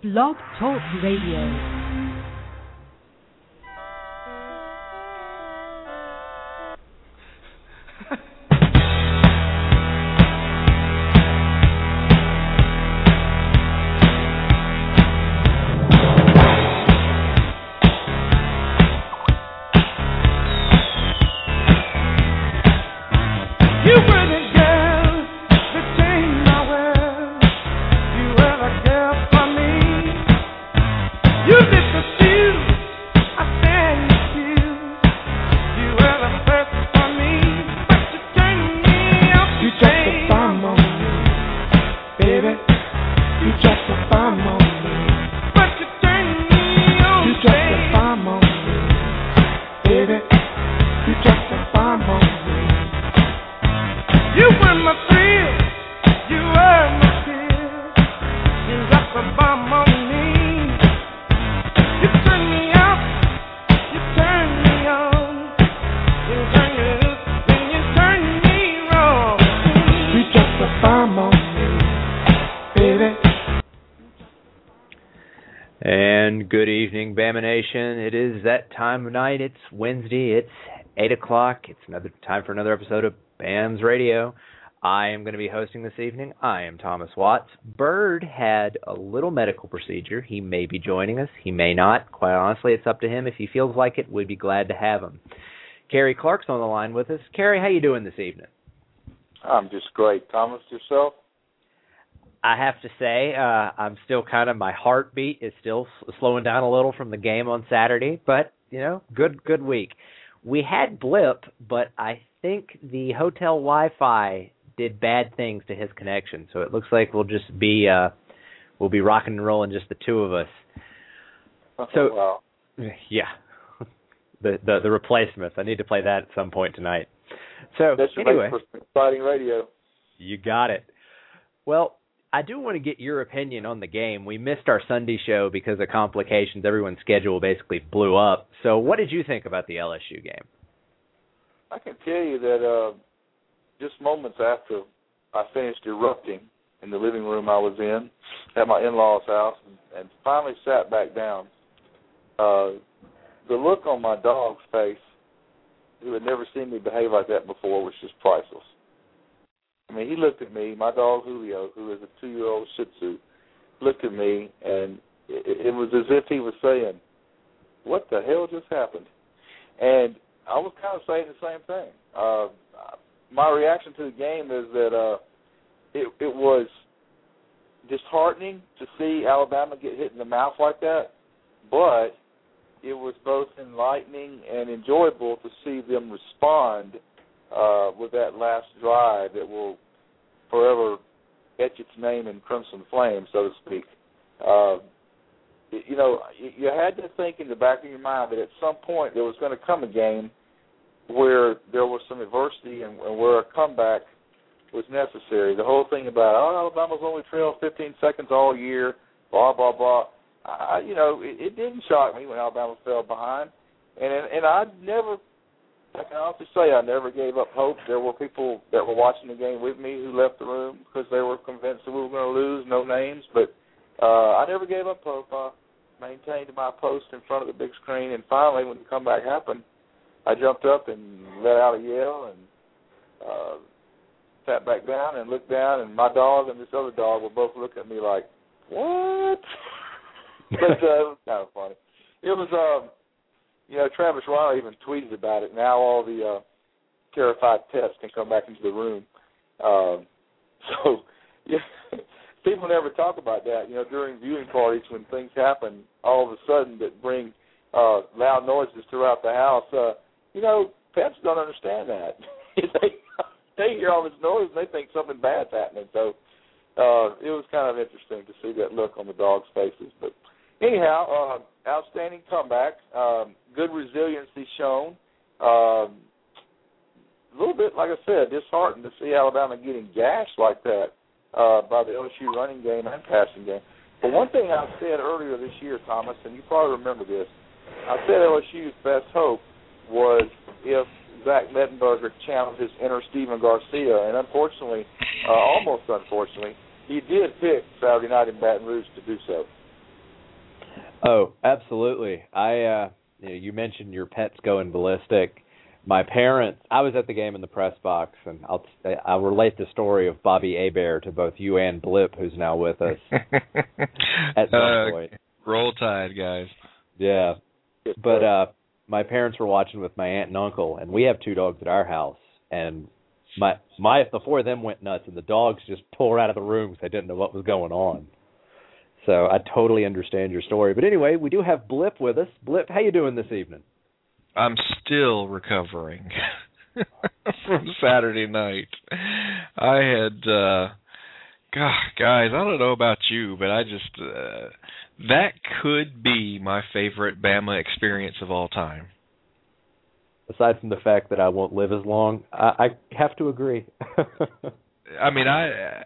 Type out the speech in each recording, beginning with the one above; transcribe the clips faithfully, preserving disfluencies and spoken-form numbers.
Blog Talk Radio. Good evening, Bama Nation. It is that time of night. It's Wednesday. It's eight o'clock. It's another time for another episode of Bam's Radio. I am going to be hosting this evening. I am Thomas Watts. Bird had a little medical procedure. He may be joining us. He may not. Quite honestly, it's up to him. If he feels like it, we'd be glad to have him. Kerry Clark's on the line with us. Kerry, how you doing this evening? I'm just great. Thomas, yourself? I have to say, uh, I'm still kind of, my heartbeat is still slowing down a little from the game on Saturday, but, you know, good good week. We had blip, but I think the hotel Wi-Fi did bad things to his connection, so it looks like we'll just be, uh, we'll be rocking and rolling just the two of us. So, wow. yeah, the, the the replacements. I need to play that at some point tonight. So, That's anyway. For exciting radio. You got it. Well, I do want to get your opinion on the game. We missed our Sunday show because of complications. Everyone's schedule basically blew up. So what did you think about the L S U game? I can tell you that uh, just moments after I finished erupting in the living room I was in at my in-laws' house and, and finally sat back down, uh, the look on my dog's face, who had never seen me behave like that before, was just priceless. I mean, he looked at me, my dog Julio, who is a two-year-old Shih Tzu, looked at me, and it, it was as if he was saying, what the hell just happened? And I was kind of saying the same thing. Uh, my reaction to the game is that uh, it, it was disheartening to see Alabama get hit in the mouth like that, but it was both enlightening and enjoyable to see them respond Uh, with that last drive that will forever etch its name in crimson flame, so to speak. Uh, you know, you had to think in the back of your mind that at some point there was going to come a game where there was some adversity and, and where a comeback was necessary. The whole thing about, oh, Alabama's only trailed fifteen seconds all year, blah, blah, blah. I, you know, it, it didn't shock me when Alabama fell behind. And, and I never... I can honestly say I never gave up hope. There were people that were watching the game with me who left the room because they were convinced that we were going to lose, no names. But uh, I never gave up hope. I maintained my post in front of the big screen. And finally, when the comeback happened, I jumped up and let out a yell and uh, sat back down and looked down. And my dog and this other dog were both looking at me like, what? But uh, it was kind of funny. It was... Um, You know, Travis Riley even tweeted about it. Now all the uh, terrified pets can come back into the room. Um, so, yeah, people never talk about that. You know, during viewing parties when things happen all of a sudden that bring uh, loud noises throughout the house, uh, you know, pets don't understand that. they, they hear all this noise and they think something bad's happening. So uh, it was kind of interesting to see that look on the dogs' faces. But anyhow, uh, outstanding comeback, um, good resiliency shown. Um, a little bit, like I said, disheartened to see Alabama getting gashed like that uh, by the L S U running game and passing game. But one thing I said earlier this year, Thomas, and you probably remember this, I said L S U's best hope was if Zach Mettenberger challenges inner Steven Garcia, and unfortunately, uh, almost unfortunately, he did pick Saturday night in Baton Rouge to do so. Oh, absolutely. I uh, you know, you mentioned your pets going ballistic. My parents, I was at the game in the press box, and I'll I'll relate the story of Bobby Hebert to both you and Blip, who's now with us at some uh, point. Roll Tide, guys. Yeah, but uh, my parents were watching with my aunt and uncle, and we have two dogs at our house, and my my the four of them went nuts, and the dogs just tore out of the room because they didn't know what was going on. So I totally understand your story. But anyway, we do have Blip with us. Blip, how you doing this evening? I'm still recovering from Saturday night. I had, uh, God, guys, I don't know about you, but I just, uh, that could be my favorite Bama experience of all time. Aside from the fact that I won't live as long, I, I have to agree. I mean, I...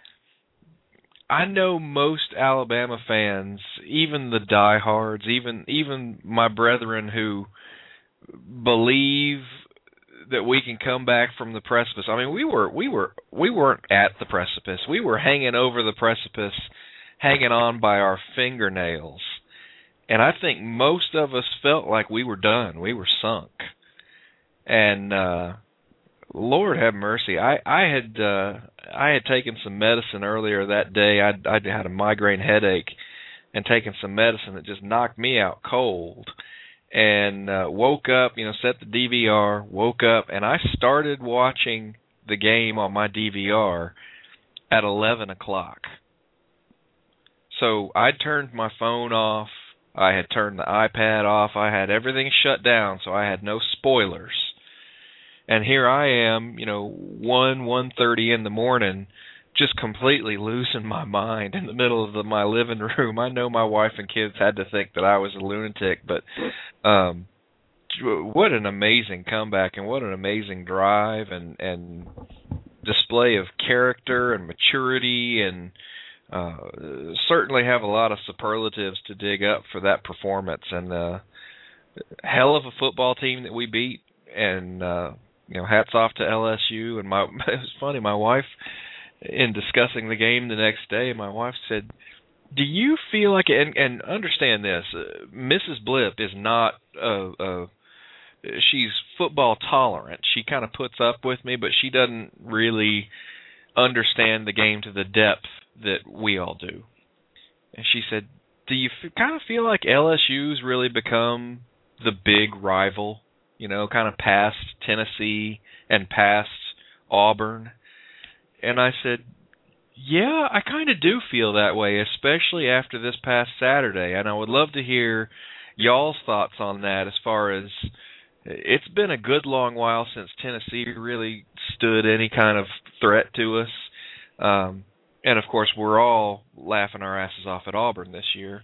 I know most Alabama fans, even the diehards, even even my brethren who believe that we can come back from the precipice. I mean, we were we were we weren't at the precipice. We were hanging over the precipice, hanging on by our fingernails. And I think most of us felt like we were done. We were sunk. And uh Lord have mercy. I I had uh, I had taken some medicine earlier that day. I I had a migraine headache, and taken some medicine that just knocked me out cold. And uh, woke up, you know, set the D V R, woke up, and I started watching the game on my D V R at eleven o'clock. So I turned my phone off. I had turned the iPad off. I had everything shut down, so I had no spoilers. And here I am, you know, one, one thirty in the morning, just completely losing my mind in the middle of the, my living room. I know my wife and kids had to think that I was a lunatic, but um, what an amazing comeback and what an amazing drive and, and display of character and maturity, and uh, certainly have a lot of superlatives to dig up for that performance. And uh, hell of a football team that we beat, and uh, you know, hats off to L S U. And my it was funny, my wife, in discussing the game the next day, my wife said, do you feel like, and, and understand this, uh, Missus Blip is not, uh, uh, she's football tolerant. She kind of puts up with me, but she doesn't really understand the game to the depth that we all do. And she said, do you f- kind of feel like L S U's really become the big rival, you know, kind of past Tennessee and past Auburn? And I said, yeah, I kind of do feel that way, especially after this past Saturday. And I would love to hear y'all's thoughts on that, as far as it's been a good long while since Tennessee really stood any kind of threat to us. Um, and, of course, we're all laughing our asses off at Auburn this year.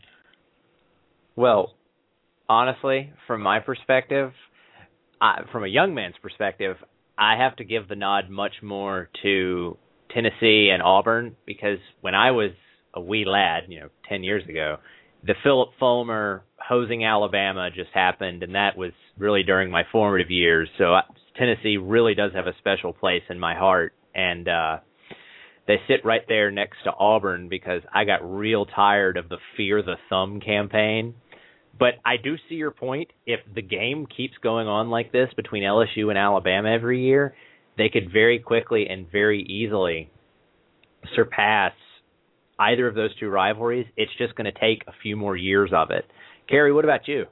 Well, honestly, from my perspective, I, from a young man's perspective, I have to give the nod much more to Tennessee and Auburn, because when I was a wee lad, you know, ten years ago, the Philip Fulmer hosing Alabama just happened, and that was really during my formative years. So I, Tennessee really does have a special place in my heart, and uh, they sit right there next to Auburn, because I got real tired of the Fear the Thumb campaign. But I do see your point. If the game keeps going on like this between L S U and Alabama every year, they could very quickly and very easily surpass either of those two rivalries. It's just going to take a few more years of it. Kerry, what about you?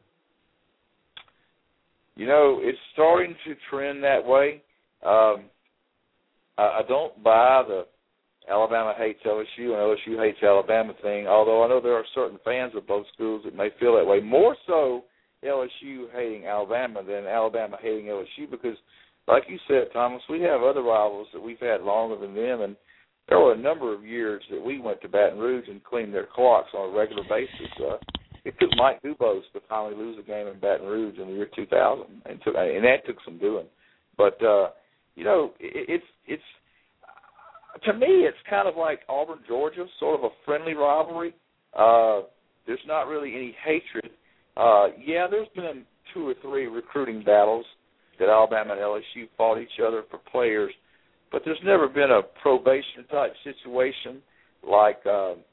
You know, it's starting to trend that way. Um, I, I don't buy the Alabama hates L S U and L S U hates Alabama thing, although I know there are certain fans of both schools that may feel that way. More so L S U hating Alabama than Alabama hating L S U, because, like you said, Thomas, we have other rivals that we've had longer than them, and there were a number of years that we went to Baton Rouge and cleaned their clocks on a regular basis. Uh, it took Mike Dubose to finally lose a game in Baton Rouge in the year two thousand, and, took, and that took some doing. But, uh, you know, it, it's it's to me, it's kind of like Auburn, Georgia, sort of a friendly rivalry. Uh, there's not really any hatred. Uh, yeah, there's been two or three recruiting battles that Alabama and L S U fought each other for players, but there's never been a probation-type situation like uh,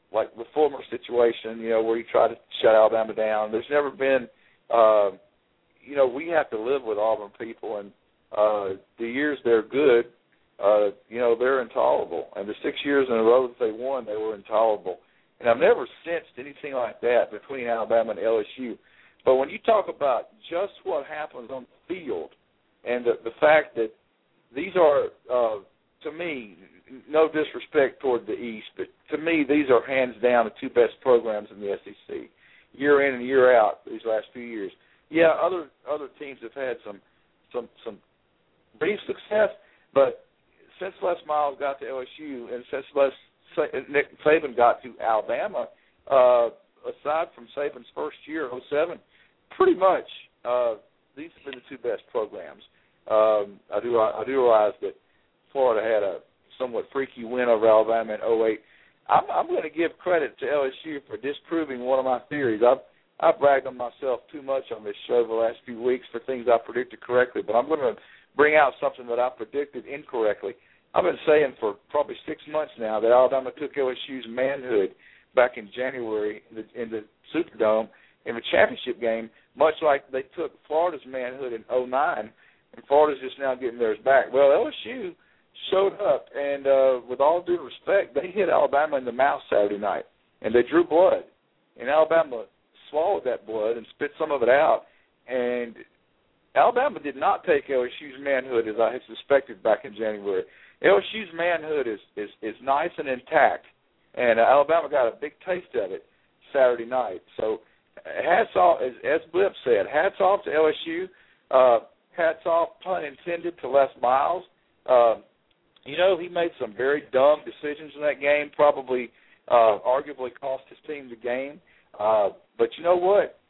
like the former situation, you know, where you try to shut Alabama down. There's never been, uh, you know, we have to live with Auburn people, and uh, the years they're good, uh, you know, they're intolerable. And the six years in a row that they won, they were intolerable. And I've never sensed anything like that between Alabama and L S U. But when you talk about just what happens on the field and the, the fact that these are, uh, to me, no disrespect toward the East, but to me these are hands down the two best programs in the S E C, year in and year out these last few years. Yeah, other other teams have had some some some brief success, but since Les Miles got to L S U and since Les Nick Saban got to Alabama, uh, aside from Saban's first year, oh seven, pretty much uh, these have been the two best programs. Um, I do I do realize that Florida had a somewhat freaky win over Alabama in oh eight. I'm, I'm going to give credit to L S U for disproving one of my theories. I've I've bragged on myself too much on this show the last few weeks for things I predicted correctly, but I'm going to bring out something that I predicted incorrectly. I've been saying for probably six months now that Alabama took L S U's manhood back in January in the, in the Superdome in the championship game, much like they took Florida's manhood in oh nine, and Florida's just now getting theirs back. Well, L S U showed up, and uh, with all due respect, they hit Alabama in the mouth Saturday night, and they drew blood. And Alabama swallowed that blood and spit some of it out, and Alabama did not take L S U's manhood as I had suspected back in January. L S U's manhood is, is, is nice and intact, and uh, Alabama got a big taste of it Saturday night. So hats off, as, as Blip said, hats off to L S U. Uh, hats off, pun intended, to Les Miles. Uh, you know, he made some very dumb decisions in that game, probably uh, arguably cost his team the game. Uh, but you know what?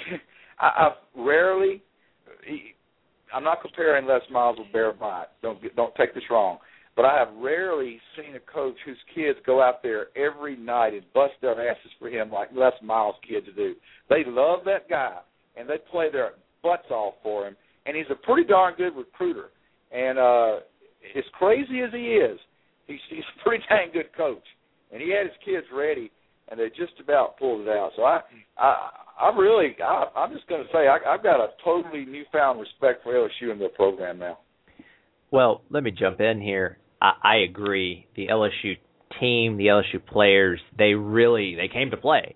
I, I've rarely he, – I'm not comparing Les Miles with Bear Bryant. Don't, get, don't take this wrong. But I have rarely seen a coach whose kids go out there every night and bust their asses for him like Les Miles' kids do. They love that guy, and they play their butts off for him. And he's a pretty darn good recruiter. And uh, as crazy as he is, he's, he's a pretty dang good coach. And he had his kids ready, and they just about pulled it out. So I, I, I really, I, I'm just going to say I, I've got a totally newfound respect for L S U and their program now. Well, let me jump in here. I, I agree. The L S U team, the L S U players, they really, they came to play.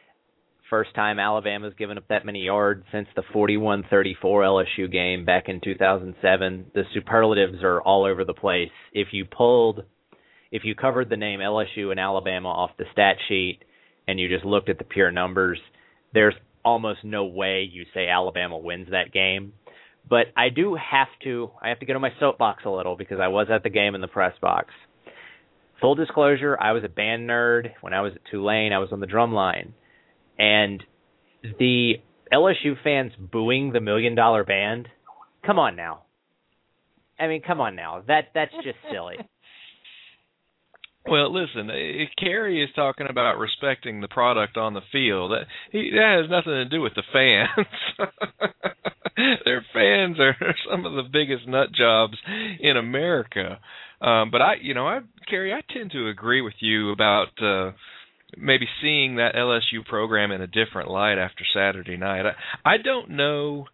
First time Alabama's given up that many yards since the forty-one thirty-four L S U game back in two thousand seven. The superlatives are all over the place. If you pulled, if you covered the name L S U and Alabama off the stat sheet and you just looked at the pure numbers, there's almost no way you say Alabama wins that game. But I do have to, I have to get on my soapbox a little because I was at the game in the press box. Full disclosure, I was a band nerd. When I was at Tulane, I was on the drum line. And the L S U fans booing the Million Dollar Band, come on now. I mean, come on now. That That's just silly. Well, listen, Kerry is talking about respecting the product on the field. That, he, that has nothing to do with the fans. Their fans are some of the biggest nut jobs in America. Um, but I, you know, I, Kerry, I tend to agree with you about uh, maybe seeing that L S U program in a different light after Saturday night. I, I don't know.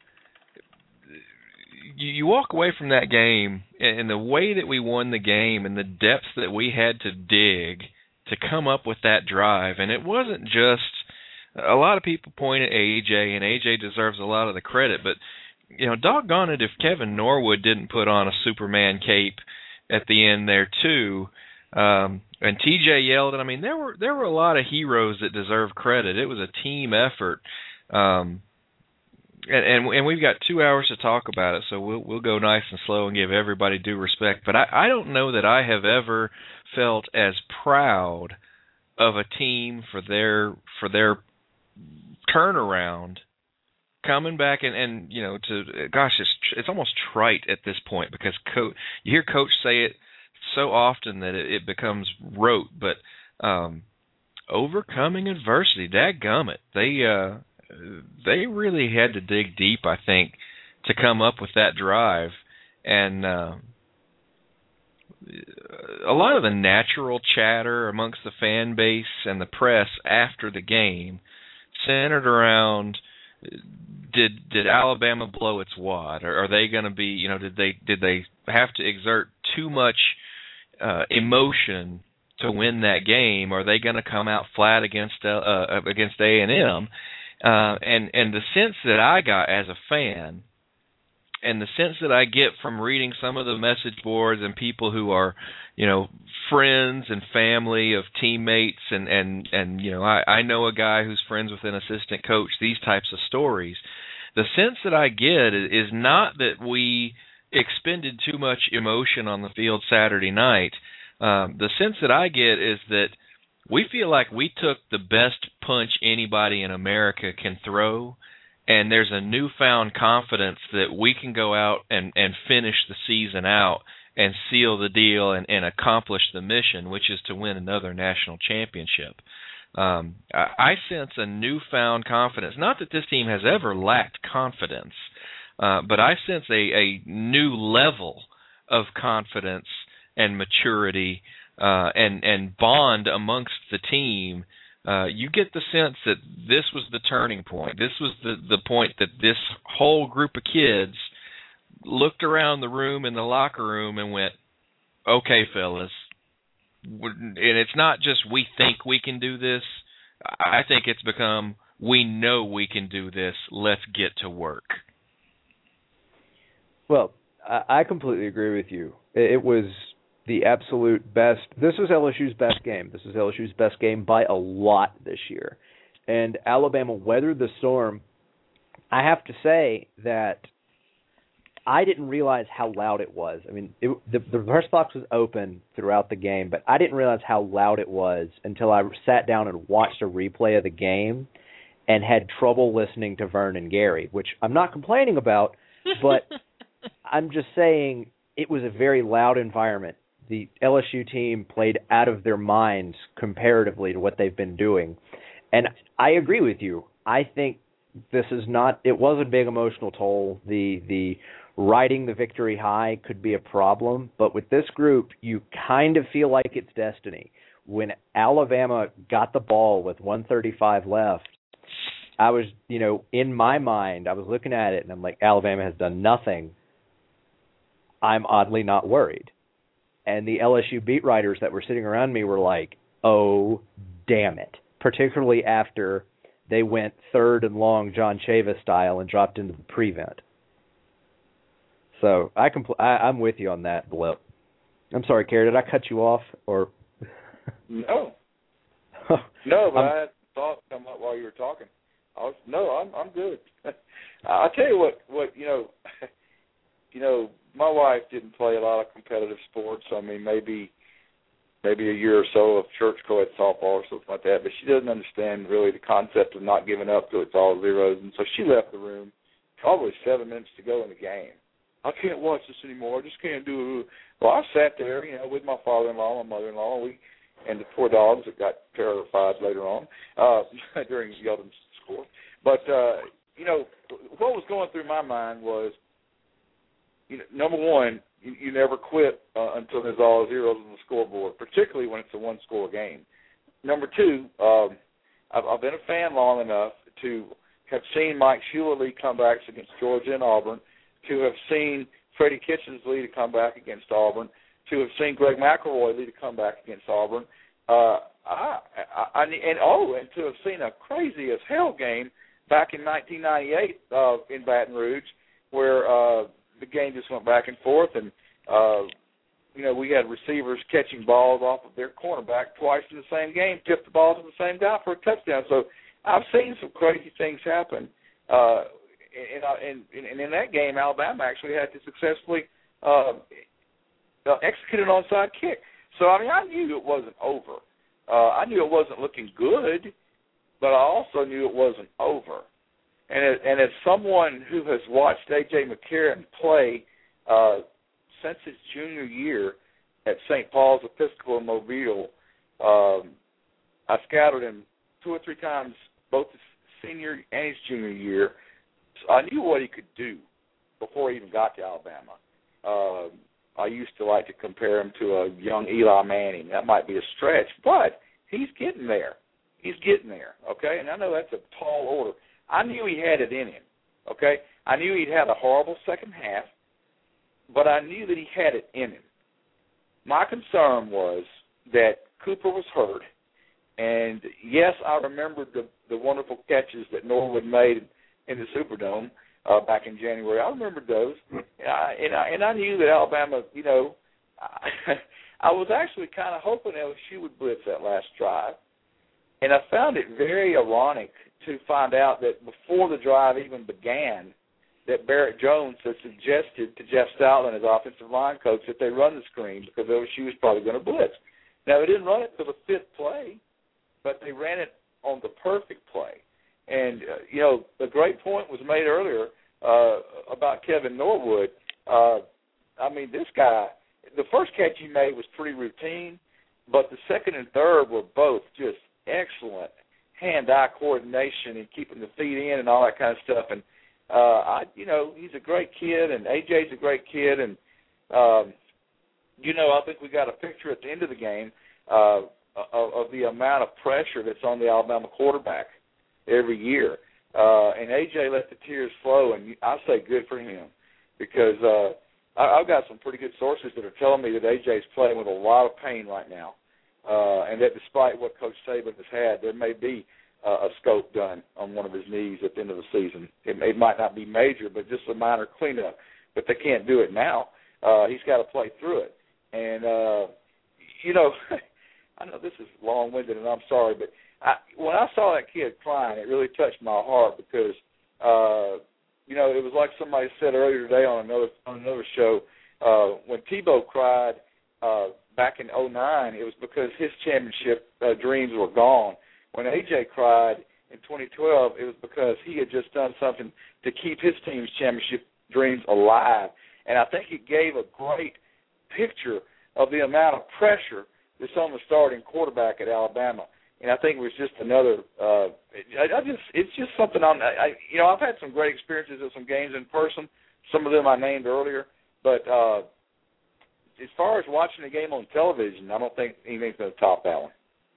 You, you walk away from that game, and the way that we won the game and the depth that we had to dig to come up with that drive, and it wasn't just a lot of people point at A J, and A J deserves a lot of the credit, but, you know, doggone it if Kevin Norwood didn't put on a Superman cape at the end there, too. Um, and T J Yeldon, I mean, there were there were a lot of heroes that deserve credit. It was a team effort. Um, and, and and we've got two hours to talk about it, so we'll we'll go nice and slow and give everybody due respect. But I, I don't know that I have ever felt as proud of a team for their for their turnaround, coming back and, and you know, to gosh, it's it's almost trite at this point because coach, you hear Coach say it so often that it, it becomes rote, but um, overcoming adversity, dadgummit, they uh, they really had to dig deep, I think, to come up with that drive. And uh, a lot of the natural chatter amongst the fan base and the press after the game centered around, did did Alabama blow its wad? Or are they going to be, you know, did they did they have to exert too much uh, emotion to win that game? Or are they going to come out flat against uh, uh, against A and M? Uh, and and the sense that I got as a fan, and the sense that I get from reading some of the message boards and people who are, you know, friends and family of teammates, and, and, and you know, I, I know a guy who's friends with an assistant coach, these types of stories. The sense that I get is, is not that we expended too much emotion on the field Saturday night. Um, the sense that I get is that we feel like we took the best punch anybody in America can throw, and there's a newfound confidence that we can go out and, and finish the season out and seal the deal and, and accomplish the mission, which is to win another national championship. Um, I, I sense a newfound confidence. Not that this team has ever lacked confidence, uh, but I sense a, a new level of confidence and maturity uh, and, and bond amongst the team. Uh, you get the sense that this was the turning point. This was the, the point that this whole group of kids looked around the room in the locker room and went, okay, fellas. And it's not just we think we can do this. I think it's become we know we can do this. Let's get to work. Well, I completely agree with you. It was the absolute best. This was L S U's best game. This was L S U's best game by a lot this year. And Alabama weathered the storm. I have to say that I didn't realize how loud it was. I mean, it, the, the press box was open throughout the game, but I didn't realize how loud it was until I sat down and watched a replay of the game and had trouble listening to Vern and Gary, which I'm not complaining about, but I'm just saying it was a very loud environment. The L S U team played out of their minds comparatively to what they've been doing. And I agree with you. I think this is not – it was a big emotional toll. The the riding the victory high could be a problem. But with this group, you kind of feel like it's destiny. When Alabama got the ball with one thirty-five left, I was, you know, in my mind, I was looking at it, and I'm like, Alabama has done nothing. I'm oddly not worried. And the L S U beat writers that were sitting around me were like, oh, damn it, particularly after they went third and long John Chavis style and dropped into the prevent. So I compl- I, I'm with you on that, Blip. I'm sorry, Kerry, did I cut you off? Or No. No, but I had thoughts come up while you were talking. I was, no, I'm I'm good. I'll tell you what, what you know, you know, my wife didn't play a lot of competitive sports. I mean, maybe maybe a year or so of church co-ed softball or something like that, but she doesn't understand really the concept of not giving up till it's all zeros, and so she left the room probably seven minutes to go in the game. I can't watch this anymore. I just can't do it. Well, I sat there, you know, with my father-in-law, my mother-in-law, we, and the poor dogs that got terrified later on uh, during Yeldon's score. But, uh, you know, what was going through my mind was, you know, number one, you, you never quit uh, until there's all zeros on the scoreboard, particularly when it's a one-score game. Number two, um, I've, I've been a fan long enough to have seen Mike Shula lead comebacks against Georgia and Auburn, to have seen Freddie Kitchens lead a comeback against Auburn, to have seen Greg McElroy lead a comeback against Auburn, uh, I, I, I, and oh, and to have seen a crazy as hell game back in nineteen ninety-eight uh, in Baton Rouge, where uh, the game just went back and forth, and uh, you know, we had receivers catching balls off of their cornerback twice in the same game, tipped the ball to the same guy for a touchdown. So I've seen some crazy things happen. Uh, And, and, and in that game, Alabama actually had to successfully uh, execute an onside kick. So, I mean, I knew it wasn't over. Uh, I knew it wasn't looking good, but I also knew it wasn't over. And, it, and as someone who has watched A J McCarron play uh, since his junior year at Saint Paul's Episcopal in Mobile, um, I scouted him two or three times, both his senior and his junior year. I knew what he could do before he even got to Alabama. Uh, I used to like to compare him to a young Eli Manning. That might be a stretch, but he's getting there. He's getting there, okay? And I know that's a tall order. I knew he had it in him, okay? I knew he'd had a horrible second half, but I knew that he had it in him. My concern was that Cooper was hurt, and yes, I remembered the, the wonderful catches that Norwood made in the Superdome uh, back in January. I remembered those, and I, and I, and I knew that Alabama, you know, I, I was actually kind of hoping L S U would blitz that last drive, and I found it very ironic to find out that before the drive even began, that Barrett Jones had suggested to Jeff Stoutland, his offensive line coach, that they run the screen because L S U was probably going to blitz. Now, they didn't run it to the fifth play, but they ran it on the perfect play. And, uh, you know, the great point was made earlier uh, about Kevin Norwood. Uh, I mean, this guy, the first catch he made was pretty routine, but the second and third were both just excellent hand-eye coordination and keeping the feet in and all that kind of stuff. And, uh, I, you know, he's a great kid, and A J's a great kid. And, um, you know, I think we got a picture at the end of the game uh, of, of the amount of pressure that's on the Alabama quarterback every year. Uh, and A J let the tears flow, and I say good for him because uh, I, I've got some pretty good sources that are telling me that A J's playing with a lot of pain right now. Uh, and that despite what Coach Saban has had, there may be uh, a scope done on one of his knees at the end of the season. It, it might not be major, but just a minor cleanup. But they can't do it now. Uh, he's got to play through it. And, uh, you know, I know this is long-winded, and I'm sorry, but I, when I saw that kid crying, it really touched my heart because, uh, you know, it was like somebody said earlier today on another on another show, uh, when Tebow cried uh, back in oh nine, it was because his championship uh, dreams were gone. When A J cried in twenty twelve, it was because he had just done something to keep his team's championship dreams alive. And I think it gave a great picture of the amount of pressure that's on the starting quarterback at Alabama. And I think it was just another. Uh, I, I just, it's just something on. I, you know, I've had some great experiences at some games in person. Some of them I named earlier, but uh, as far as watching the game on television, I don't think anything's going to top that one.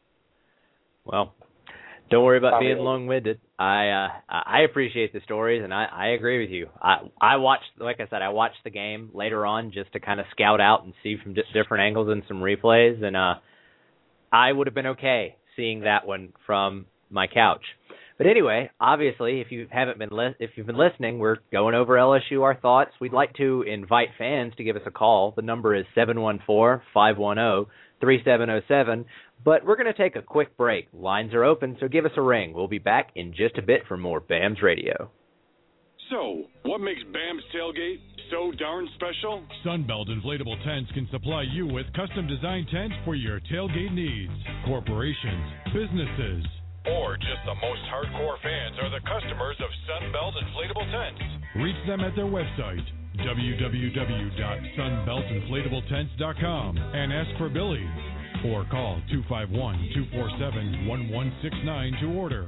Well, don't worry about I being will. long-winded. I uh, I appreciate the stories, and I, I agree with you. I I watched, like I said, I watched the game later on just to kind of scout out and see from di- different angles and some replays, and uh, I would have been okay seeing that one from my couch. But anyway, obviously, if you haven't been li- if you've been listening, we're going over L S U, our thoughts. We'd like to invite fans to give us a call. The number is seven one four, five one zero, three seven zero seven. But we're going to take a quick break. Lines are open, so give us a ring. We'll be back in just a bit for more BAMS Radio. So, what makes BAM's tailgate so darn special? Sunbelt Inflatable Tents can supply you with custom-designed tents for your tailgate needs. Corporations, businesses, Or just the most hardcore fans are the customers of Sunbelt Inflatable Tents. Reach them at their website, w w w dot sunbelt inflatable tents dot com, and ask for Billy. Or call two five one, two four seven, one one six nine to order.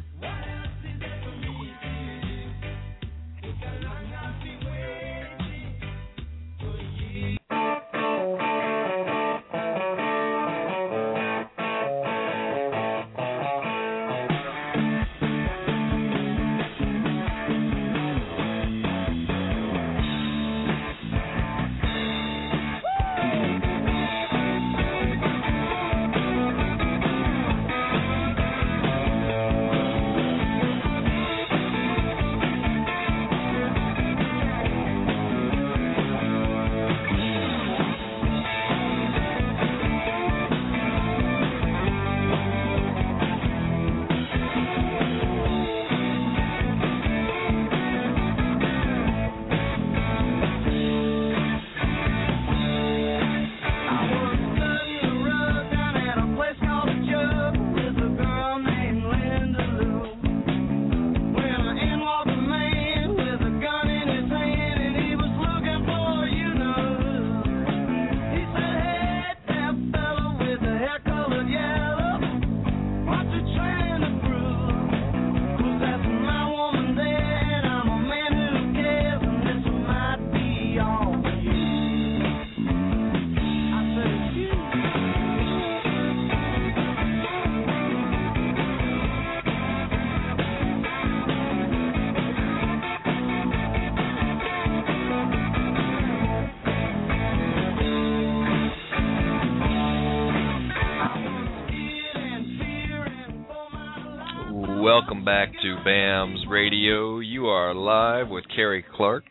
welcome back to BAMS Radio. You are live with Kerry Clark,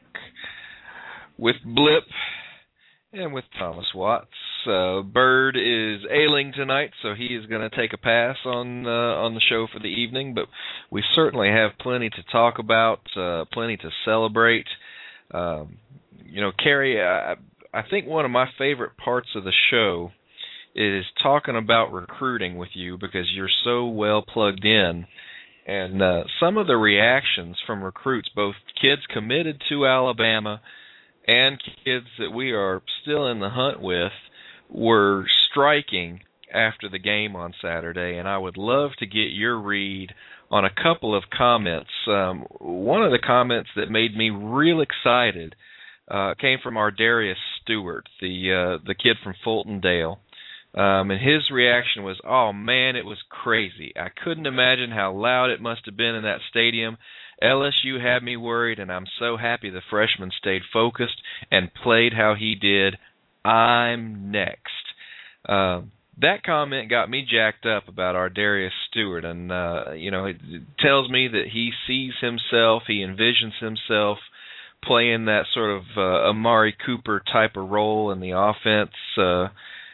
with Blip, and with Thomas Watts. Uh, Bird is ailing tonight, so he is going to take a pass on uh, on the show for the evening, but we certainly have plenty to talk about, uh, plenty to celebrate. Um, you know, Kerry, I, I think one of my favorite parts of the show is talking about recruiting with you because you're so well plugged in. And uh, some of the reactions from recruits, both kids committed to Alabama and kids that we are still in the hunt with, were striking after the game on Saturday. And I would love to get your read on a couple of comments. Um, one of the comments that made me real excited uh, came from our Darius Stewart, the uh, the kid from Fultondale. Um, and his reaction was, oh, man, it was crazy. I couldn't imagine how loud it must have been in that stadium. L S U had me worried, and I'm so happy the freshman stayed focused and played how he did. I'm next. Um, that comment got me jacked up about our Darius Stewart, and, uh, you know, it, it tells me that he sees himself, he envisions himself playing that sort of uh, Amari Cooper type of role in the offense. Uh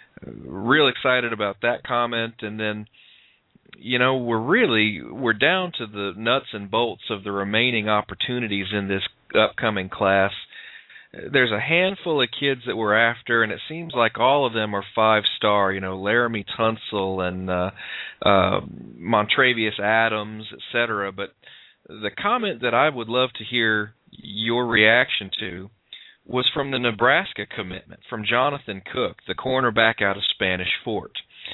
Real excited about that comment. And then, you know, we're really, we're down to the nuts and bolts of the remaining opportunities in this upcoming class. There's a handful of kids that we're after, and it seems like all of them are five-star, you know, Laramie Tunsil and uh, uh, Montravius Adams, et cetera. But the comment that I would love to hear your reaction to was from the Nebraska commitment, from Jonathan Cook, the cornerback out of Spanish Fort.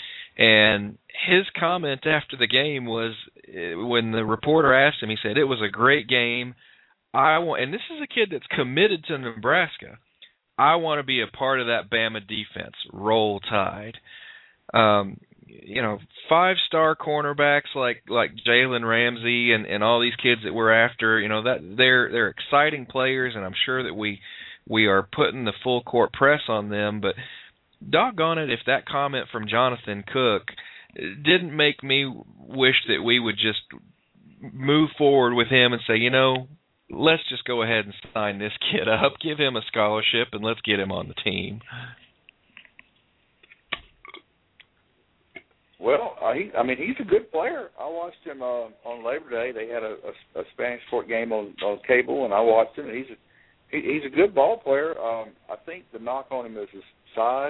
And his comment after the game was, when the reporter asked him, he said, it was a great game. I want, and this is a kid that's committed to Nebraska. I want to be a part of that Bama defense. Roll Tide. Um, you know, five-star cornerbacks like like Jalen Ramsey and, and all these kids that we're after, you know, that they're they're exciting players, and I'm sure that we we are putting the full court press on them. But doggone it, if that comment from Jonathan Cook didn't make me wish that we would just move forward with him and say, you know, let's just go ahead and sign this kid up, give him a scholarship, and let's get him on the team. Well, uh, he, I mean, he's a good player. I watched him uh, on Labor Day. They had a, a, a Spanish Fort game on, on cable, and I watched him. And he's a he, he's a good ball player. Um, I think the knock on him is his size.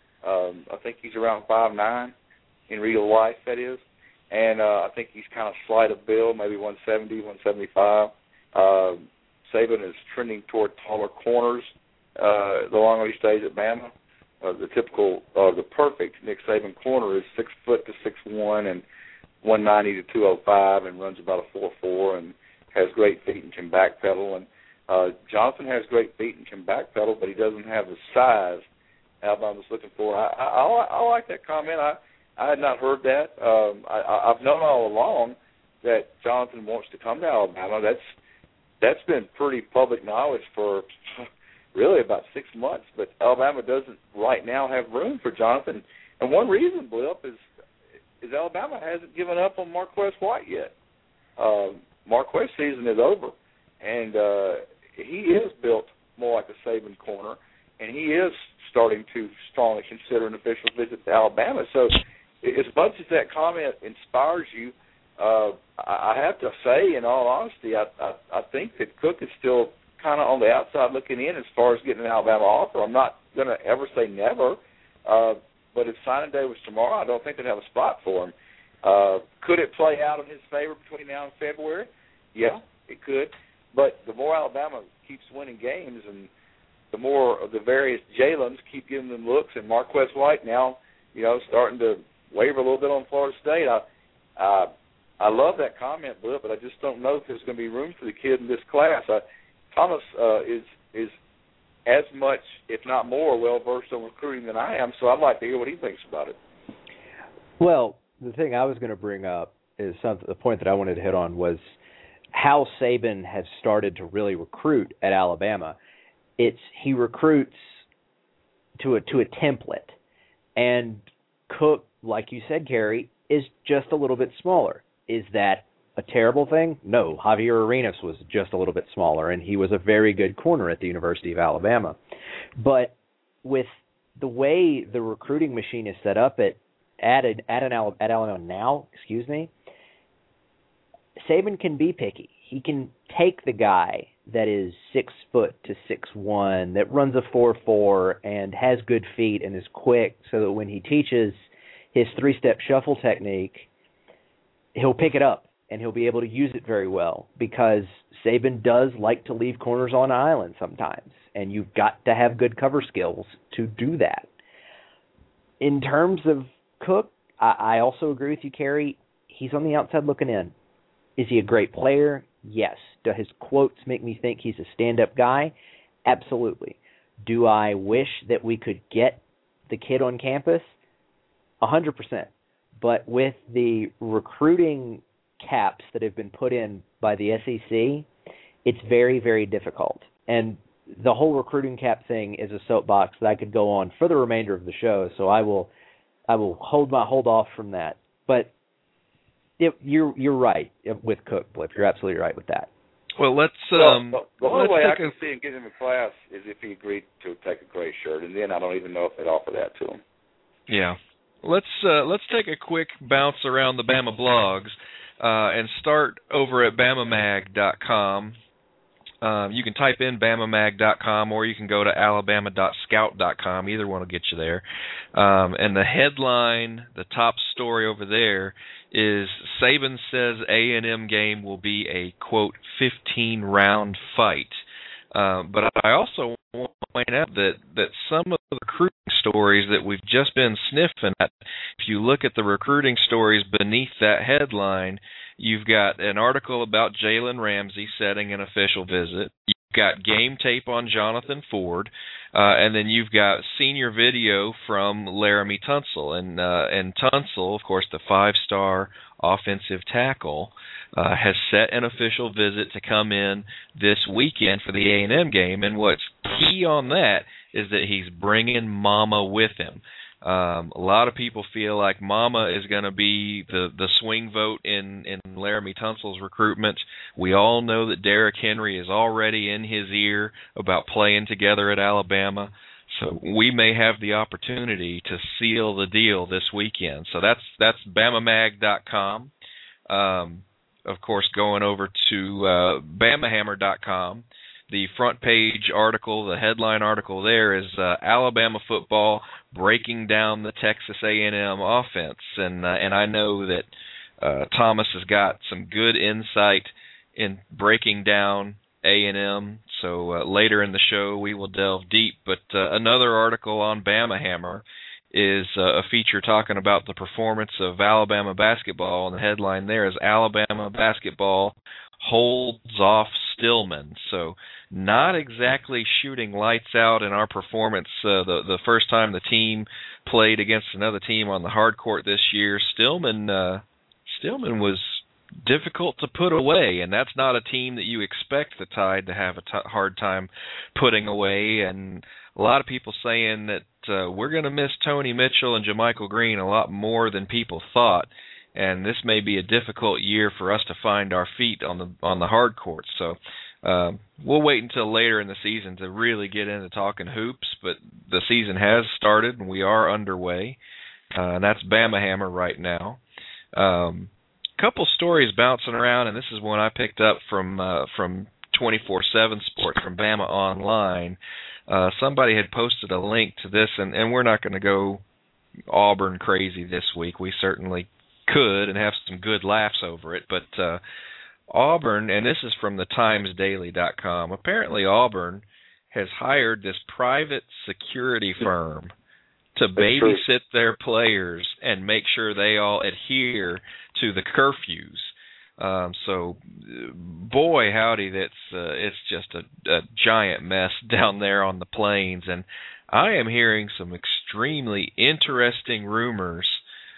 Um, I think he's around five nine in real life, that is. And uh, I think he's kind of slight of build, maybe one seventy, one seventy-five. Uh, Saban is trending toward taller corners uh, the longer he stays at Bama. Uh, the typical, uh, the perfect Nick Saban corner is six foot to six one and one ninety to two oh five, and runs about a four four and has great feet and can backpedal. And uh, Jonathan has great feet and can backpedal, but he doesn't have the size Alabama's looking for. I, I, I, I like that comment. I, I had not heard that. Um, I, I've known all along that Jonathan wants to come to Alabama. That's that's been pretty public knowledge for really about six months, but Alabama doesn't right now have room for Jonathan. And one reason, Blip, is is Alabama hasn't given up on Marquez White yet. Uh, Marquez season is over, and uh, he is built more like a Saban corner, and he is starting to strongly consider an official visit to Alabama. So as much as that comment inspires you, uh, I have to say, in all honesty, I, I, I think that Cook is still kind of on the outside looking in as far as getting an Alabama offer. I'm not going to ever say never, uh, but if signing day was tomorrow, I don't think they'd have a spot for him. Uh, could it play out in his favor between now and February? Yeah, it could. But the more Alabama keeps winning games and the more of the various Jalens keep giving them looks, and Marquez White now, you know, starting to waver a little bit on Florida State, I, I, I love that comment, Blip, but I just don't know if there's going to be room for the kid in this class. I, Thomas uh, is is as much, if not more, well-versed on recruiting than I am, so I'd like to hear what he thinks about it. Well, the thing I was going to bring up is something, the point that I wanted to hit on was how Saban has started to really recruit at Alabama. It's he recruits to a to a template, and Cook, like you said, Gary, is just a little bit smaller. Is that a terrible thing? No, Javier Arenas was just a little bit smaller, and he was a very good corner at the University of Alabama. But with the way the recruiting machine is set up at at an, at, an, at Alabama now, excuse me, Saban can be picky. He can take the guy that is six foot to six one, that runs a four four and has good feet and is quick, so that when he teaches his three-step shuffle technique, he'll pick it up and he'll be able to use it very well, because Saban does like to leave corners on an island sometimes, and you've got to have good cover skills to do that. In terms of Cook, I, I also agree with you, Kerry. He's on the outside looking in. Is he a great player? Yes. Do his quotes make me think he's a stand-up guy? Absolutely. Do I wish that we could get the kid on campus? A hundred percent. But with the recruiting caps that have been put in by the S E C, it's very, very difficult. And the whole recruiting cap thing is a soapbox that I could go on for the remainder of the show, so I will I will hold my hold off from that. But It, you're you're right with Cook, Blip. You're absolutely right with that. Well, let's. Um, well, the only let's way I take can a, see him getting him a class is if he agreed to take a gray shirt, and then I don't even know if they'd offer that to him. Yeah, let's uh, let's take a quick bounce around the Bama blogs uh, and start over at Bama Mag dot com. Um, you can type in Bama Mag dot com, or you can go to Alabama dot scout dot com. Either one will get you there. Um, and the headline, the top story over there, is Saban says A and M game will be a, quote, fifteen-round fight. Uh, but I also want to point out that, that some of the recruiting stories that we've just been sniffing at, if you look at the recruiting stories beneath that headline, you've got an article about Jalen Ramsey setting an official visit. You've got game tape on Jonathan Ford, uh, and then you've got senior video from Laramie Tunsil. And uh, and Tunsil, of course, the five-star offensive tackle, uh, has set an official visit to come in this weekend for the A and M game. And what's key on that is that he's bringing Mama with him. Um, a lot of people feel like Mama is going to be the, the swing vote in, in Laramie Tunsil's recruitment. We all know that Derrick Henry is already in his ear about playing together at Alabama. So we may have the opportunity to seal the deal this weekend. So that's that's Bama Mag dot com. Um, of course, going over to uh, Bama Hammer dot com. The front page article, the headline article there is uh, Alabama football breaking down the Texas A and M offense. And uh, and I know that uh, Thomas has got some good insight in breaking down A and M. So uh, later in the show we will delve deep. But uh, another article on Bama Hammer is uh, a feature talking about the performance of Alabama basketball. And the headline there is Alabama basketball holds off Stillman. So not exactly shooting lights out in our performance. Uh, the the first time the team played against another team on the hard court this year, Stillman uh, Stillman was difficult to put away, and that's not a team that you expect the Tide to have a t- hard time putting away. And a lot of people saying that uh, we're going to miss Tony Mitchell and JaMychal Green a lot more than people thought. And this may be a difficult year for us to find our feet on the on the hard courts. So uh, we'll wait until later in the season to really get into talking hoops. But the season has started, and we are underway. Uh, and that's Bama Hammer right now. Um, couple stories bouncing around, and this is one I picked up from uh, from twenty-four seven Sports, from Bama Online. Uh, somebody had posted a link to this, and, and we're not going to go Auburn crazy this week. We certainly could and have some good laughs over it, but uh, Auburn, and this is from the times daily dot com, apparently Auburn has hired this private security firm to babysit their players and make sure they all adhere to the curfews. Um, so, boy, howdy, that's uh, it's just a, a giant mess down there on the plains, and I am hearing some extremely interesting rumors.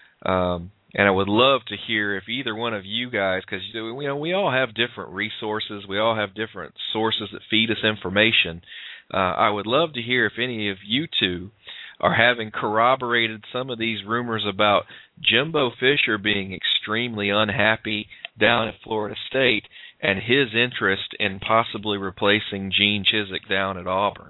Um, And I would love to hear if either one of you guys, because you know we all have different resources, we all have different sources that feed us information. Uh, I would love to hear if any of you two are having corroborated some of these rumors about Jimbo Fisher being extremely unhappy down at Florida State and his interest in possibly replacing Gene Chizik down at Auburn?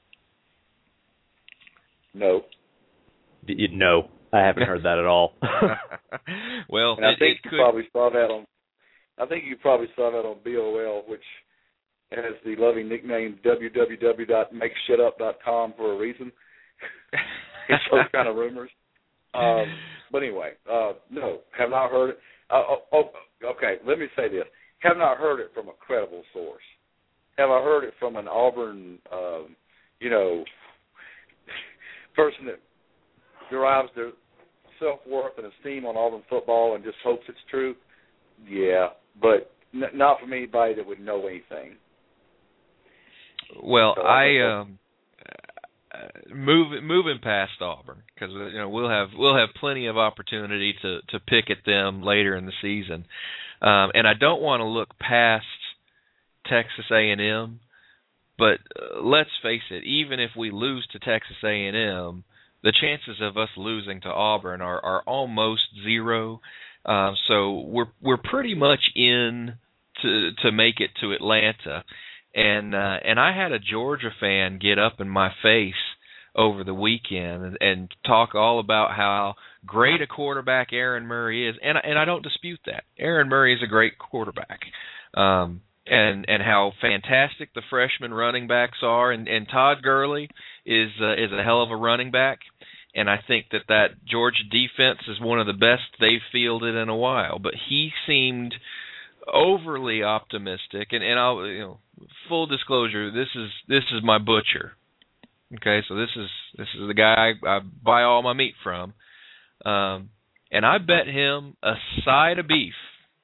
No. No, I haven't heard that at all. Well, and I it, think it you could... probably saw that on. I think you probably saw that on B O L, which has the loving nickname w w w dot make shit up dot com for a reason. It's those kind of rumors. Um, but anyway, uh, no, have not heard it. Uh, oh, oh, okay, let me say this. Have not heard it from a credible source. Have I heard it from an Auburn, um, you know, person that derives their self-worth and esteem on Auburn football and just hopes it's true? Yeah, but n- not from anybody that would know anything. Well, so, I um, uh, move, moving past Auburn, because you know we'll have we'll have plenty of opportunity to, to pick at them later in the season, um, and I don't want to look past Texas A and M, but uh, let's face it, even if we lose to Texas A and M, the chances of us losing to Auburn are, are almost zero. Uh, so we're we're pretty much in to to make it to Atlanta. And uh, and I had a Georgia fan get up in my face over the weekend and, and talk all about how great a quarterback Aaron Murray is, and and I don't dispute that. Aaron Murray is a great quarterback, um, and and how fantastic the freshman running backs are, and, and Todd Gurley is uh, is a hell of a running back, and I think that that Georgia defense is one of the best they've fielded in a while. But he seemed overly optimistic, and, and I'll you know full disclosure, this is this is my butcher. Okay, so this is this is the guy I, I buy all my meat from, um, and I bet him a side of beef.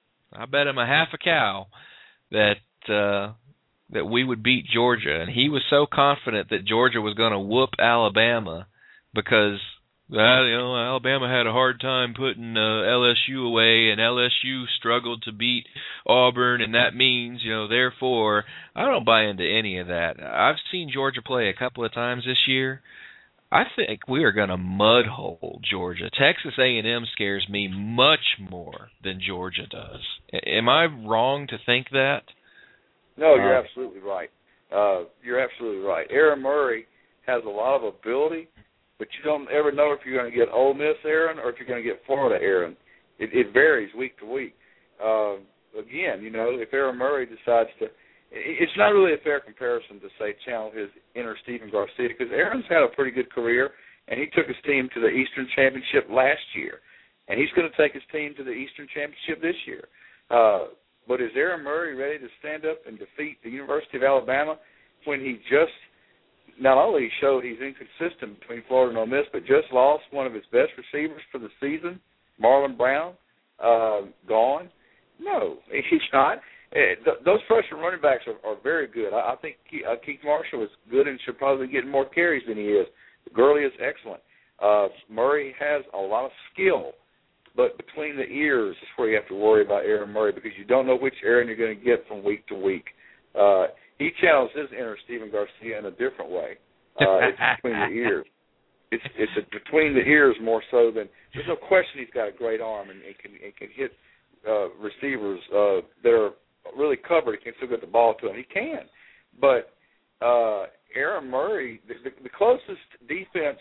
I bet him a half a cow that uh, that we would beat Georgia, and he was so confident that Georgia was going to whoop Alabama because uh, you know Alabama had a hard time putting uh, L S U away, and L S U struggled to beat Auburn, and that means you know therefore I don't buy into any of that. I've seen Georgia play a couple of times this year. I think we are going to mudhole Georgia. Texas A and M scares me much more than Georgia does. Am I wrong to think that? No, you're uh, absolutely right. Uh, you're absolutely right. Aaron Murray has a lot of ability, but you don't ever know if you're going to get Ole Miss Aaron or if you're going to get Florida Aaron. It, it varies week to week. Uh, again, you know, if Aaron Murray decides to, it's not really a fair comparison to say channel his inner Stephen Garcia, because Aaron's had a pretty good career, and he took his team to the Eastern Championship last year, and he's going to take his team to the Eastern Championship this year. Uh, but is Aaron Murray ready to stand up and defeat the University of Alabama when he just not only showed he's inconsistent between Florida and Ole Miss, but just lost one of his best receivers for the season, Marlon Brown, uh, gone? No, he's not. Uh, th- those freshman running backs are, are very good. I, I think Keith, uh, Keith Marshall is good and should probably get more carries than he is. Gurley is excellent. Uh, Murray has a lot of skill, but between the ears is where you have to worry about Aaron Murray, because you don't know which Aaron you're going to get from week to week. Uh, he channels his inner Stephen Garcia in a different way. Uh, it's between the ears. It's it's a, between the ears more so than – there's no question he's got a great arm and, and, can, and can hit uh, receivers uh, that are really covered. He can still get the ball to him. He can. But uh, Aaron Murray, the, the, the closest defense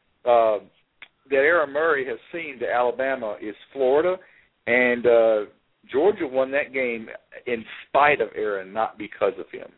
uh, that Aaron Murray has seen to Alabama is Florida, and uh, Georgia won that game in spite of Aaron, not because of him.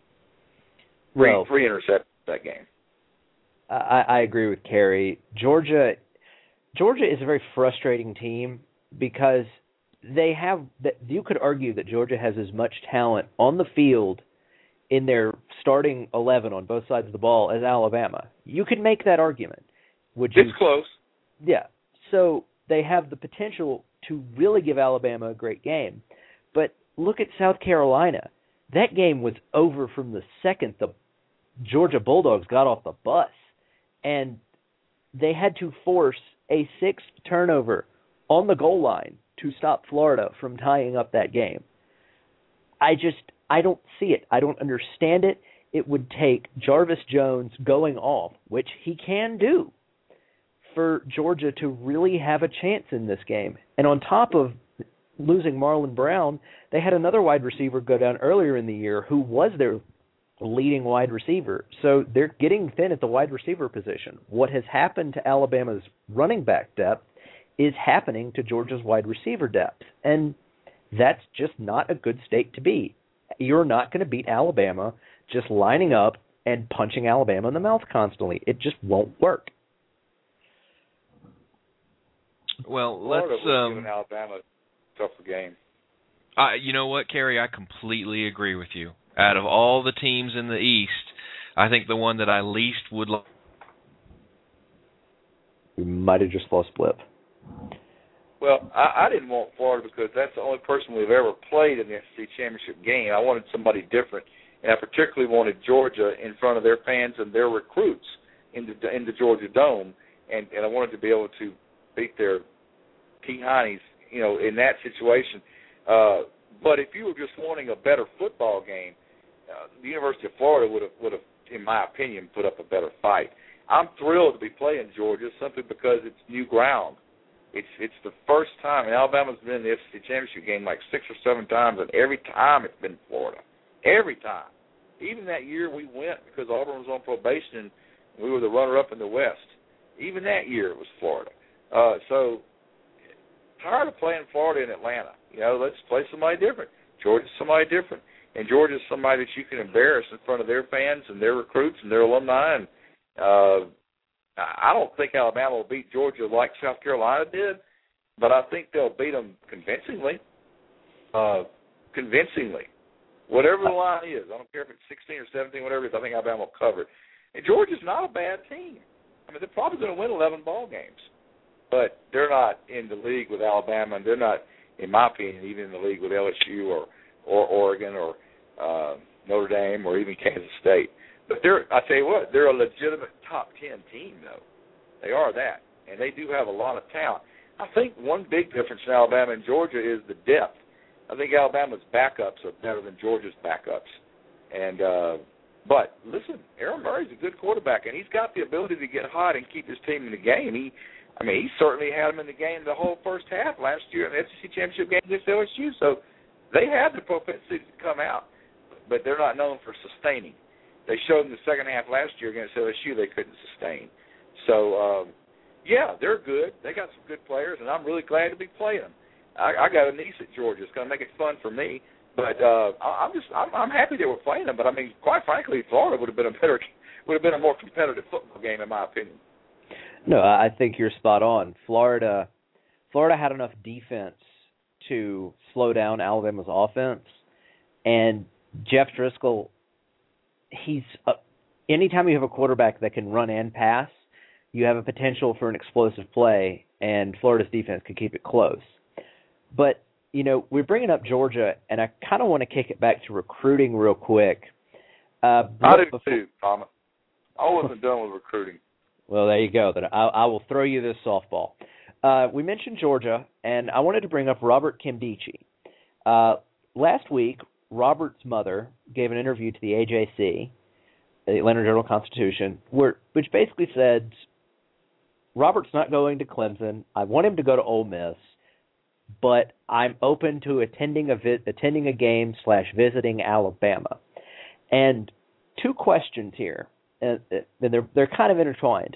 Three, well, three interceptions that game. I, I agree with Kerry. Georgia, Georgia is a very frustrating team because they have. You could argue that Georgia has as much talent on the field in their starting eleven on both sides of the ball as Alabama. You could make that argument. Would you? It's close. Yeah. So they have the potential to really give Alabama a great game. But look at South Carolina. That game was over from the second the Georgia Bulldogs got off the bus. And they had to force a sixth turnover on the goal line to stop Florida from tying up that game. I just, I don't see it. I don't understand it. It would take Jarvis Jones going off, which he can do, for Georgia to really have a chance in this game. And on top of losing Marlon Brown, they had another wide receiver go down earlier in the year who was their leading wide receiver. So they're getting thin at the wide receiver position. What has happened to Alabama's running back depth is happening to Georgia's wide receiver depth. And that's just not a good state to be. You're not going to beat Alabama just lining up and punching Alabama in the mouth constantly. It just won't work. Well, Florida let's was um, giving Alabama a tougher game. I, you know what, Kerry? I completely agree with you. Out of all the teams in the East, I think the one that I least would like. We might have just lost Blip. Well, I, I didn't want Florida because that's the only person we've ever played in the S E C championship game. I wanted somebody different, and I particularly wanted Georgia in front of their fans and their recruits in the in the Georgia Dome, and, and I wanted to be able to beat their King Heinies, you know, in that situation. Uh, but if you were just wanting a better football game, uh, the University of Florida would have, would have, in my opinion, put up a better fight. I'm thrilled to be playing Georgia simply because it's new ground. It's it's the first time, and Alabama's been in the S E C championship game like six or seven times, and every time it's been Florida. Every time. Even that year we went because Auburn was on probation and we were the runner-up in the West. Even that year it was Florida. Uh, so tired of playing Florida and Atlanta. You know, let's play somebody different. Georgia's somebody different. And Georgia's somebody that you can embarrass in front of their fans and their recruits and their alumni. And uh, I don't think Alabama will beat Georgia like South Carolina did, but I think they'll beat them convincingly. Uh, convincingly. Whatever the line is. I don't care if it's sixteen or seventeen, whatever it is, I think Alabama will cover it. And Georgia's not a bad team. I mean, they're probably going to win eleven ball games. But they're not in the league with Alabama, and they're not, in my opinion, even in the league with L S U or, or Oregon or uh, Notre Dame or even Kansas State. But they're, I tell you what, they're a legitimate top ten team, though. They are that, and they do have a lot of talent. I think one big difference in Alabama and Georgia is the depth. I think Alabama's backups are better than Georgia's backups. And uh, but listen, Aaron Murray's a good quarterback, and he's got the ability to get hot and keep his team in the game. He, I mean, he certainly had them in the game the whole first half last year in the S E C championship game against L S U. So they have the propensity to come out, but they're not known for sustaining. They showed in the second half last year against L S U they couldn't sustain. So, um, yeah, they're good. They got some good players, and I'm really glad to be playing them. I, I got a niece at Georgia. It's going to make it fun for me. But uh, I, I'm just I'm, I'm happy they were playing them. But I mean, quite frankly, Florida would have been a better would have been a more competitive football game, in my opinion. No, I think you're spot on. Florida, Florida had enough defense to slow down Alabama's offense, and Jeff Driscoll. He's uh, anytime you have a quarterback that can run and pass, you have a potential for an explosive play, and Florida's defense could keep it close. But, you know, we're bringing up Georgia, and I kind of want to kick it back to recruiting real quick. Uh, I do before, too, Thomas. I wasn't done with recruiting. Well, there you go. Then I, I will throw you this softball. Uh, we mentioned Georgia, and I wanted to bring up Robert Kimdichie. Uh, last week, Robert's mother gave an interview to the A J C, the Atlanta Journal-Constitution, where, which basically said, Robert's not going to Clemson. I want him to go to Ole Miss, but I'm open to attending a vi- attending a game slash visiting Alabama. And two questions here, and they're they're kind of intertwined.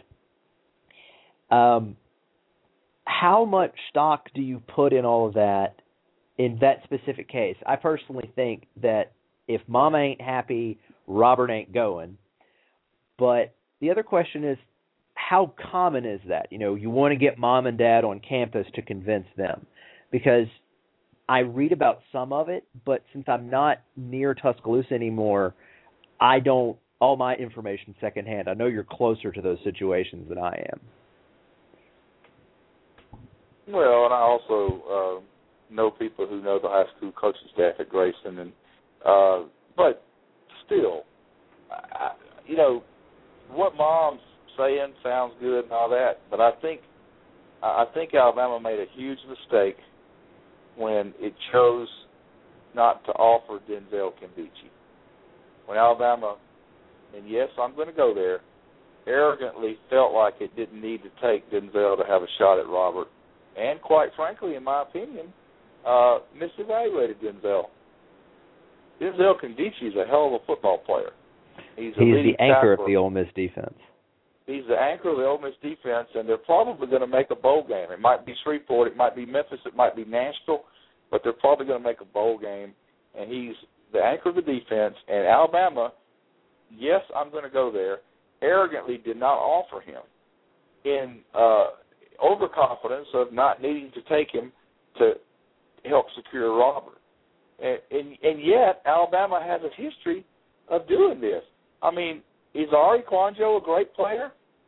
Um, how much stock do you put in all of that in that specific case? I personally think that if Mama ain't happy, Robert ain't going. But the other question is, how common is that? You know, you want to get Mom and Dad on campus to convince them. Because I read about some of it, but since I'm not near Tuscaloosa anymore, I don't, all my information secondhand. I know you're closer to those situations than I am. Well, and I also uh, know people who know the high school coaching staff at Grayson, and uh, but still, I, you know, what Mom's saying sounds good and all that, but I think I think Alabama made a huge mistake when it chose not to offer Denzel Kimdichie. When Alabama, and yes, I'm going to go there, arrogantly felt like it didn't need to take Denzel to have a shot at Robert. And quite frankly, in my opinion, uh, misevaluated Denzel. Denzel Kondichi is a hell of a football player. He's, a He's leading the anchor tackler. of the Ole Miss defense. He's the anchor of the Ole Miss defense, and they're probably going to make a bowl game. It might be Shreveport, it might be Memphis, it might be Nashville, but they're probably going to make a bowl game, and he's the anchor of the defense. And Alabama, yes, I'm going to go there, arrogantly did not offer him in uh, overconfidence of not needing to take him to help secure Robert. And, and, and yet, Alabama has a history of doing this. I mean, is Ari Kwanjo a great player?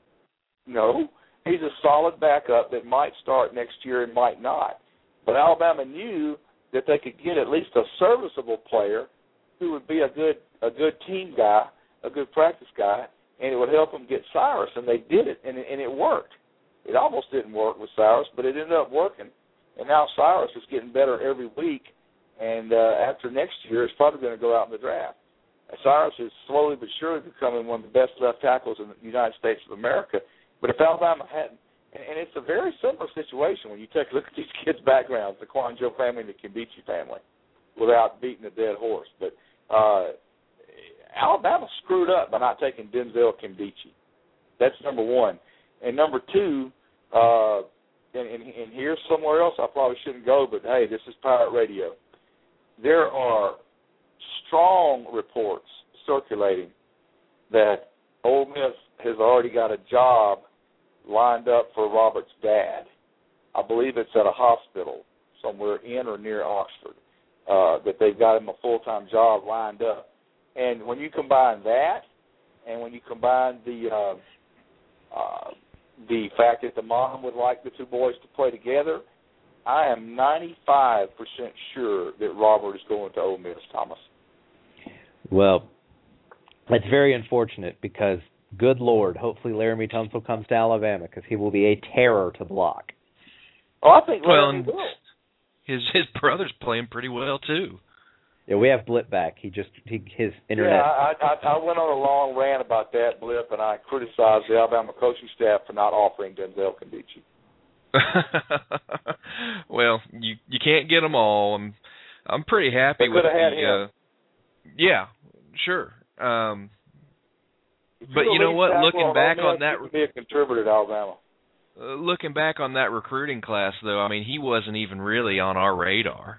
No. He's a solid backup that might start next year and might not. But Alabama knew that they could get at least a serviceable player who would be a good a good team guy, a good practice guy, and it would help them get Cyrus, and they did it, and it, and it worked. It almost didn't work with Cyrus, but it ended up working. And now Cyrus is getting better every week, and uh, after next year, it's probably going to go out in the draft. Cyrus is slowly but surely becoming one of the best left tackles in the United States of America. But if Alabama hadn't, and it's a very similar situation when you take a look at these kids' backgrounds, the Kwanjo family and the Kimbichi family, without beating a dead horse. But uh, Alabama screwed up by not taking Denzel Kimbichi. That's number one. And number two, uh, and, and, and here's somewhere else I probably shouldn't go, but, hey, this is Pirate Radio. There are strong reports circulating that Ole Miss has already got a job lined up for Robert's dad. I believe it's at a hospital somewhere in or near Oxford, uh, that they've got him a full-time job lined up. And when you combine that and when you combine the uh, uh, the fact that the mom would like the two boys to play together, I am ninety-five percent sure that Robert is going to Ole Miss, Thomas. Well, it's very unfortunate because, good Lord, hopefully Laramie Tunsil comes to Alabama because he will be a terror to block. Oh, I think Laramie well, will. His his brother's playing pretty well too. Yeah, we have Blip back. He just he, his internet. Yeah, I, I I went on a long rant about that, Blip, and I criticized the Alabama coaching staff for not offering Denzel Kondichi. Well, you you can't get them all. I'm I'm pretty happy they with could have had the. him. Uh, yeah, sure. Um, If but you know what? Looking back on that, he could be a contributor to Alabama. Uh, looking back on that recruiting class, though, I mean, he wasn't even really on our radar.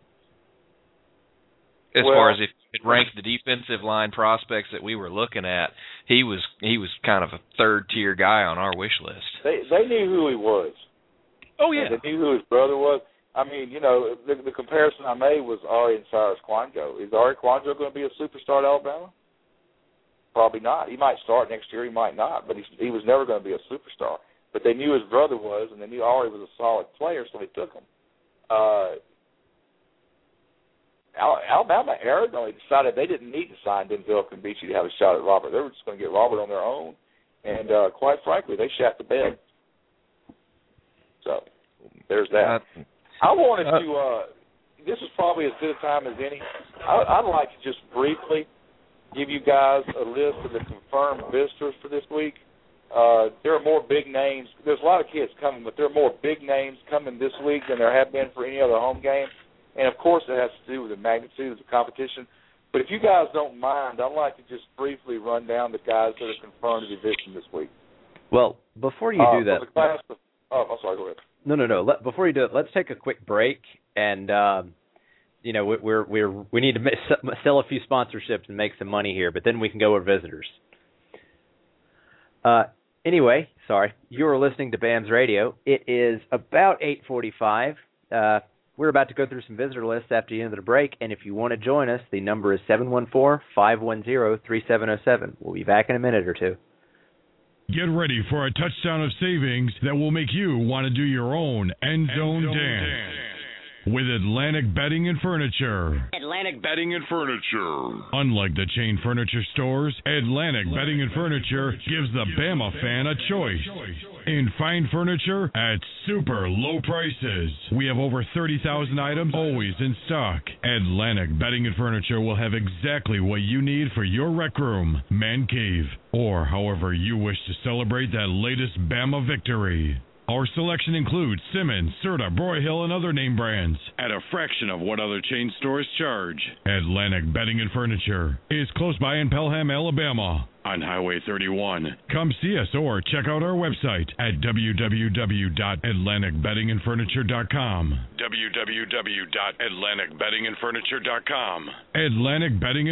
As well, far as if it ranked the defensive line prospects that we were looking at, he was he was kind of a third tier guy on our wish list. They they knew who he was. Oh yeah, And they knew who his brother was. I mean, you know, the, the comparison I made was Ari and Cyrus Kwanjo. Is Ari Kwanjo going to be a superstar at Alabama? Probably not. He might start next year. He might not. But he's, he was never going to be a superstar. But they knew his brother was, and they knew Ari was a solid player, so they took him. Uh, Alabama arrogantly decided they didn't need to sign Denzel Kondichi to have a shot at Robert. They were just going to get Robert on their own. And uh, quite frankly, they shat the bed. So there's that. Uh, I wanted to, uh, this is probably as good a time as any. I, I'd like to just briefly give you guys a list of the confirmed visitors for this week. Uh, there are more big names. There's a lot of kids coming, but there are more big names coming this week than there have been for any other home game. And, of course, it has to do with the magnitude of the competition. But if you guys don't mind, I'd like to just briefly run down the guys that are confirmed to be visiting this week. Well, before you uh, do that. For the class of, oh, I'm sorry, go ahead. No, no, no. Let, before you do it, let's take a quick break, and um, you know we're we're we need to sell a few sponsorships and make some money here, but then we can go with visitors. Uh, anyway, sorry, you are listening to B A M S Radio. It is about eight forty-five. Uh, we're about to go through some visitor lists after the end of the break, and if you want to join us, the number is seven one four, five one zero, three seven zero seven. We'll be back in a minute or two. Get ready for a touchdown of savings that will make you want to do your own end zone dance. dance. With Atlantic Bedding and Furniture. Atlantic Bedding and Furniture. Unlike the chain furniture stores, Atlantic Bedding and Furniture gives the Bama fan a choice in fine furniture at super low prices. We have over thirty thousand items always in stock. Atlantic Bedding and Furniture will have exactly what you need for your rec room, man cave, or however you wish to celebrate that latest Bama victory. Our selection includes Simmons, Serta, Broyhill, and other name brands at a fraction of what other chain stores charge. Atlantic Bedding and Furniture is close by in Pelham, Alabama, on Highway thirty-one. Come see us or check out our website at w w w dot atlantic bedding and furniture dot com. w w w dot atlantic bedding and furniture dot com. Atlantic Bedding and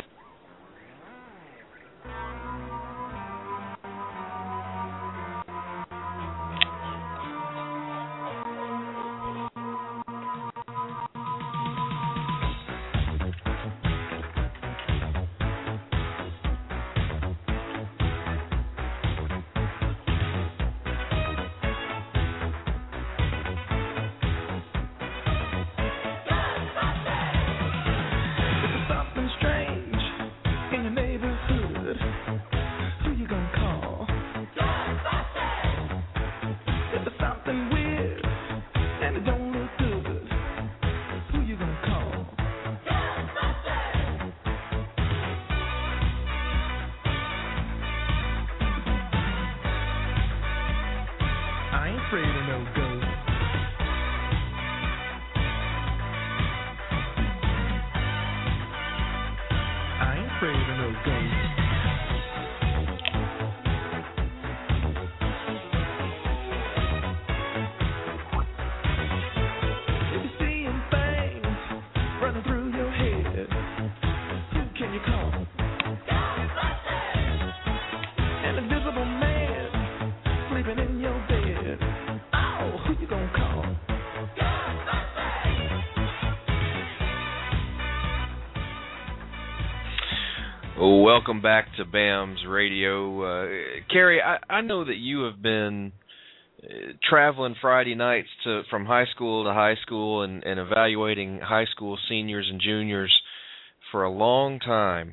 Welcome back to BAMS Radio. Uh, Carrie, I, I know that you have been uh, traveling Friday nights to from high school to high school and, and evaluating high school seniors and juniors for a long time.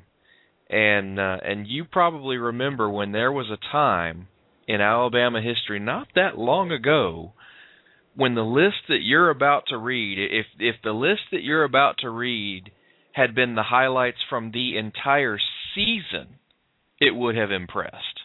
And uh, and you probably remember when there was a time in Alabama history not that long ago when the list that you're about to read, if if the list that you're about to read had been the highlights from the entire season, it would have impressed.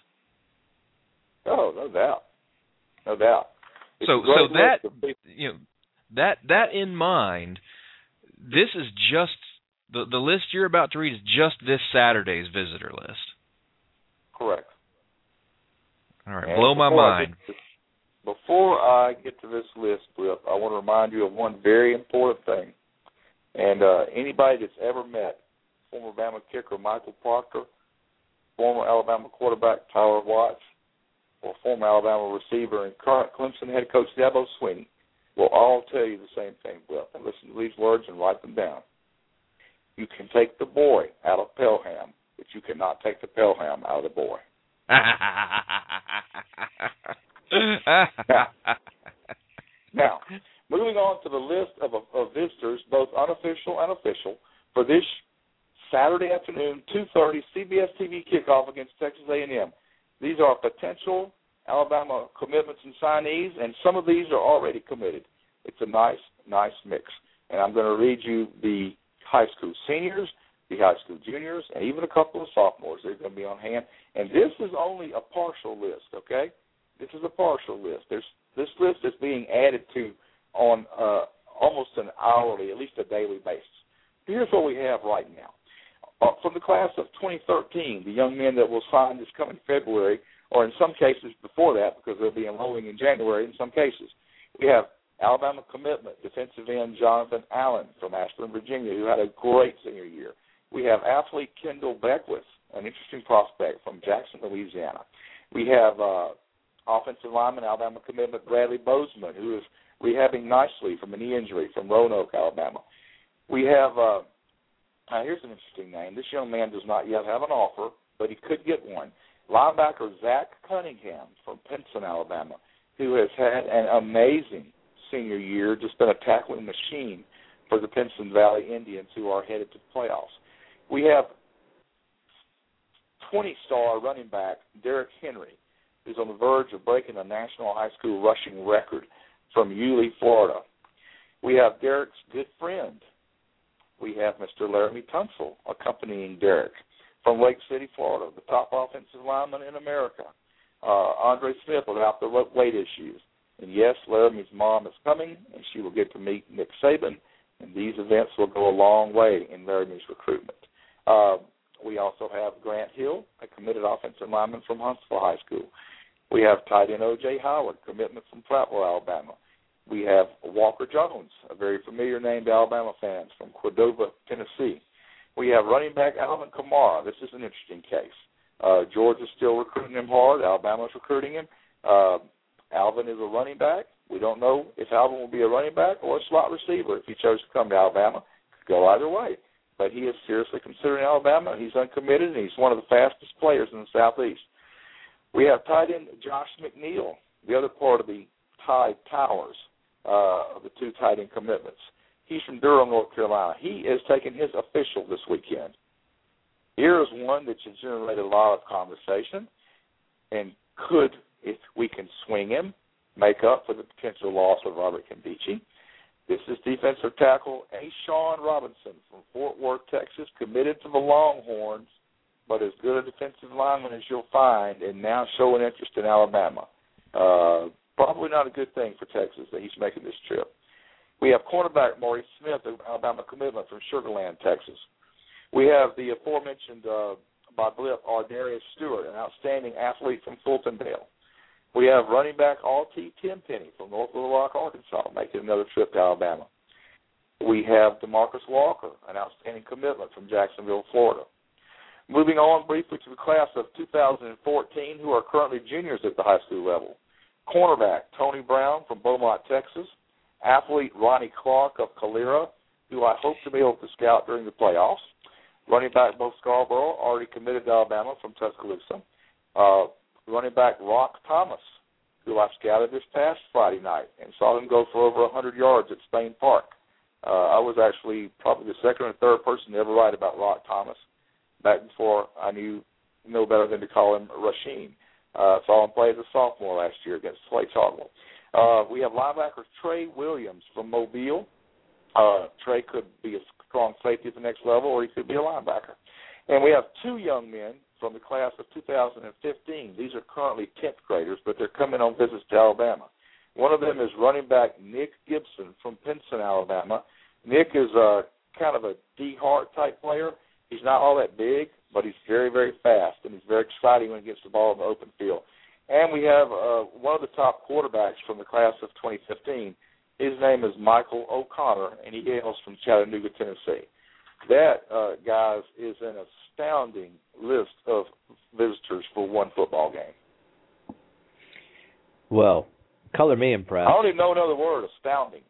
Oh, no doubt, no doubt. It's so, so that you know, that that in mind, this is just the the list you're about to read is just this Saturday's visitor list. Correct. All right, and blow my mind. I to, before I get to this list, Flip, I want to remind you of one very important thing. And uh, anybody that's ever met former Bama kicker Michael Proctor, former Alabama quarterback Tyler Watts, or former Alabama receiver and current Clemson head coach Dabo Swinney will all tell you the same thing, Will. And listen to these words and write them down. You can take the boy out of Pelham, but you cannot take the Pelham out of the boy. now, now, moving on to the list of, of visitors, both unofficial and official, for this Saturday afternoon, two thirty, C B S T V kickoff against Texas A and M. These are potential Alabama commitments and signees, and some of these are already committed. It's a nice, nice mix. And I'm going to read you the high school seniors, the high school juniors, and even a couple of sophomores. They're going to be on hand. And this is only a partial list, okay? This is a partial list. There's this list is being added to on uh, almost an hourly, at least a daily basis. Here's what we have right now. Uh, from the class of twenty thirteen, the young men that will sign this coming February, or in some cases before that because they'll be enrolling in January in some cases, we have Alabama commitment, defensive end Jonathan Allen from Ashburn, Virginia, who had a great senior year. We have athlete Kendall Beckwith, an interesting prospect from Jackson, Louisiana. We have uh, offensive lineman, Alabama commitment Bradley Bozeman, who is rehabbing nicely from a knee injury from Roanoke, Alabama. We have, uh, uh, here's an interesting name. This young man does not yet have an offer, but he could get one. Linebacker Zach Cunningham from Pinson, Alabama, who has had an amazing senior year, just been a tackling machine for the Pinson Valley Indians, who are headed to the playoffs. We have twenty-star running back Derrick Henry, who's on the verge of breaking a national high school rushing record from Yulee, Florida. We have Derrick's good friend. We have Mister Laramie Tunsil accompanying Derrick from Lake City, Florida, the top offensive lineman in America. Uh, Andre Smith without the weight issues. And yes, Laramie's mom is coming, and she will get to meet Nick Saban, and these events will go a long way in Laramie's recruitment. Uh, we also have Grant Hill, a committed offensive lineman from Huntsville High School. We have tight end O J Howard, commitment from Prattville, Alabama. We have Walker Jones, a very familiar name to Alabama fans, from Cordova, Tennessee. We have running back Alvin Kamara. This is an interesting case. Uh, Georgia's still recruiting him hard. Alabama's recruiting him. Uh, Alvin is a running back. We don't know if Alvin will be a running back or a slot receiver if he chose to come to Alabama. Could go either way. But he is seriously considering Alabama. He's uncommitted, and he's one of the fastest players in the Southeast. We have tight end Josh McNeil, the other part of the Tide Towers, uh, of the two tight end commitments. He's from Durham, North Carolina. He is taking his official this weekend. Here is one that should generate a lot of conversation and could, if we can swing him, make up for the potential loss of Robert Kimbichi. This is defensive tackle Ashawn Robinson from Fort Worth, Texas, committed to the Longhorns, but as good a defensive lineman as you'll find, and now showing interest in Alabama. Uh, probably not a good thing for Texas that he's making this trip. We have cornerback Maurice Smith, an Alabama commitment from Sugar Land, Texas. We have the aforementioned uh, by Blip, Ardarius Stewart, an outstanding athlete from Fultondale. We have running back Alti Tenpenny from North Little Rock, Arkansas, making another trip to Alabama. We have DeMarcus Walker, an outstanding commitment from Jacksonville, Florida. Moving on briefly to the class of two thousand fourteen, who are currently juniors at the high school level. Cornerback Tony Brown from Beaumont, Texas. Athlete Ronnie Clark of Calera, who I hope to be able to scout during the playoffs. Running back Bo Scarborough, already committed to Alabama from Tuscaloosa. Uh, running back Rock Thomas, who I scouted this past Friday night and saw him go for over one hundred yards at Spain Park. Uh, I was actually probably the second or third person to ever write about Rock Thomas back before I knew no better than to call him Rasheen. Uh, saw him play as a sophomore last year against Slade Chartwell. Uh, we have linebacker Trey Williams from Mobile. Uh, Trey could be a strong safety at the next level, or he could be a linebacker. And we have two young men from the class of two thousand fifteen. These are currently tenth graders, but they're coming on visits to Alabama. One of them is running back Nick Gibson from Pinson, Alabama. Nick is uh, kind of a D Hart type player. He's not all that big, but he's very, very fast, and he's very exciting when he gets the ball in the open field. And we have uh, one of the top quarterbacks from the class of twenty fifteen. His name is Michael O'Connor, and he hails from Chattanooga, Tennessee. That, uh, guys, is an astounding list of visitors for one football game. Well, color me impressed. I don't even know another word, astounding.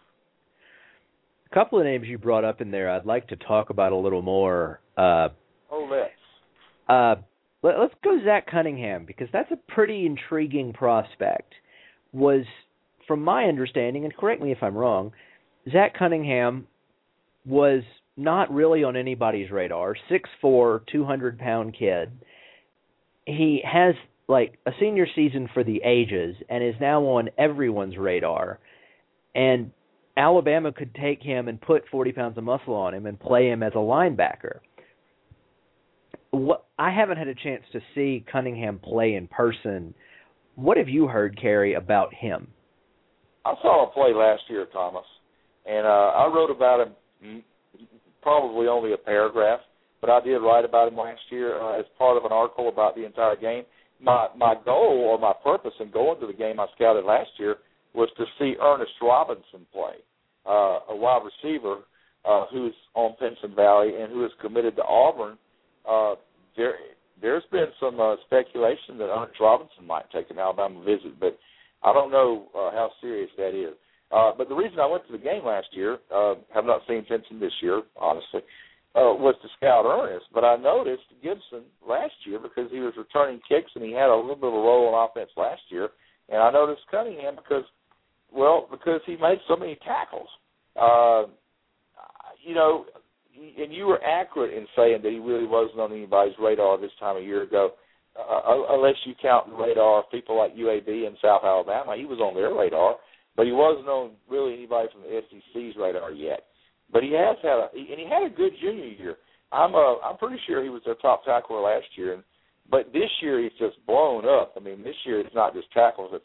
A couple of names you brought up in there I'd like to talk about a little more. Uh, oh, let's. Uh, let, let's go Zach Cunningham, because that's a pretty intriguing prospect. Was, from my understanding, and correct me if I'm wrong, Zach Cunningham was not really on anybody's radar. six foot four, two hundred pound kid. He has, like, a senior season for the ages and is now on everyone's radar. And Alabama could take him and put forty pounds of muscle on him and play him as a linebacker. What, I haven't had a chance to see Cunningham play in person. What have you heard, Kerry, about him? I saw him play last year, Thomas, and uh, I wrote about him probably only a paragraph, but I did write about him last year uh, as part of an article about the entire game. My my goal or my purpose in going to the game I scouted last year was to see Ernest Robinson play, uh, a wide receiver uh, who's on Pinson Valley and who is committed to Auburn. Uh, there, there's been some uh, speculation that Ernest Robinson might take an Alabama visit, but I don't know uh, how serious that is. Uh, but the reason I went to the game last year, uh, have not seen Pinson this year, honestly, uh, was to scout Ernest. But I noticed Gibson last year because he was returning kicks and he had a little bit of a role on offense last year. And I noticed Cunningham because, well, because he made so many tackles. Uh, you know, and you were accurate in saying that he really wasn't on anybody's radar this time a year ago, uh, unless you count the radar of people like U A B and South Alabama. He was on their radar, but he wasn't on really anybody from the S E C's radar yet. But he has had a, and he had a good junior year. I'm uh, I'm pretty sure he was their top tackler last year, and, but this year he's just blown up. I mean, this year it's not just tackles, it's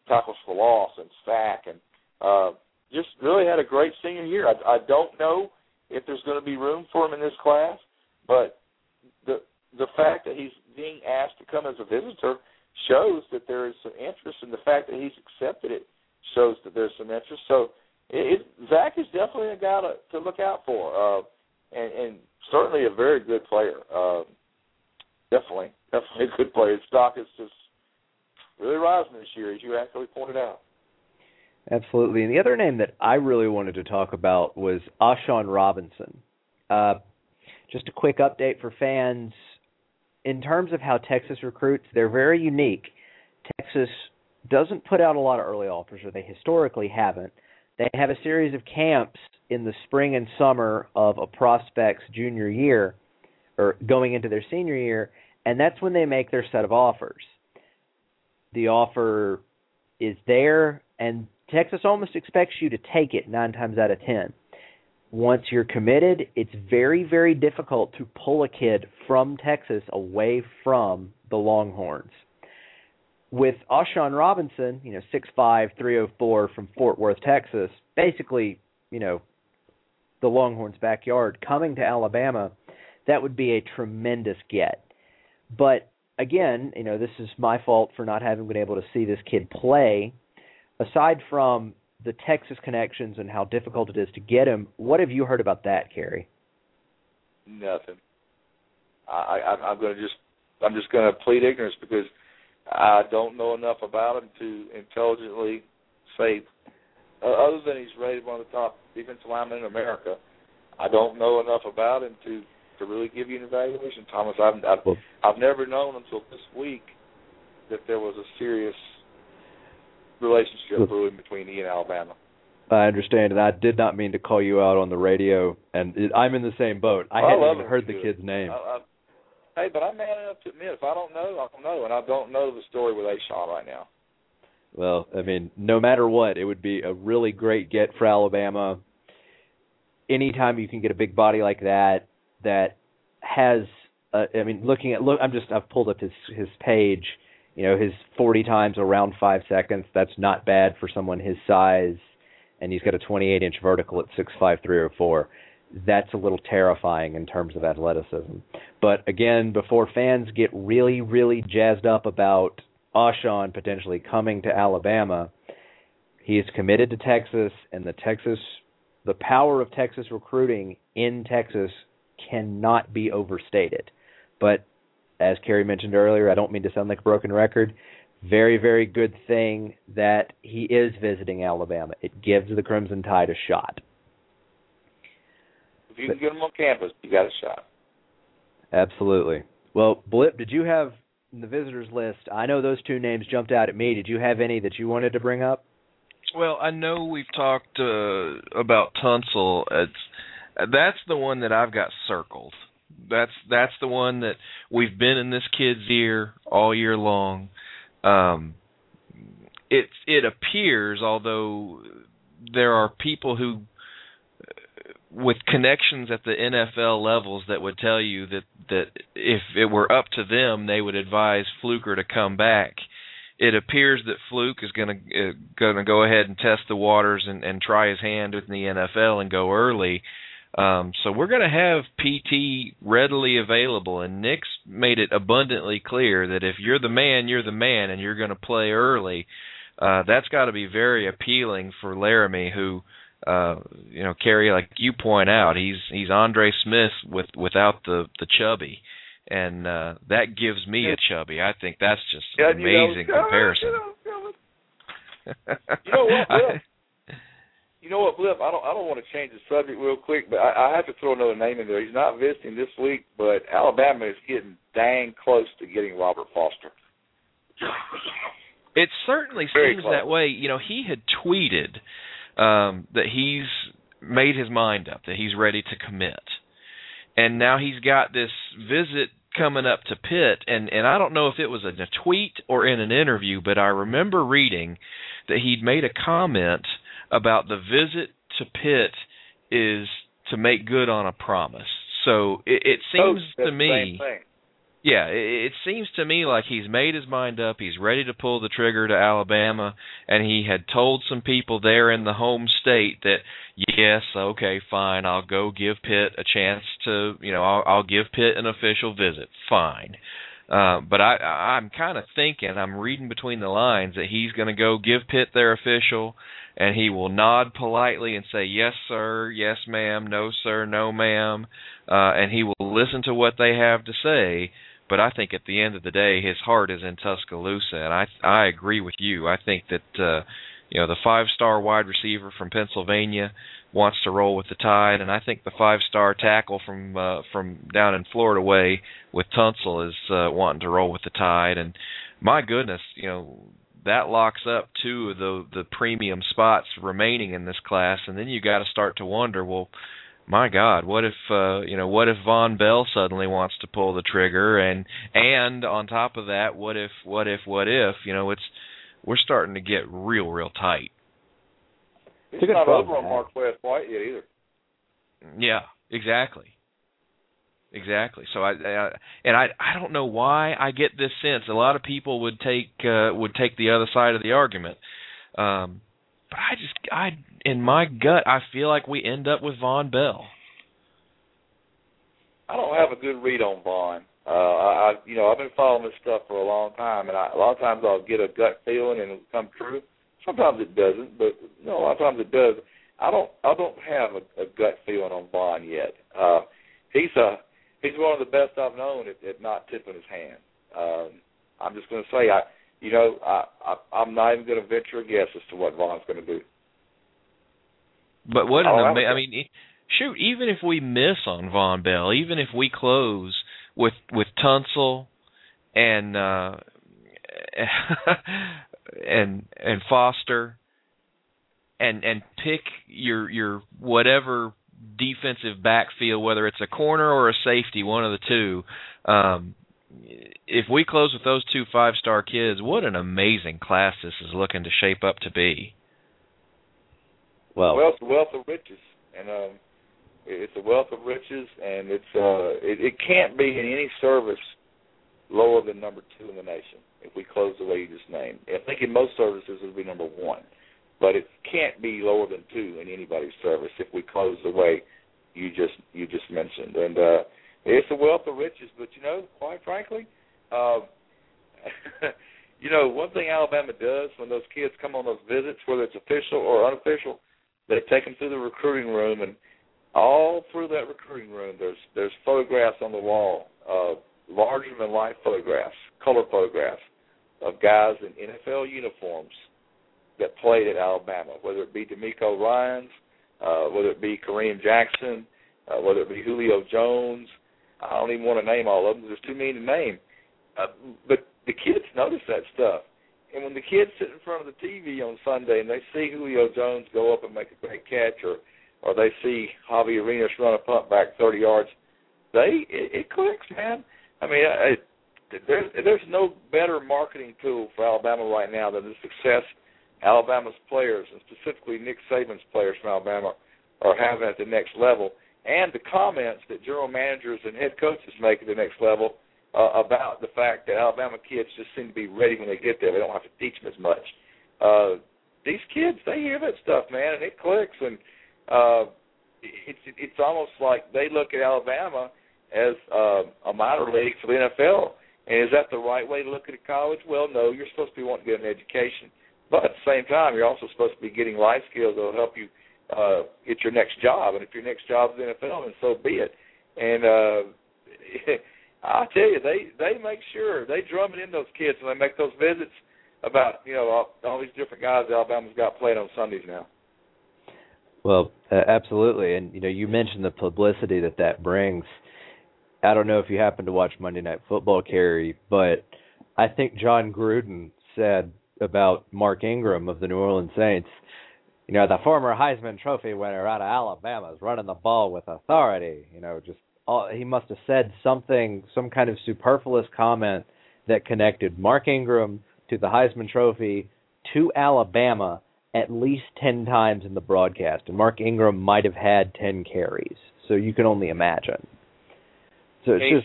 tackles for loss and sack, and uh, just really had a great senior year. I, I don't know if there's going to be room for him in this class, but the the fact that he's being asked to come as a visitor shows that there is some interest, and the fact that he's accepted it shows that there's some interest. So it, it, Zach is definitely a guy to, to look out for, uh, and, and certainly a very good player. Uh, definitely, definitely a good player. His stock is just really rising this year, as you actually pointed out. Absolutely. And the other name that I really wanted to talk about was Ashawn Robinson. Uh, just a quick update for fans. In terms of how Texas recruits, they're very unique. Texas doesn't put out a lot of early offers, or they historically haven't. They have a series of camps in the spring and summer of a prospect's junior year, or going into their senior year, and that's when they make their set of offers. The offer is there, and Texas almost expects you to take it nine times out of ten. Once you're committed, it's very, very difficult to pull a kid from Texas away from the Longhorns. With Ashawn Robinson, you know, six five, three oh four from Fort Worth, Texas, basically, you know, the Longhorns' backyard, coming to Alabama, that would be a tremendous get. But again, you know, this is my fault for not having been able to see this kid play. Aside from the Texas connections and how difficult it is to get him, what have you heard about that, Kerry? Nothing. I, I, I'm going to just, I'm just going to plead ignorance because I don't know enough about him to intelligently say, uh, other than he's rated one of the top defensive linemen in America, I don't know enough about him to, to really give you an evaluation, Thomas. I've, I've, well, I've never known until this week that there was a serious relationship brewing between he and Alabama. I understand, and I did not mean to call you out on the radio, and it, I'm in the same boat. I well, hadn't I even heard the good. kid's name. I, I, hey, but I'm man enough to admit, if I don't know, I don't know, and I don't know the story with Ashawn right now. Well, I mean, no matter what, it would be a really great get for Alabama. Anytime you can get a big body like that, that has, uh, I mean, looking at, look, I'm just, I've pulled up his his page. You know, his forty times around five seconds, that's not bad for someone his size, and he's got a twenty-eight inch vertical at six five, three oh four. That's a little terrifying in terms of athleticism. But again, before fans get really, really jazzed up about Ashawn potentially coming to Alabama, he is committed to Texas, and the Texas, the power of Texas recruiting in Texas cannot be overstated. But as Kerry mentioned earlier, I don't mean to sound like a broken record, very, very good thing that he is visiting Alabama. It gives the Crimson Tide a shot. If you can get him on campus, you got a shot. Absolutely. Well, Blip, did you have in the visitors list, I know those two names jumped out at me. Did you have any that you wanted to bring up? Well, I know we've talked uh, about Tunsil. It's, that's the one that I've got circled. That's that's the one that we've been in this kid's ear all year long. Um, it it appears, although there are people who, with connections at the N F L levels, that would tell you that, that if it were up to them, they would advise Fluker to come back. It appears that Fluke is going to uh, going to go ahead and test the waters and, and try his hand in the N F L and go early. Um, so we're going to have P T readily available, and Nick's made it abundantly clear that if you're the man, you're the man, and you're going to play early. Uh, that's got to be very appealing for Laramie, who, uh, you know, Kerry, like you point out, he's he's Andre Smith with without the the chubby, and uh, that gives me a chubby. I think that's just an amazing you know, comparison. You know, you know what, Blip? You know what, Blip? I don't. I don't want to change the subject real quick, but I, I have to throw another name in there. He's not visiting this week, but Alabama is getting dang close to getting Robert Foster. It certainly Very seems close. that way. You know, he had tweeted um, that he's made his mind up, that he's ready to commit, and now he's got this visit coming up to Pitt, and, and I don't know if it was in a tweet or in an interview, but I remember reading that he'd made a comment about the visit to Pitt is to make good on a promise. So it, it seems oh, to me, Yeah, it, it seems to me like he's made his mind up. He's ready to pull the trigger to Alabama, and he had told some people there in the home state that, yes, okay, fine, I'll go give Pitt a chance to, you know, I'll, I'll give Pitt an official visit. Fine. Uh, but I, I'm kind of thinking, I'm reading between the lines, that he's going to go give Pitt their official, and he will nod politely and say, yes, sir, yes, ma'am, no, sir, no, ma'am, uh, and he will listen to what they have to say. But I think at the end of the day, his heart is in Tuscaloosa, and I I agree with you. I think that uh, you know, the five-star wide receiver from Pennsylvania wants to roll with the Tide, and I think the five-star tackle from uh, from down in Florida way with Tunsil is uh, wanting to roll with the Tide. And my goodness, you know, that locks up two of the the premium spots remaining in this class, and then you got to start to wonder, well, my God, what if uh, you know? What if Von Bell suddenly wants to pull the trigger, and and on top of that, what if, what if, what if? You know, it's we're starting to get real, real tight. It's not over on Marquez White yet either. Yeah, exactly, exactly. So I, I and I I don't know why I get this sense. A lot of people would take uh, would take the other side of the argument. Um, But I just, I in my gut, I feel like we end up with Von Bell. I don't have a good read on Von. Uh, I, you know, I've been following this stuff for a long time, and I, a lot of times I'll get a gut feeling and it'll come true. Sometimes it doesn't, but you know, a lot of times it does. I don't, I don't have a, a gut feeling on Von yet. Uh, he's a, he's one of the best I've known at, at not tipping his hand. Um, I'm just going to say, I. You know, I, I, I'm not even going to venture a guess as to what Von's going to do. But what an ama- I mean, shoot, even if we miss on Von Bell, even if we close with with Tunsil and uh, and and Foster and and pick your your whatever defensive backfield, whether it's a corner or a safety, one of the two. Um, If we close with those two five-star kids, what an amazing class this is looking to shape up to be. Well, well it's a wealth of riches, and um, it's a wealth of riches, and it's uh, it, it can't be in any service lower than number two in the nation if we close the way you just named. I think in most services it would be number one, but it can't be lower than two in anybody's service if we close the way you just you just mentioned, and. Uh, It's a wealth of riches, but, you know, quite frankly, uh, you know, one thing Alabama does when those kids come on those visits, whether it's official or unofficial, they take them through the recruiting room, and all through that recruiting room there's there's photographs on the wall, uh, larger-than-life photographs, color photographs of guys in N F L uniforms that played at Alabama, whether it be D'Amico Ryans, uh, whether it be Kareem Jackson, uh, whether it be Julio Jones. I don't even want to name all of them. There's too many to name. Uh, but the kids notice that stuff. And when the kids sit in front of the T V on Sunday and they see Julio Jones go up and make a great catch, or or they see Javi Arenas run a punt back thirty yards, they it, it clicks, man. I mean, it, there's, there's no better marketing tool for Alabama right now than the success Alabama's players, and specifically Nick Saban's players from Alabama, are having at the next level. And the comments that general managers and head coaches make at the next level uh, about the fact that Alabama kids just seem to be ready when they get there. They don't have to teach them as much. Uh, these kids, they hear that stuff, man, and it clicks. And uh, it's it's almost like they look at Alabama as uh, a minor league for the N F L. And is that the right way to look at a college? Well, no, you're supposed to be wanting to get an education. But at the same time, you're also supposed to be getting life skills that will help you Uh, get your next job, and if your next job is the N F L, then so be it. And uh, I'll tell you, they they make sure they drum it in those kids when they make those visits about you know all, all these different guys Alabama's got playing on Sundays now. Well, uh, absolutely, and you know you mentioned the publicity that that brings. I don't know if you happen to watch Monday Night Football, Kerry, but I think John Gruden said about Mark Ingram of the New Orleans Saints, you know, the former Heisman Trophy winner out of Alabama is running the ball with authority. You know, just all, he must have said something, some kind of superfluous comment that connected Mark Ingram to the Heisman Trophy to Alabama at least ten times in the broadcast. And Mark Ingram might have had ten carries. So you can only imagine. So it's he just, said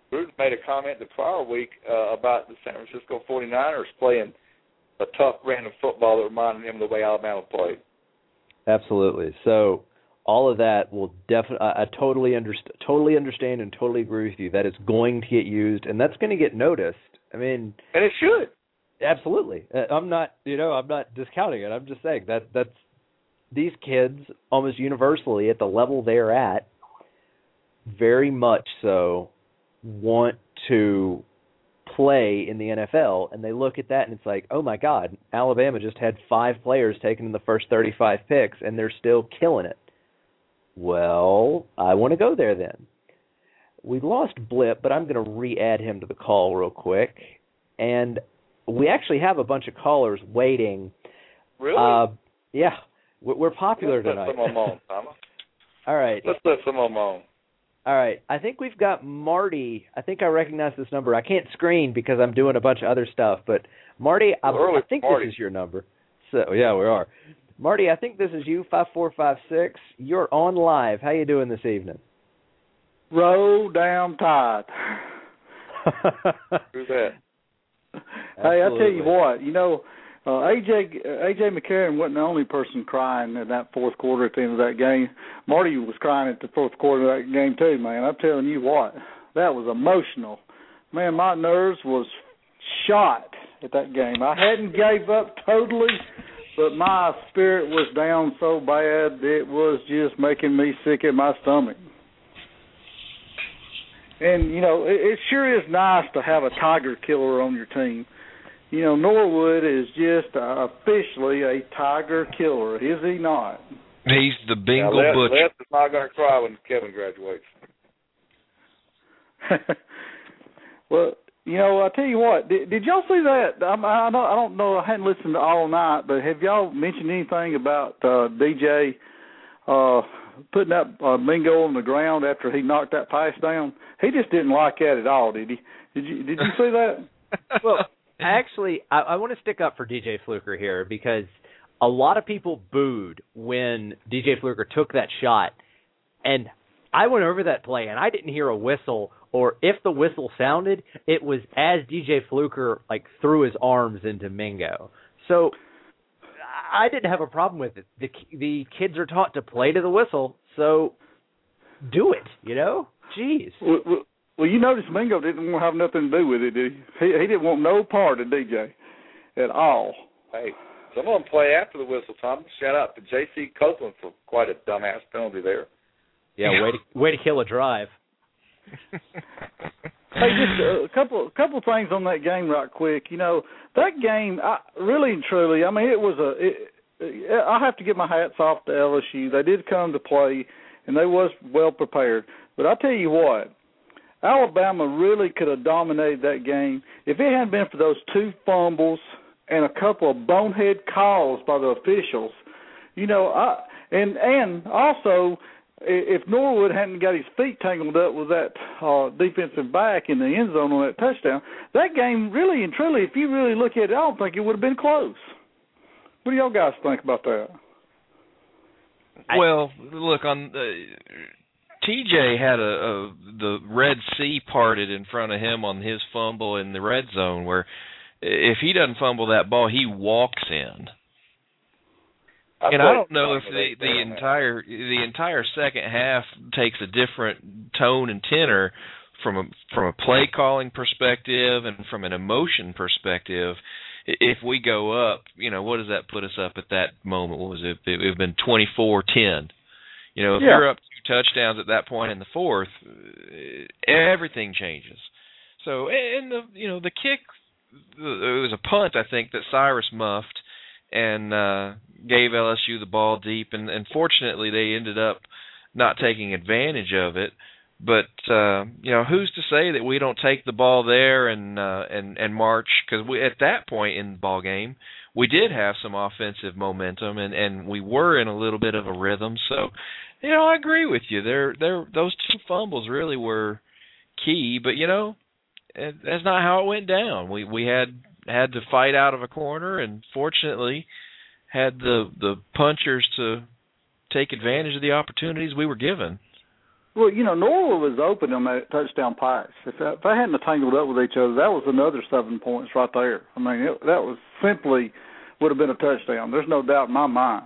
Gruden made a comment the prior week uh, about the San Francisco forty-niners playing a tough random football that reminded him of the way Alabama played. Absolutely. So all of that will definitely, I, I totally, underst- totally understand and totally agree with you. That is going to get used, and that's going to get noticed. I mean, and it should. Absolutely. I'm not, you know, I'm not discounting it. I'm just saying that that's these kids almost universally at the level they're at, very much so want to play in the N F L, and they look at that and it's like, oh my God, Alabama just had five players taken in the first thirty-five picks and they're still killing it. Well, I want to go there then. We lost Blip, but I'm going to re-add him to the call real quick. And we actually have a bunch of callers waiting. Really? Uh, yeah. We're popular Let's tonight. Let some of them on, Thomas. All right. Let's let some of them on. All right. I think we've got Marty. I think I recognize this number. I can't screen because I'm doing a bunch of other stuff. But, Marty, I, I think Marty. this is your number. So, yeah, we are. Marty, I think this is you, five four five six. You're on live. How you doing this evening? Roll down tide. Who's that? Hey, I tell you what, you know, uh, A J A J McCarron wasn't the only person crying in that fourth quarter at the end of that game. Marty was crying at the fourth quarter of that game too, man. I'm telling you what, that was emotional. Man, my nerves was shot at that game. I hadn't gave up totally, but my spirit was down so bad it was just making me sick in my stomach. And, you know, it, it sure is nice to have a Tiger killer on your team. You know, Norwood is just uh, officially a Tiger killer, is he not? He's the Bengal Les, butcher. Les is not going to cry when Kevin graduates. Well, you know, I tell you what, did, did y'all see that? I, I, don't, I don't know, I hadn't listened to all night, but have y'all mentioned anything about uh, D J uh, putting that uh, Mingo on the ground after he knocked that pass down? He just didn't like that at all, did he? Did you Did you see that? Well, actually, I, I want to stick up for D J Fluker here because a lot of people booed when D J Fluker took that shot, and I went over that play and I didn't hear a whistle, or if the whistle sounded, it was as D J Fluker like threw his arms into Mingo. So I didn't have a problem with it. The the kids are taught to play to the whistle, so do it. You know, jeez. Well, well, well you notice Mingo didn't want to have nothing to do with it, did he? He, he didn't want no part of D J at all. Hey, some of them play after the whistle, Tom. Shout out to J C Copeland for quite a dumbass penalty there. Yeah, way to, way to kill a drive. Hey, just a couple a couple things on that game right quick. You know, that game, I, really and truly, I mean, it was a it, – I have to give my hats off to L S U. They did come to play, and they was well prepared. But I tell you what, Alabama really could have dominated that game if it hadn't been for those two fumbles and a couple of bonehead calls by the officials. You know, I and and also – if Norwood hadn't got his feet tangled up with that uh, defensive back in the end zone on that touchdown, that game really and truly, if you really look at it, I don't think it would have been close. What do y'all guys think about that? Well, look, on uh, T J had a, a the Red Sea parted in front of him on his fumble in the red zone, where if he doesn't fumble that ball, he walks in. I and I don't know if the, the entire the entire second half takes a different tone and tenor from a from a play calling perspective and from an emotion perspective. If we go up, you know, what does that put us up at that moment? What was it? It would have been twenty-four ten. You know, if yeah. you're up two touchdowns at that point in the fourth, everything changes. So, and the you know the kick, it was a punt, I think, that Cyrus muffed and uh, gave L S U the ball deep, and, and fortunately they ended up not taking advantage of it. But uh, you know, who's to say that we don't take the ball there and uh, and and march? Because we at that point in the ball game, we did have some offensive momentum, and, and we were in a little bit of a rhythm. So, you know, I agree with you. There, there, those two fumbles really were key. But you know, it, that's not how it went down. We we had. had to fight out of a corner, and fortunately had the the punchers to take advantage of the opportunities we were given. Well, you know, Norwell was open on that touchdown pass. If, if they hadn't tangled up with each other, that was another seven points right there. I mean, it, that was simply would have been a touchdown. There's no doubt in my mind.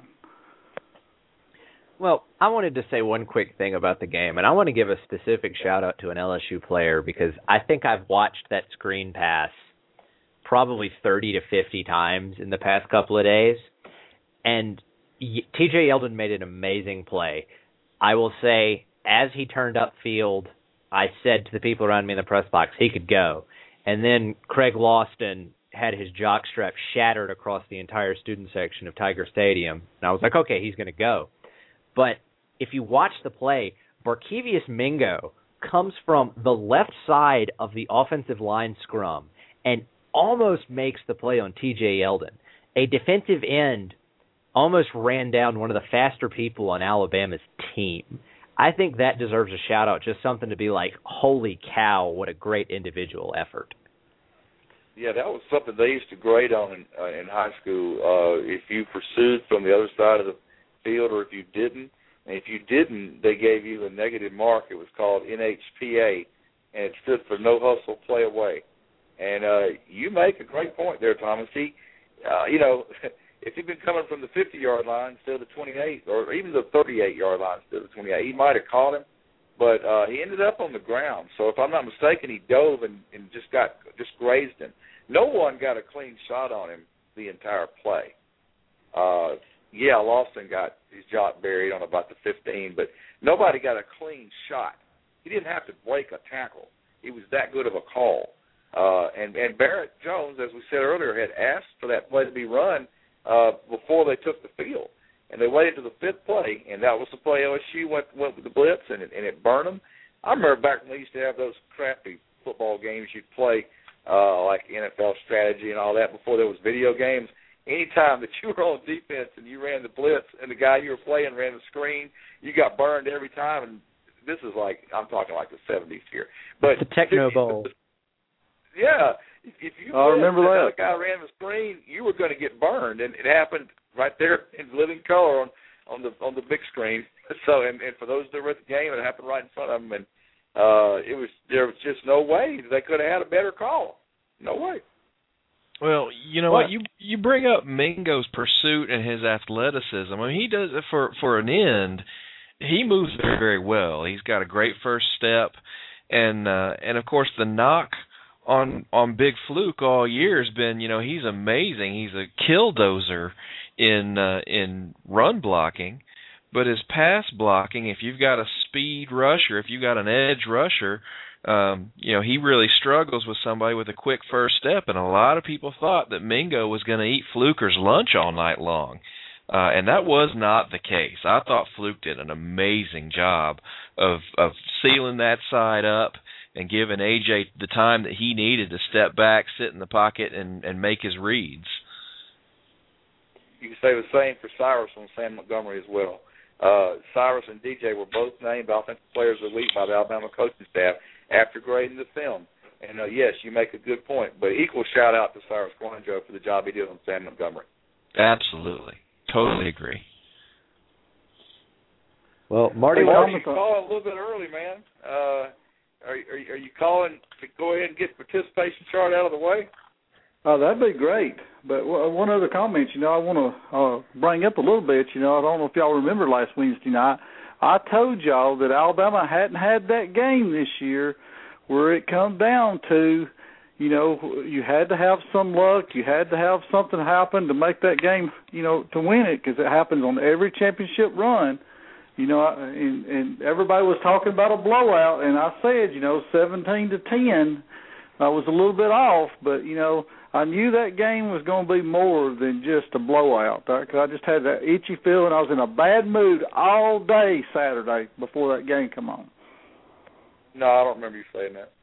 Well, I wanted to say one quick thing about the game, and I want to give a specific shout-out to an L S U player because I think I've watched that screen pass probably thirty to fifty times in the past couple of days, and T J Yeldon made an amazing play. I will say, as he turned upfield, I said to the people around me in the press box, he could go. And then Craig Lawson had his jockstrap shattered across the entire student section of Tiger Stadium, and I was like, okay, he's going to go. But if you watch the play, Barkevius Mingo comes from the left side of the offensive line scrum and almost makes the play on T J Yeldon. A defensive end almost ran down one of the faster people on Alabama's team. I think that deserves a shout-out, just something to be like, holy cow, what a great individual effort. Yeah, that was something they used to grade on in, uh, in high school. Uh, if you pursued from the other side of the field or if you didn't. And if you didn't, they gave you a negative mark. It was called N H P A, and it stood for no hustle, play away. And uh, you make a great point there, Thomas. He, uh, you know, if he'd been coming from the fifty-yard line instead of the twenty-eight, or even the thirty-eight-yard line instead of the twenty-eight, he might have caught him. But uh, he ended up on the ground. So if I'm not mistaken, he dove and, and just got just grazed him. No one got a clean shot on him the entire play. Uh, yeah, Lawson got his jock buried on about the fifteen, but nobody got a clean shot. He didn't have to break a tackle. He was that good of a call. Uh, and, and Barrett Jones, as we said earlier, had asked for that play to be run uh, before they took the field. And they waited to the fifth play, and that was the play L S U went, went with the blitz, and it, and it burned them. I remember back when they used to have those crappy football games you'd play, uh, like N F L strategy and all that before there was video games. Anytime that you were on defense and you ran the blitz and the guy you were playing ran the screen, you got burned every time. And this is like, I'm talking like the seventies here. But the Techno Bowl. Yeah. If you I remember that. The guy ran the screen, you were going to get burned. And it happened right there in living color on, on the on the big screen. So, and, and for those that were at the game, it happened right in front of them. And uh, it was there was just no way they could have had a better call. No way. Well, you know what? what? You you bring up Mingo's pursuit and his athleticism. I mean, he does it for for an end. He moves very very well. He's got a great first step, and uh, and of course the knock on on Big Fluke all year has been, you know, he's amazing. He's a killdozer in uh, in run blocking, but his pass blocking, if you've got a speed rusher, if you've got an edge rusher. Um, you know, he really struggles with somebody with a quick first step, and a lot of people thought that Mingo was going to eat Fluker's lunch all night long, uh, and that was not the case. I thought Fluke did an amazing job of of sealing that side up and giving A J the time that he needed to step back, sit in the pocket, and, and make his reads. You can say the same for Cyrus on Sam Montgomery as well. Uh, Cyrus and D J were both named Offensive Players of the Week by the Alabama coaching staff after grading the film. And, uh, yes, you make a good point. But equal shout-out to Cyrus Guanjo for the job he did on Sam Montgomery. Absolutely. Totally agree. Well, Marty, hey, Marty, you calling a little bit early, man. Uh, are, are, are you calling to go ahead and get the participation chart out of the way? Oh, that'd be great. But one other comment, you know, I want to uh, bring up a little bit. You know, I don't know if y'all remember last Wednesday night. I told y'all that Alabama hadn't had that game this year where it comes down to, you know, you had to have some luck. You had to have something happen to make that game, you know, to win it, because it happens on every championship run. You know, and, and everybody was talking about a blowout, and I said, you know, seventeen to ten. I was a little bit off, but, you know, I knew that game was going to be more than just a blowout, because I just had that itchy feeling. I was in a bad mood all day Saturday before that game come on. No, I don't remember you saying that.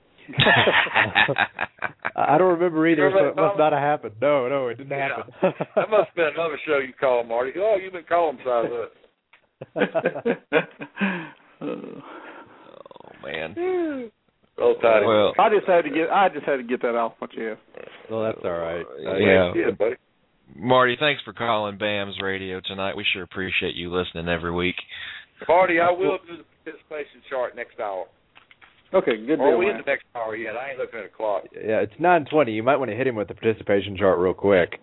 I don't remember either, remember so it must not have happened. No, no, it didn't yeah. happen. That must have been another show you called, Marty. Oh, you've been calling size up. Oh, man. Well, well, I just had to get I just had to get that off my chest. Well, that's all right. Uh, yeah, yeah, buddy. Marty, thanks for calling B A M's Radio tonight. We sure appreciate you listening every week. Marty, I will do the participation chart next hour. Okay, good deal, Or are we man. in the next hour yet? I ain't looking at the clock. Yeah, it's nine twenty. You might want to hit him with the participation chart real quick.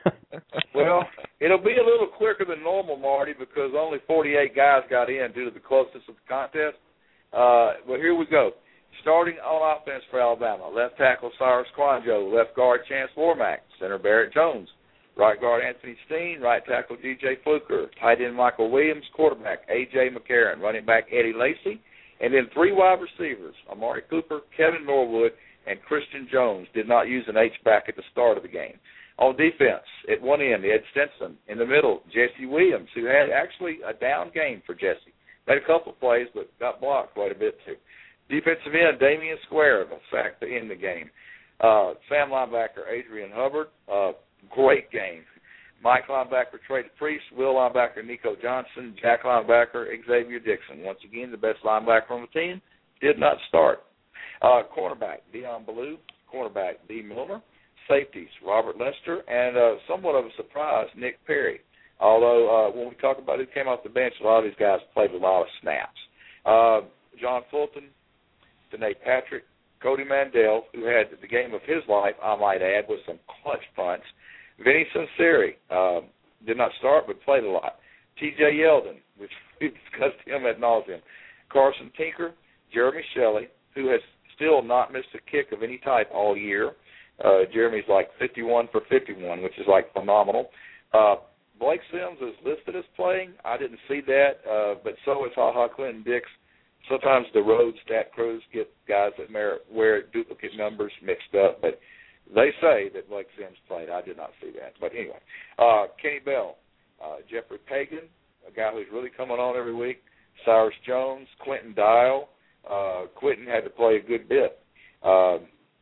Well, it'll be a little quicker than normal, Marty, because only forty-eight guys got in due to the closeness of the contest. Uh, well, here we go. Starting on offense for Alabama, left tackle Cyrus Quanjo, left guard Chance Warmack, center Barrett Jones, right guard Anthony Steen, right tackle D J Fluker, tight end Michael Williams, quarterback A J McCarron, running back Eddie Lacy, and then three wide receivers, Amari Cooper, Kevin Norwood, and Christian Jones. Did not use an H-back at the start of the game. On defense, at one end, Ed Stinson. In the middle, Jesse Williams, who had actually a down game for Jesse. Made a couple of plays, but got blocked quite a bit, too. Defensive end, Damian Square, a sack to end the game. Uh, Sam linebacker, Adrian Hubbard, uh, great game. Mike linebacker, Trey Priest. Will linebacker, Nico Johnson. Jack linebacker, Xavier Dixon. Once again, the best linebacker on the team did not start. Uh, cornerback, Dion Ballou. Cornerback, D. Milner. Safeties, Robert Lester. And uh, somewhat of a surprise, Nick Perry. Although uh, when we talk about who came off the bench, a lot of these guys played a lot of snaps. Uh, John Fulton, Danae Patrick, Cody Mandel, who had the game of his life, I might add, with some clutch punts. Vinny Sinceri uh, did not start but played a lot. T J Yeldon, which we discussed him ad nauseum. Carson Tinker, Jeremy Shelley, who has still not missed a kick of any type all year. Uh, Jeremy's like fifty-one for fifty-one, which is like phenomenal. Uh, Blake Sims is listed as playing. I didn't see that, uh, but so is Ha Ha Clinton Dix. Sometimes the road stat crews get guys that wear duplicate numbers mixed up, but they say that Blake Sims played. I did not see that. But anyway, uh, Kenny Bell, uh, Jeffrey Pagan, a guy who's really coming on every week, Cyrus Jones, Quentin Dial. Uh, Quentin had to play a good bit uh,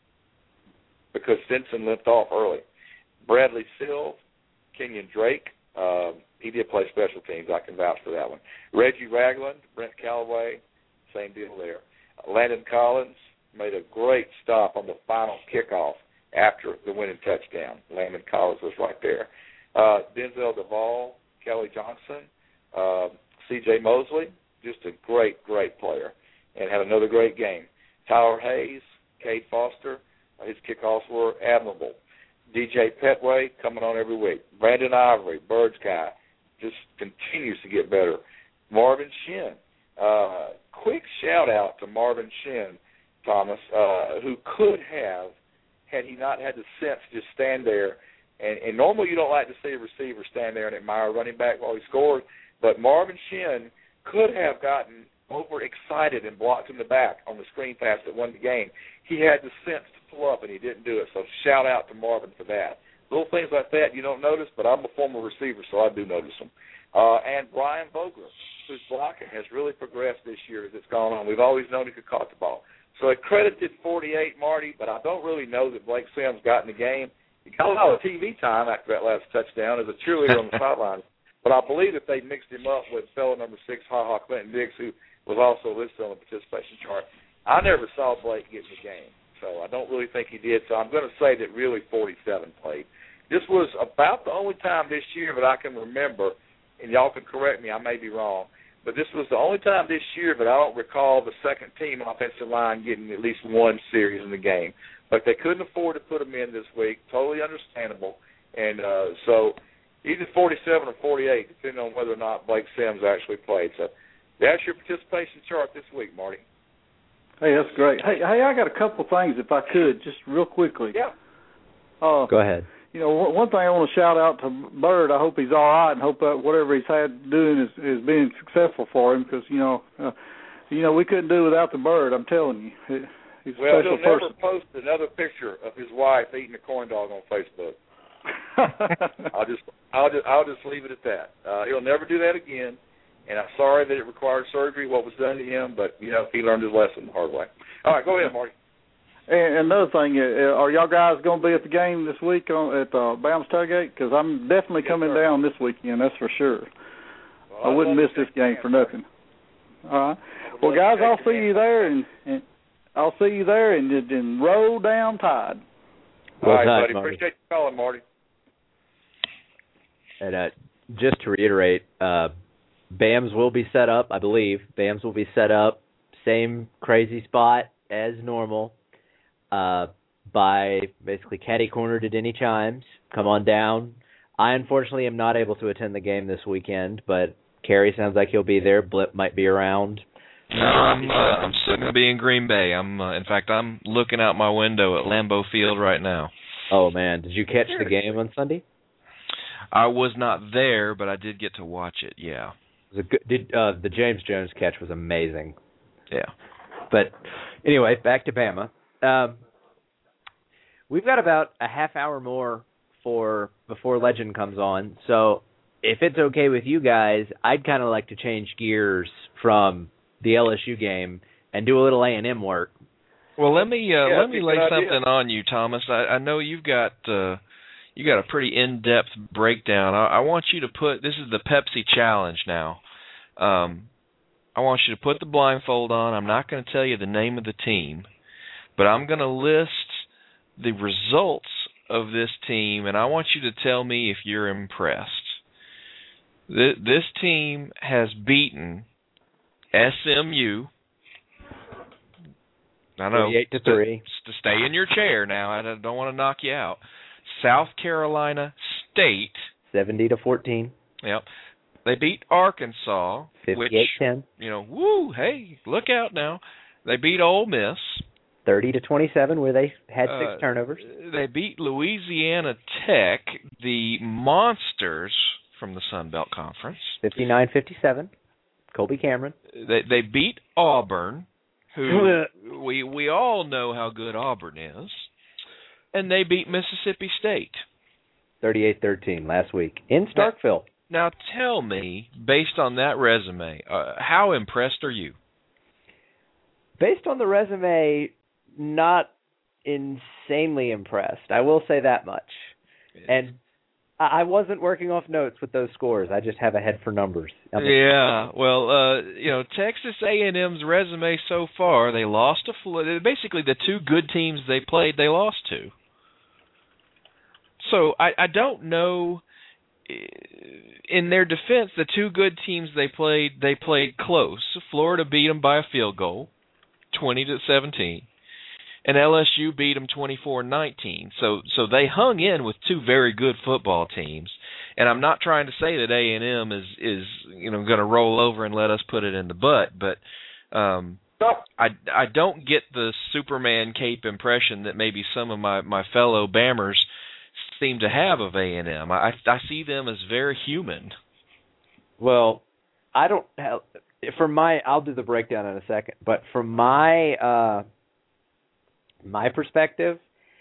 because Stinson limped off early. Bradley Silv, Kenyon Drake. Uh, he did play special teams. I can vouch for that one. Reggie Ragland, Brent Callaway, same deal there. Landon Collins made a great stop on the final kickoff after the winning touchdown. Landon Collins was right there. Uh, Denzel Duvall, Kelly Johnson, uh, C J Mosley, just a great, great player, and had another great game. Tyler Hayes, Cade Foster, uh, his kickoffs were admirable. D J Petway coming on every week. Brandon Ivory, Birds guy, just continues to get better. Marvin Shin, uh, quick shout out to Marvin Shin, Thomas, uh, who could have, had he not had the sense to just stand there. And, and normally you don't like to see a receiver stand there and admire a running back while he scores, but Marvin Shin could have gotten overexcited and blocked in the back on the screen pass that won the game. He had the sense to pull up, and he didn't do it, so shout out to Marvin for that. Little things like that you don't notice, but I'm a former receiver, so I do notice them. Uh, and Brian Vogler, whose blocking has really progressed this year as it's gone on. We've always known he could caught the ball. So it credited forty-eight, Marty, but I don't really know that Blake Sims got in the game. He got a lot of T V time after that last touchdown as a cheerleader on the sideline. But I believe that they mixed him up with fellow number six, Ha Ha Clinton Dix, who was also listed on the participation chart. I never saw Blake get in the game, so I don't really think he did. So I'm going to say that really forty-seven played. This was about the only time this year that I can remember, and y'all can correct me, I may be wrong, but this was the only time this year that I don't recall the second team offensive line getting at least one series in the game. But they couldn't afford to put them in this week. Totally understandable. And uh, so either forty-seven or forty-eight, depending on whether or not Blake Sims actually played. So that's your participation chart this week, Marty. Hey, that's great. Hey, hey, I got a couple things, if I could, just real quickly. Yeah. Uh, Go ahead. You know, one thing I want to shout out to Bird. I hope he's all right, and hope that whatever he's had doing is, is being successful for him. Because you know, uh, you know, we couldn't do without the Bird. I'm telling you, he's a well, special he'll person. never post another picture of his wife eating a corn dog on Facebook. I'll just, I'll just, I'll just leave it at that. Uh, he'll never do that again. And I'm sorry that it required surgery, what was done to him, but you know, he learned his lesson the hard way. All right, go ahead, Marty. And another thing, uh, are y'all guys going to be at the game this week on, at uh, Bama's Tailgate? Because I'm definitely yes, coming sir. down this weekend, that's for sure. Well, I wouldn't miss this game for nothing. All right. Well, guys, I'll see you there, and, and I'll see you there, and, and roll down Tide. All Well right, done, buddy. Marty. Appreciate you calling, Marty. And uh, just to reiterate, uh, BAMS will be set up, I believe. BAMS will be set up, same crazy spot as normal, uh, by basically catty-cornered at any chimes. Come on down. I, unfortunately, am not able to attend the game this weekend, but Kerry sounds like he'll be there. Blip might be around. No, I'm, uh, I'm still going to be in Green Bay. I'm, uh, in fact, I'm looking out my window at Lambeau Field right now. Oh, man. Did you catch the game on Sunday? I was not there, but I did get to watch it, yeah. It was a good, did, uh, the James Jones catch was amazing. Yeah. But anyway, back to Bama. Um, we've got about a half hour more for before Legend comes on. So if it's okay with you guys, I'd kind of like to change gears from the L S U game and do a little A and M work. Well, let me uh, yeah, let me lay something idea. on you, Thomas. I, I know you've got uh, you got a pretty in-depth breakdown. I, I want you to put this is the Pepsi challenge now. Um, I want you to put the blindfold on. I'm not going to tell you the name of the team, but I'm going to list the results of this team, and I want you to tell me if you're impressed. Th- this team has beaten S M U. I know. thirty-eight to three. To stay in your chair now. I don't want to knock you out. South Carolina State. seventy to fourteen. Yep. They beat Arkansas, which, fifty-eight ten. you know, woo, hey, look out now. They beat Ole Miss. thirty to twenty-seven, where they had six Uh, turnovers. They beat Louisiana Tech, the monsters from the Sun Belt Conference. fifty-nine fifty-seven. Colby Cameron. They they beat Auburn, who we we all know how good Auburn is, and they beat Mississippi State. thirty-eight thirteen last week in Starkville. Now tell me, based on that resume, uh, how impressed are you? Based on the resume, not insanely impressed. I will say that much. And I wasn't working off notes with those scores. I just have a head for numbers. I'm Yeah, well, uh, you know, Texas A and M's resume so far, they lost to Florida. Basically, the two good teams they played, they lost to. So I, I don't know. In their defense, the two good teams they played, they played close. Florida beat them by a field goal, twenty to seventeen. And L S U beat them twenty-four nineteen. So so they hung in with two very good football teams. And I'm not trying to say that A and M is is you know going to roll over and let us put it in the butt, but um, I I don't get the Superman cape impression that maybe some of my, my fellow Bammers seem to have of A and M. I I see them as very human. Well, I don't have, from my I'll do the breakdown in a second, but from my uh, my perspective,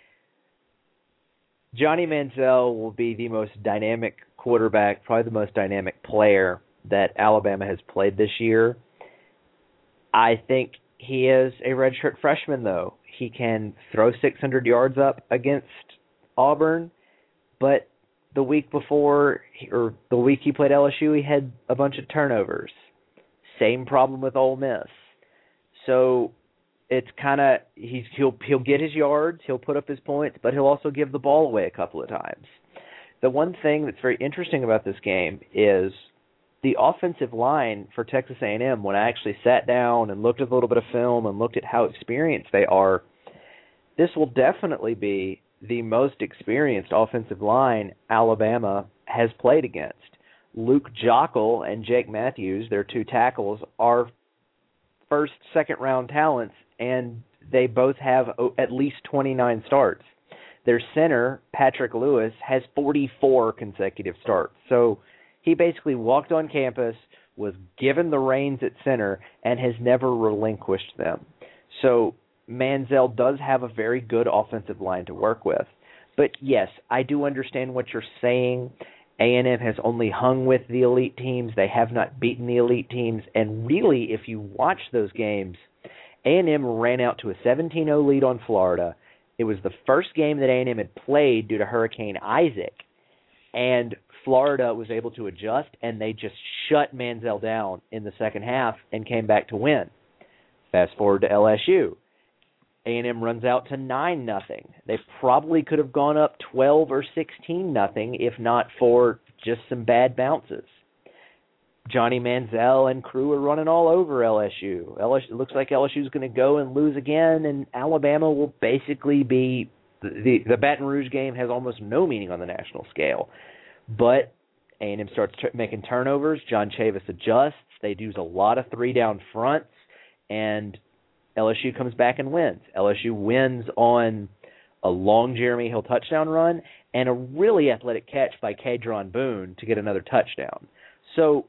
Johnny Manziel will be the most dynamic quarterback, probably the most dynamic player that Alabama has played this year. I think he is a redshirt freshman, though. He can throw six hundred yards up against Auburn, but the week before, or the week he played L S U, he had a bunch of turnovers. Same problem with Ole Miss. So it's kind of he's he'll he'll get his yards, he'll put up his points, but he'll also give the ball away a couple of times. The one thing that's very interesting about this game is the offensive line for Texas A and M. When I actually sat down and looked at a little bit of film and looked at how experienced they are, this will definitely be the most experienced offensive line Alabama has played against. Luke Jockle and Jake Matthews, their two tackles, are first, second-round talents, and they both have at least twenty-nine starts. Their center, Patrick Lewis, has forty-four consecutive starts. So he basically walked on campus, was given the reins at center, and has never relinquished them. So Manziel does have a very good offensive line to work with. But yes, I do understand what you're saying. A and M has only hung with the elite teams. They have not beaten the elite teams. And really, if you watch those games, A and M ran out to a seventeen oh lead on Florida. It was the first game that A and M had played due to Hurricane Isaac. And Florida was able to adjust, and they just shut Manziel down in the second half and came back to win. Fast forward to L S U. A and M runs out to nine nothing. They probably could have gone up twelve or sixteen nothing if not for just some bad bounces. Johnny Manziel and crew are running all over L S U. L S U it looks like L S U is going to go and lose again, and Alabama will basically be the, the the Baton Rouge game has almost no meaning on the national scale. But A and M starts t- making turnovers. John Chavis adjusts. They do a lot of three down fronts, and L S U comes back and wins. L S U wins on a long Jeremy Hill touchdown run and a really athletic catch by Kadron Boone to get another touchdown. So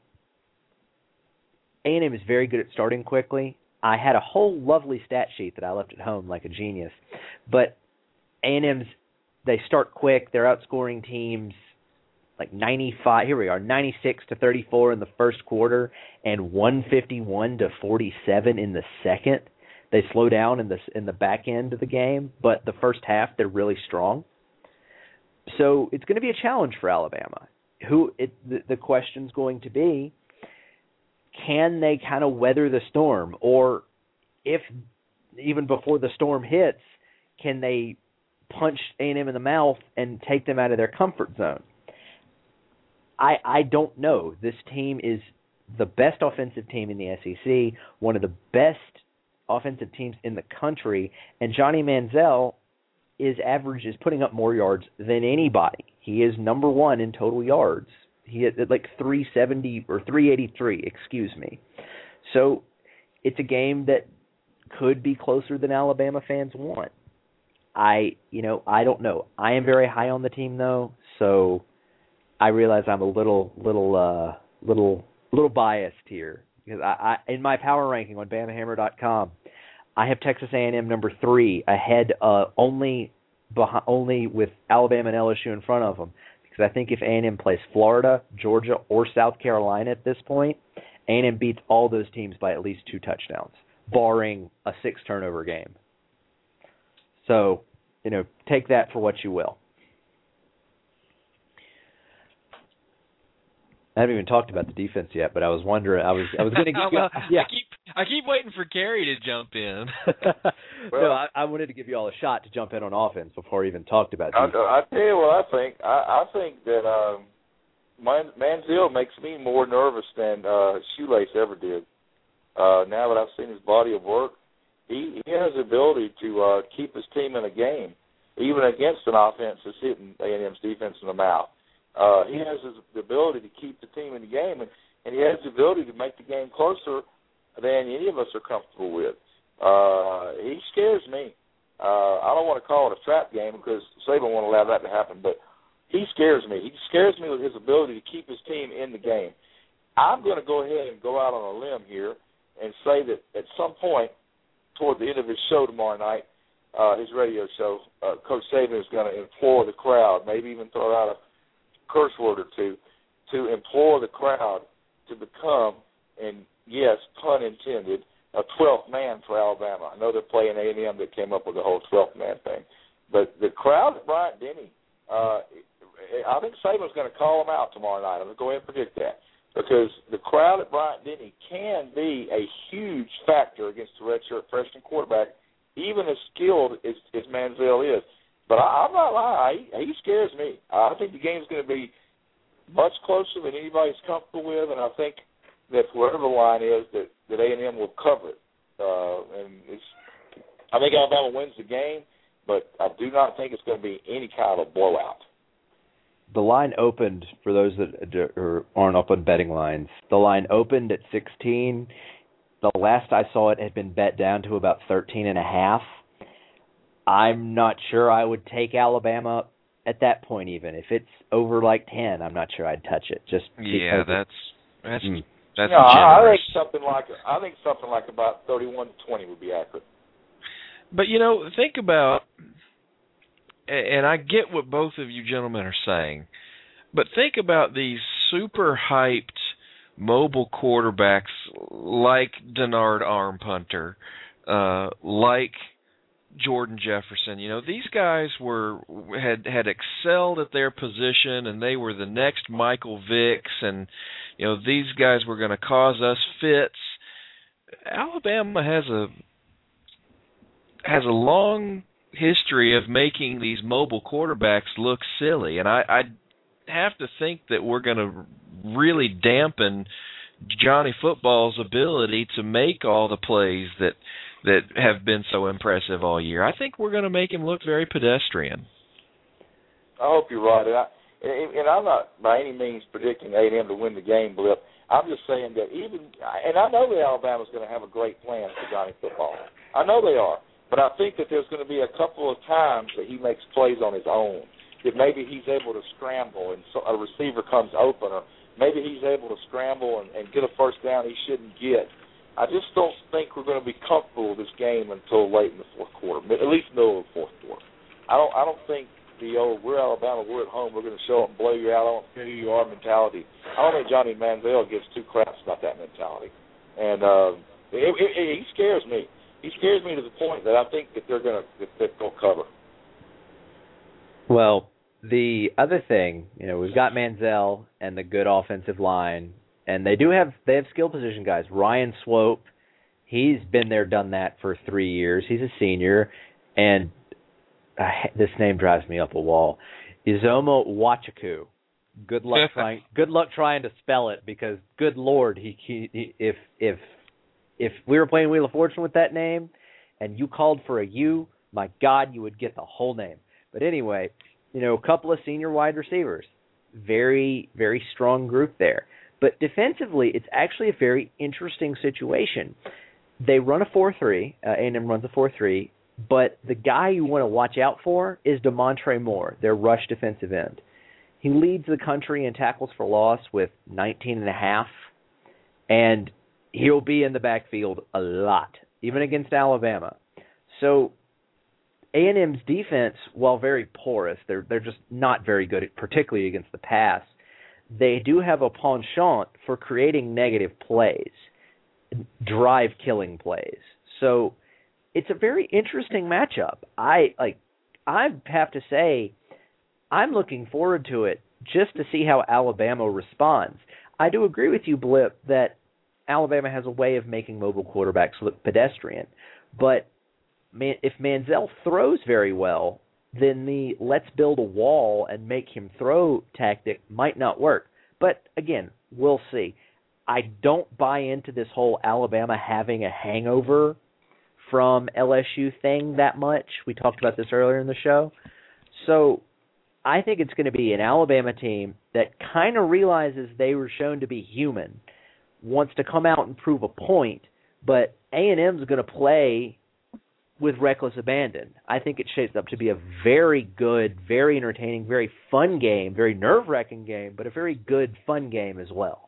A and M is very good at starting quickly. I had a whole lovely stat sheet that I left at home like a genius. But A and M's, they start quick. They're outscoring teams like ninety-five. Here we are, ninety-six to thirty-four in the first quarter and one fifty-one to forty-seven in the second. They slow down in the in the back end of the game, but the first half they're really strong. So it's going to be a challenge for Alabama. Who it, the, the question's going to be, can they kind of weather the storm? Or if even before the storm hits, can they punch A and M in the mouth and take them out of their comfort zone? I I don't know. This team is the best offensive team in the S E C, one of the best offensive teams in the country, and Johnny Manziel is average is putting up more yards than anybody. He is number one in total yards. He had like three seventy or three eighty-three, excuse me. So it's a game that could be closer than Alabama fans want. I, you know, I don't know. I am very high on the team though, so I realize I'm a little, little, uh, little, little biased here because I, I in my power ranking on Bama Hammer dot com, I have Texas A and M number three ahead, uh, only, behind, only with Alabama and L S U in front of them. Because I think if A and M plays Florida, Georgia, or South Carolina at this point, A and M beats all those teams by at least two touchdowns, barring a six-turnover game. So, you know, take that for what you will. I haven't even talked about the defense yet, but I was wondering. I was I was going to give you. Yeah. I keep I keep waiting for Gary to jump in. Well, no, I, I wanted to give you all a shot to jump in on offense before I even talked about I, defense. I tell you what I think. I, I think that um, Man, Manziel makes me more nervous than uh, Shoelace ever did. Uh, now that I've seen his body of work, he, he has the ability to uh, keep his team in a game, even against an offense that's hitting A and M's defense in the mouth. Uh, he has his, the ability to keep the team in the game, and, and he has the ability to make the game closer than any of us are comfortable with. Uh, he scares me. Uh, I don't want to call it a trap game because Saban won't allow that to happen, but he scares me. He scares me with his ability to keep his team in the game. I'm going to go ahead and go out on a limb here and say that at some point toward the end of his show tomorrow night, uh, his radio show, uh, Coach Saban is going to implore the crowd, maybe even throw out a curse word or two, to implore the crowd to become, and yes, pun intended, a twelfth man for Alabama. I know they're playing A and M that came up with the whole twelfth man thing. But the crowd at Bryant-Denny, uh, I think Saban's going to call them out tomorrow night. I'm going to go ahead and predict that. Because the crowd at Bryant-Denny can be a huge factor against the redshirt freshman quarterback, even as skilled as, as Manziel is. But I, I'm not lying. He, he scares me. I think the game's going to be much closer than anybody's comfortable with, and I think that whatever the line is, that, that A and M will cover it. Uh, and it's, I think Alabama wins the game, but I do not think it's going to be any kind of a blowout. The line opened, for those that aren't up on betting lines, the line opened at sixteen. The last I saw it had been bet down to about thirteen and a half. I'm not sure I would take Alabama at that point even. If it's over like ten, I'm not sure I'd touch it. Just yeah, that's that's mm. that's no, I generous. think something like I think something like about thirty-one to twenty would be accurate. But you know, think about, and I get what both of you gentlemen are saying, but think about these super hyped mobile quarterbacks like Denard Arm Punter, uh, like Jordan Jefferson. You know, these guys were had had excelled at their position, and they were the next Michael Vick, and you know, these guys were going to cause us fits. Alabama has a has a long history of making these mobile quarterbacks look silly, and I, I have to think that we're going to really dampen Johnny Football's ability to make all the plays that that have been so impressive all year. I think we're going to make him look very pedestrian. I hope you're right. And, I, and I'm not by any means predicting A and M to win the game, Blip. I'm just saying that even, and I know that Alabama's going to have a great plan for Johnny Football. I know they are. But I think that there's going to be a couple of times that he makes plays on his own, that maybe he's able to scramble and so a receiver comes open, or maybe he's able to scramble and, and get a first down he shouldn't get. I just don't think we're going to be comfortable with this game until late in the fourth quarter, at least middle of the fourth quarter. I don't I don't think the old, we're Alabama, we're at home, we're going to show up and blow you out, I don't care who you are mentality. I don't think Johnny Manziel gives two craps about that mentality. And uh, it, it, it, he scares me. He scares me to the point that I think that they're going to that, that they'll cover. Well, the other thing, you know, we've got Manziel and the good offensive line, and they do have they have skill position guys. Ryan Swope, he's been there, done that for three years. He's a senior, and uh, this name drives me up a wall. Uzoma Wachuku. Good luck trying. Good luck trying to spell it, because good Lord, he, he, he if if if we were playing Wheel of Fortune with that name, and you called for a U, my God, you would get the whole name. But anyway, you know, a couple of senior wide receivers, very very strong group there. But defensively, it's actually a very interesting situation. They run a four three. Uh, A and M runs a four three. But the guy you want to watch out for is DeMontre Moore, their rush defensive end. He leads the country in tackles for loss with nineteen and a half, and he'll be in the backfield a lot, even against Alabama. So A and M's defense, while very porous, they're they're just not very good, at, particularly against the pass. They do have a penchant for creating negative plays, drive-killing plays. So it's a very interesting matchup. I like. I have to say, I'm looking forward to it just to see how Alabama responds. I do agree with you, Blip, that Alabama has a way of making mobile quarterbacks look pedestrian. But man, if Manziel throws very well, then the let's build a wall and make him throw tactic might not work. But again, we'll see. I don't buy into this whole Alabama having a hangover from L S U thing that much. We talked about this earlier in the show. So I think it's going to be an Alabama team that kind of realizes they were shown to be human, wants to come out and prove a point, but A and M's going to play with reckless abandon. I think it shapes up to be a very good, very entertaining, very fun game, very nerve-wracking game, but a very good, fun game as well.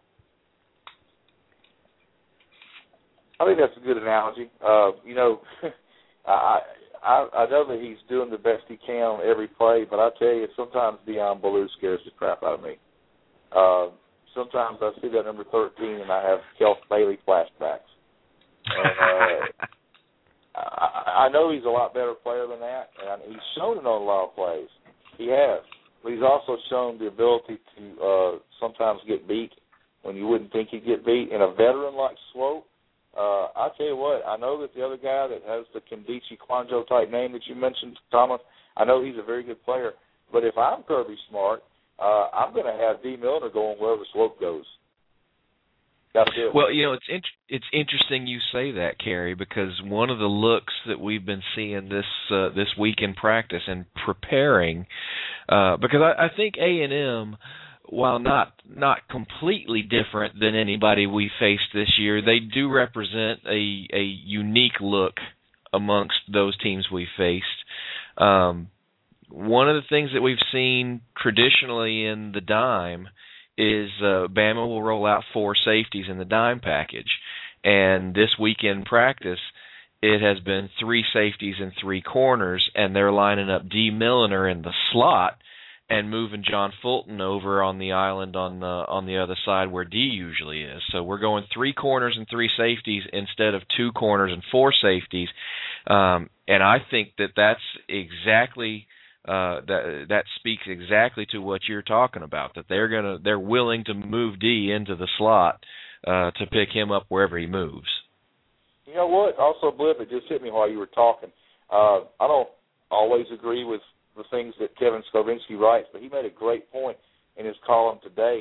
I think that's a good analogy. Uh, you know, I, I I know that he's doing the best he can on every play, but I tell you, sometimes Deion Ballou scares the crap out of me. Uh, sometimes I see that number thirteen and I have Kelf Bailey flashbacks. And, uh, I, I know he's a lot better player than that, and he's shown it on a lot of plays. He has. But he's also shown the ability to uh, sometimes get beat when you wouldn't think he'd get beat. And a veteran like Swope, Uh, I'll tell you what, I know that the other guy that has the Kendichi Kwanjo type name that you mentioned, Thomas, I know he's a very good player. But if I'm Kirby Smart, uh, I'm going to have D. Milner going wherever Swope goes. Got to do it. Well, you know, it's int- it's interesting you say that, Kerry, because one of the looks that we've been seeing this uh, this week in practice and preparing, uh, because I, I think A and M, while not not completely different than anybody we faced this year, they do represent a, a unique look amongst those teams we faced. Um, one of the things that we've seen traditionally in the dime is uh, Bama will roll out four safeties in the dime package. And this weekend practice, it has been three safeties and three corners, and they're lining up D. Milner in the slot and moving John Fulton over on the island on the on the other side where D usually is. So we're going three corners and three safeties instead of two corners and four safeties. Um, and I think that that's exactly uh, that that speaks exactly to what you're talking about. That they're gonna they're willing to move D into the slot uh, to pick him up wherever he moves. You know what? Also, Blip, it just hit me while you were talking. Uh, I don't always agree with the things that Kevin Skovinski writes, but he made a great point in his column today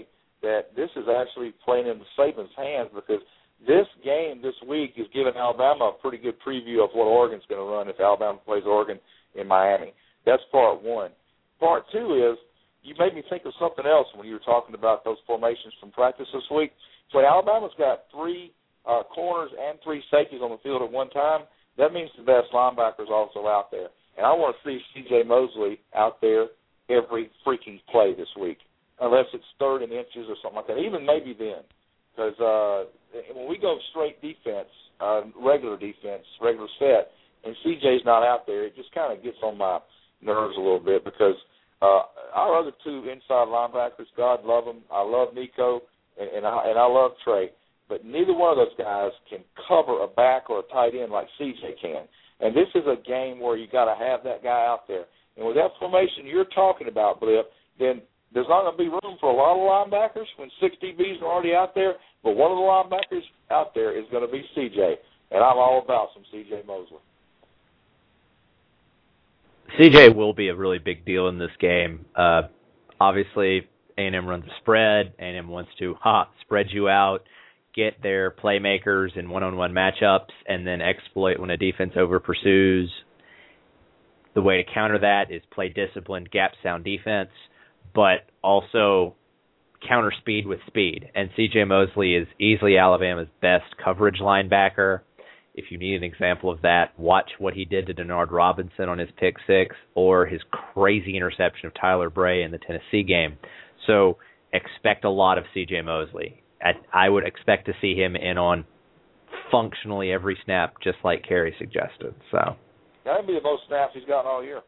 that this is actually playing into Saban's hands, because this game this week is giving Alabama a pretty good preview of what Oregon's going to run if Alabama plays Oregon in Miami. That's part one. Part two is, you made me think of something else when you were talking about those formations from practice this week. So Alabama's got three uh, corners and three safeties on the field at one time. That means the best linebackers also out there. And I want to see C J Mosley out there every freaking play this week, unless it's third and inches or something like that, even maybe then. Because uh, when we go straight defense, uh, regular defense, regular set, and C J's not out there, it just kind of gets on my nerves a little bit, because uh, our other two inside linebackers, God love them. I love Nico, and, and, I, and I love Trey. But neither one of those guys can cover a back or a tight end like C J can. And this is a game where you got to have that guy out there. And with that formation you're talking about, Blip, then there's not going to be room for a lot of linebackers when six D Bs are already out there. But one of the linebackers out there is going to be C J, and I'm all about some C J Mosley. C J will be a really big deal in this game. Uh, obviously, A and M runs a spread. A and M wants to ha, spread you out, get their playmakers in one-on-one matchups, and then exploit when a defense over-pursues. The way to counter that is play disciplined, gap-sound defense, but also counter speed with speed. And C J Mosley is easily Alabama's best coverage linebacker. If you need an example of that, watch what he did to Denard Robinson on his pick six, or his crazy interception of Tyler Bray in the Tennessee game. So expect a lot of C J Mosley. I would expect to see him in on functionally every snap, just like Kerry suggested. So that'd be the most snaps he's gotten all year.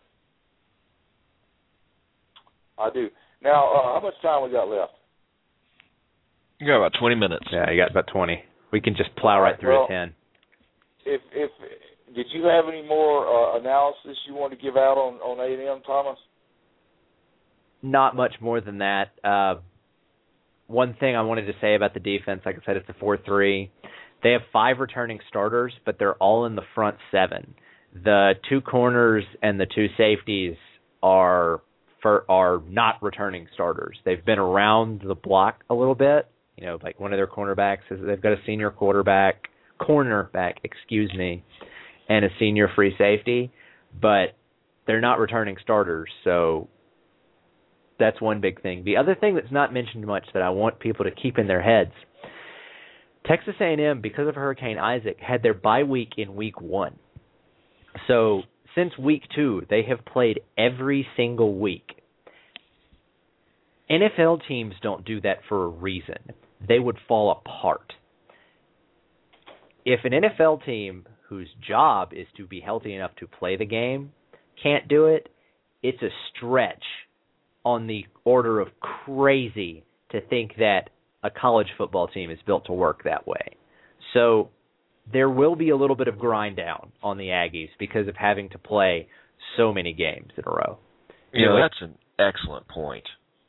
I do. Now, uh, how much time we got left? You got about twenty minutes. Yeah, you got about twenty. We can just plow right, right through well, to ten. If if did you have any more uh, analysis you want to give out on on A and M, Thomas? Not much more than that. Uh, one thing I wanted to say about the defense, like I said, it's a four three. They have five returning starters, but they're all in the front seven. The two corners and the two safeties are for, are not returning starters. They've been around the block a little bit. You know, like one of their cornerbacks is they've got a senior quarterback, cornerback, excuse me, and a senior free safety, but they're not returning starters. So that's one big thing. The other thing that's not mentioned much that I want people to keep in their heads, Texas A and M, because of Hurricane Isaac, had their bye week in week one. So since week two, they have played every single week. N F L teams don't do that for a reason. They would fall apart. If an N F L team whose job is to be healthy enough to play the game can't do it, it's a stretch on the order of crazy to think that a college football team is built to work that way. So there will be a little bit of grind down on the Aggies because of having to play so many games in a row. You know, that's an excellent point.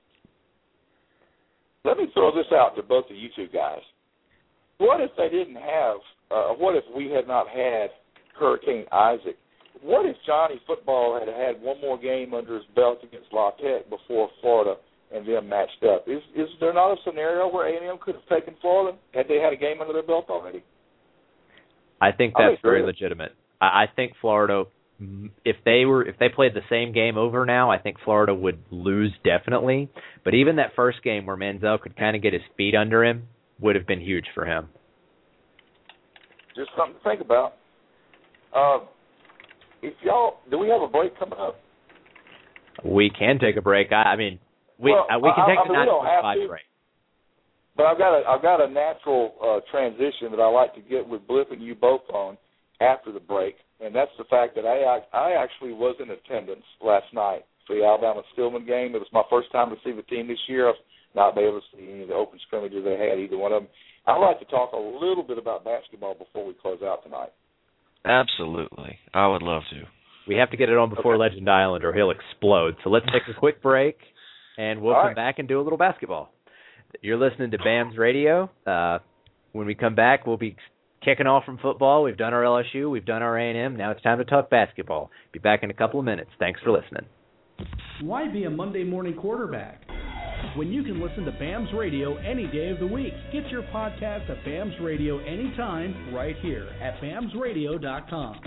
Let me throw this out to both of you two guys. What if they didn't have, uh, what if we had not had Hurricane Isaac? What if Johnny Football had had one more game under his belt against La Tech before Florida and them matched up? Is is there not a scenario where A and M could have taken Florida had they had a game under their belt already? I think that's very legitimate. I think Florida, if they were if they played the same game over now, I think Florida would lose definitely. But even that first game where Manziel could kind of get his feet under him would have been huge for him. Just something to think about. Uh, if y'all, do we have a break coming up? We can take a break. I, I mean, we well, uh, we can I, take I mean, a nine forty-five break. But I've got a I've got a natural uh, transition that I like to get with Blip and you both on after the break, and that's the fact that I I actually was in attendance last night for the Alabama Stillman game. It was my first time to see the team this year. I've not been able to see any of the open scrimmages they had, either one of them. I'd like to talk a little bit about basketball before we close out tonight. Absolutely. I would love to. We have to get it on before okay. Legend Island or he'll explode. So let's take a quick break, and we'll All come right. back and do a little basketball. You're listening to B A M S Radio. Uh, when we come back, we'll be kicking off from football. We've done our L S U. We've done our A and M. Now it's time to talk basketball. Be back in a couple of minutes. Thanks for listening. Why be a Monday morning quarterback? when you can listen to B A M S Radio any day of the week. Get your podcast of B A M S Radio anytime right here at bams radio dot com.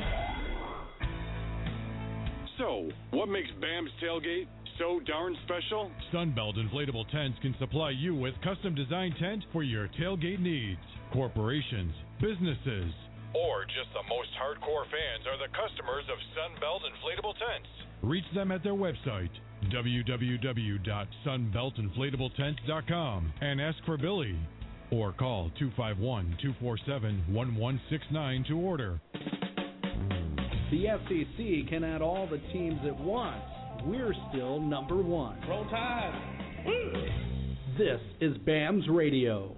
So, what makes Bam's Tailgate so darn special? Sunbelt Inflatable Tents can supply you with custom designed tent for your tailgate needs. Corporations, businesses, or just the most hardcore fans are the customers of Sunbelt Inflatable Tents. Reach them at their website, w w w dot sunbelt inflatable tents dot com, and ask for Billy. Or call two five one, two four seven, one one six nine to order. The S E C can add all the teams at once. We're still number one. Roll Tide! This is B A M S Radio.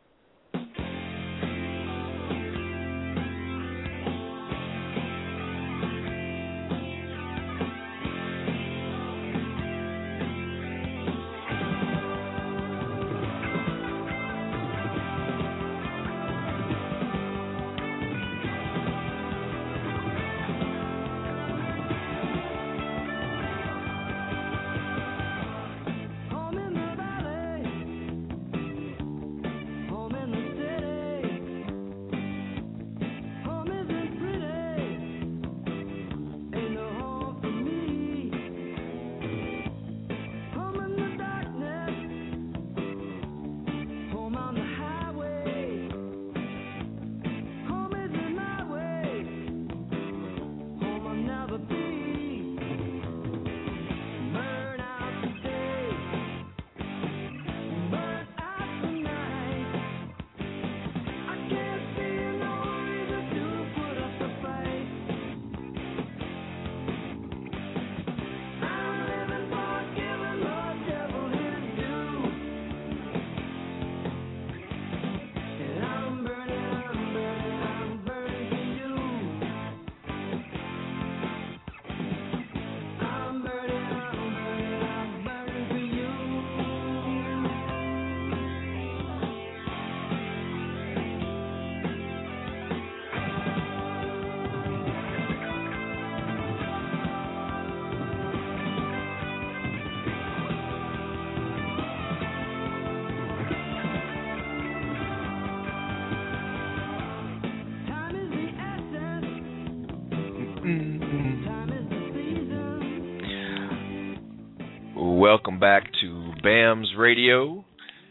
Welcome back to B A M S Radio.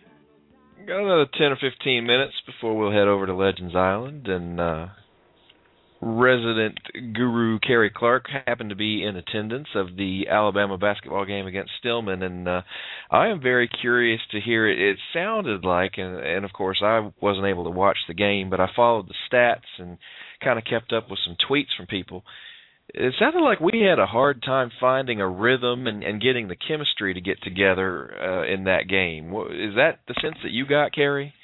Got another ten or fifteen minutes before we'll head over to Legends Island, and uh, resident guru Kerry Clark happened to be in attendance of the Alabama basketball game against Stillman, and uh, I am very curious to hear it. It sounded like, and, and of course I wasn't able to watch the game, but I followed the stats and kind of kept up with some tweets from people. It sounded like we had a hard time finding a rhythm and, and getting the chemistry to get together uh, in that game. Is that the sense that you got, Kerry?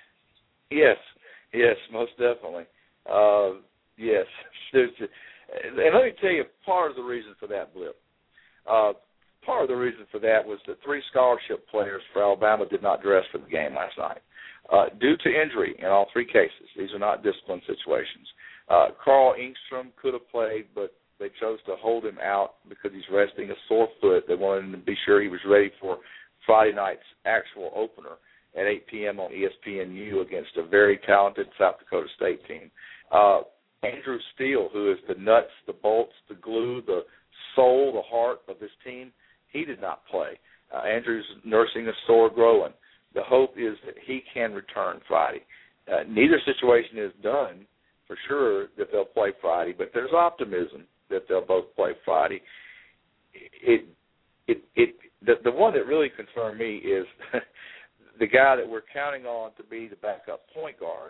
Yes, yes, most definitely. Uh, yes, there's, and let me tell you part of the reason for that blip. Uh, part of the reason for that was that three scholarship players for Alabama did not dress for the game last night uh, due to injury in all three cases. These are not discipline situations. Uh, Carl Engstrom could have played, but they chose to hold him out because he's resting a sore foot. They wanted him to be sure he was ready for Friday night's actual opener at eight p.m. on E S P N U against a very talented South Dakota State team. Uh, Andrew Steele, who is the nuts, the bolts, the glue, the soul, the heart of this team, he did not play. Uh, Andrew's nursing a sore groin. The hope is that he can return Friday. Uh, neither situation is done for sure that they'll play Friday, but there's optimism that they'll both play Friday. It, it, it, the, the one that really concerned me is the guy that we're counting on to be the backup point guard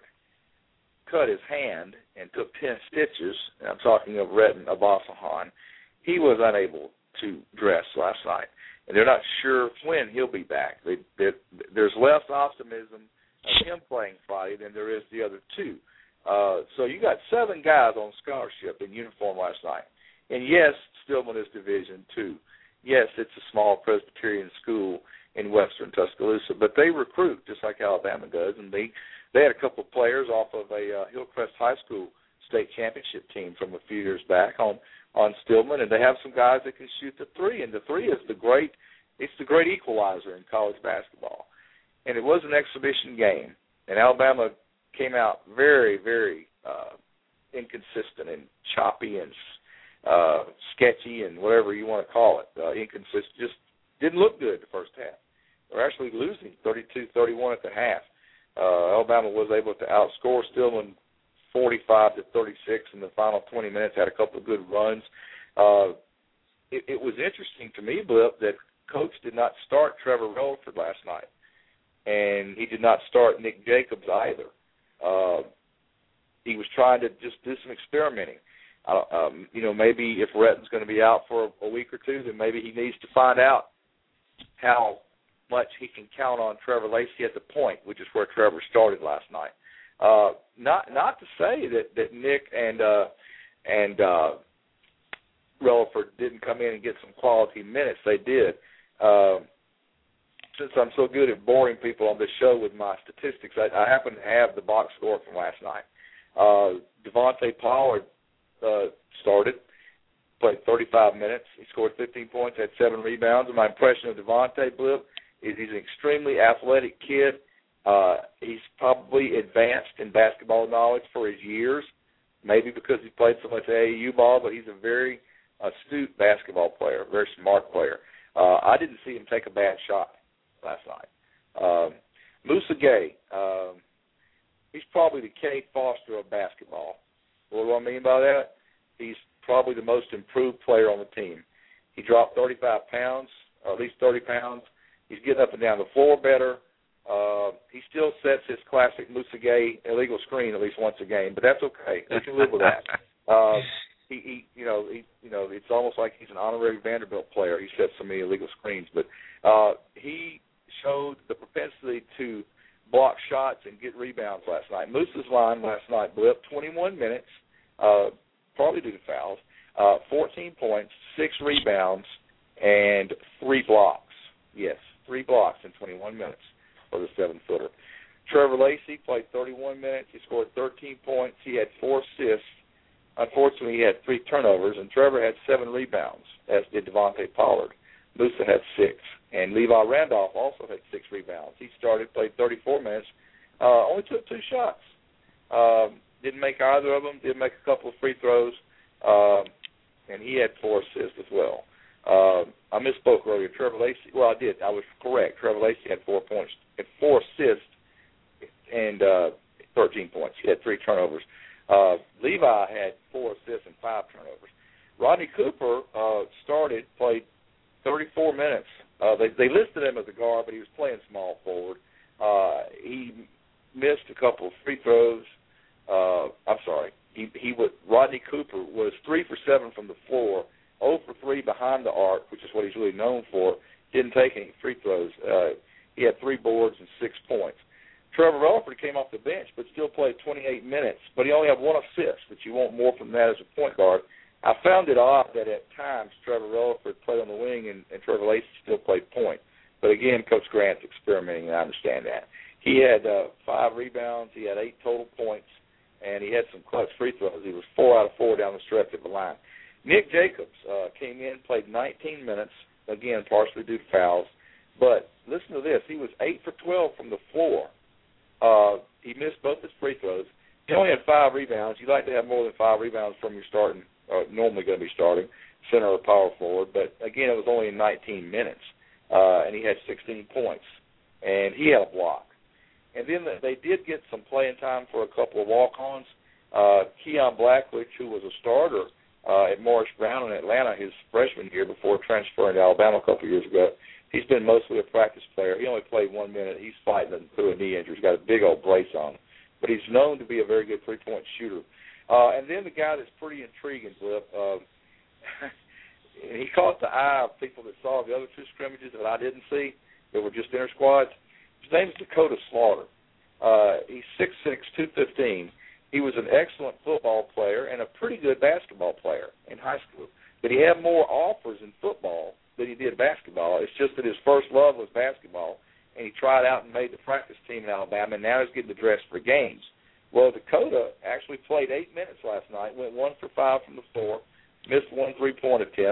cut his hand and took ten stitches. And I'm talking of Redden Abasahan. He was unable to dress last night, and they're not sure when he'll be back. They, they, there's less optimism of him playing Friday than there is the other two. Uh, so you got seven guys on scholarship in uniform last night. And, yes, Stillman is Division two. Yes, it's a small Presbyterian school in western Tuscaloosa, but they recruit just like Alabama does. And they, they had a couple of players off of a uh, Hillcrest High School state championship team from a few years back on, on Stillman, and they have some guys that can shoot the three. And the three is the great it's the great equalizer in college basketball. And it was an exhibition game, and Alabama came out very, very uh, inconsistent and choppy and uh, sketchy and whatever you want to call it, uh, inconsistent. Just didn't look good the first half. They were actually losing thirty-two thirty-one at the half. Uh, Alabama was able to outscore Stillman forty-five to thirty-six in the final twenty minutes, had a couple of good runs. Uh, it, it was interesting to me, Blip, that Coach did not start Trevor Relaford last night, and he did not start Nick Jacobs either. Uh, he was trying to just do some experimenting. Uh, um, you know, maybe if Retton's going to be out for a, a week or two, then maybe he needs to find out how much he can count on Trevor Lacey at the point, which is where Trevor started last night. Uh, not not to say that, that Nick and uh, and uh, Relaford didn't come in and get some quality minutes. They did. Uh, since I'm so good at boring people on this show with my statistics, I, I happen to have the box score from last night. Uh, Devontae Pollard uh, started, played thirty-five minutes. He scored fifteen points, had seven rebounds. And my impression of Devontae, Blip, is he's an extremely athletic kid. Uh, he's probably advanced in basketball knowledge for his years, maybe because he played so much A A U ball, but he's a very astute basketball player, a very smart player. Uh, I didn't see him take a bad shot last night. Um, Moussa Gay, um, he's probably the Kate Foster of basketball. What do I mean by that? He's probably the most improved player on the team. He dropped thirty-five pounds, or at least thirty pounds. He's getting up and down the floor better. Uh, he still sets his classic Moussa Gay illegal screen at least once a game, but that's okay. We can live with that. Uh, he, he, you know, he, you know, it's almost like he's an honorary Vanderbilt player. He sets so many illegal screens, but uh, he showed the propensity to block shots and get rebounds last night. Moose's line last night, Blip, twenty-one minutes, uh, probably due to fouls, uh, fourteen points, six rebounds, and three blocks. Yes, three blocks in twenty-one minutes for the seven-footer. Trevor Lacey played thirty-one minutes. He scored thirteen points. He had four assists. Unfortunately, he had three turnovers, and Trevor had seven rebounds, as did Devontae Pollard. Moussa had six, and Levi Randolph also had six rebounds. He started, played thirty-four minutes, uh, only took two shots. Um, didn't make either of them. Did make a couple of free throws, um, and he had four assists as well. Uh, I misspoke earlier. Trevor Lacey, well, I did. I was correct. Trevor Lacey had four points, had four assists, and uh, thirteen points. He had three turnovers. Uh, Levi had four assists and five turnovers. Rodney Cooper uh, started, played thirty-four minutes. Uh, they, they listed him as a guard, but he was playing small forward. Uh, he missed a couple of free throws. Uh, I'm sorry. He, he was, Rodney Cooper was three for seven from the floor, zero for three behind the arc, which is what he's really known for. Didn't take any free throws. Uh, he had three boards and six points. Trevor Relaford came off the bench but still played twenty-eight minutes, but he only had one assist, but you want more from that as a point guard. I found it odd that at times Trevor Relaford played on the wing and, and Trevor Lacey still played point. But again, Coach Grant's experimenting, and I understand that. He had uh, five rebounds, he had eight total points, and he had some clutch free throws. He was four out of four down the stretch of the line. Nick Jacobs uh, came in, played nineteen minutes, again, partially due to fouls. But listen to this. He was eight for twelve from the floor. Uh, he missed both his free throws. He only had five rebounds. You like to have more than five rebounds from your starting, uh, normally going to be starting, center or power forward. But, again, it was only in nineteen minutes, uh, and he had sixteen points. And he had a block. And then they did get some playing time for a couple of walk-ons. Uh, Keon Blackledge, who was a starter uh, at Morris Brown in Atlanta his freshman year before transferring to Alabama a couple of years ago, he's been mostly a practice player. He only played one minute. He's fighting through a knee injury. He's got a big old brace on him. But he's known to be a very good three-point shooter. Uh, and then the guy that's pretty intriguing, Flip, uh, he caught the eye of people that saw the other two scrimmages that I didn't see that were just inter-squads. His name is Dakota Slaughter. Uh, he's six six, two fifteen. He was an excellent football player and a pretty good basketball player in high school. But he had more offers in football than he did basketball. It's just that his first love was basketball, and he tried out and made the practice team in Alabama, and now he's getting dressed for games. Well, Dakota actually played eight minutes last night, went one for five from the floor, missed one three-point attempt,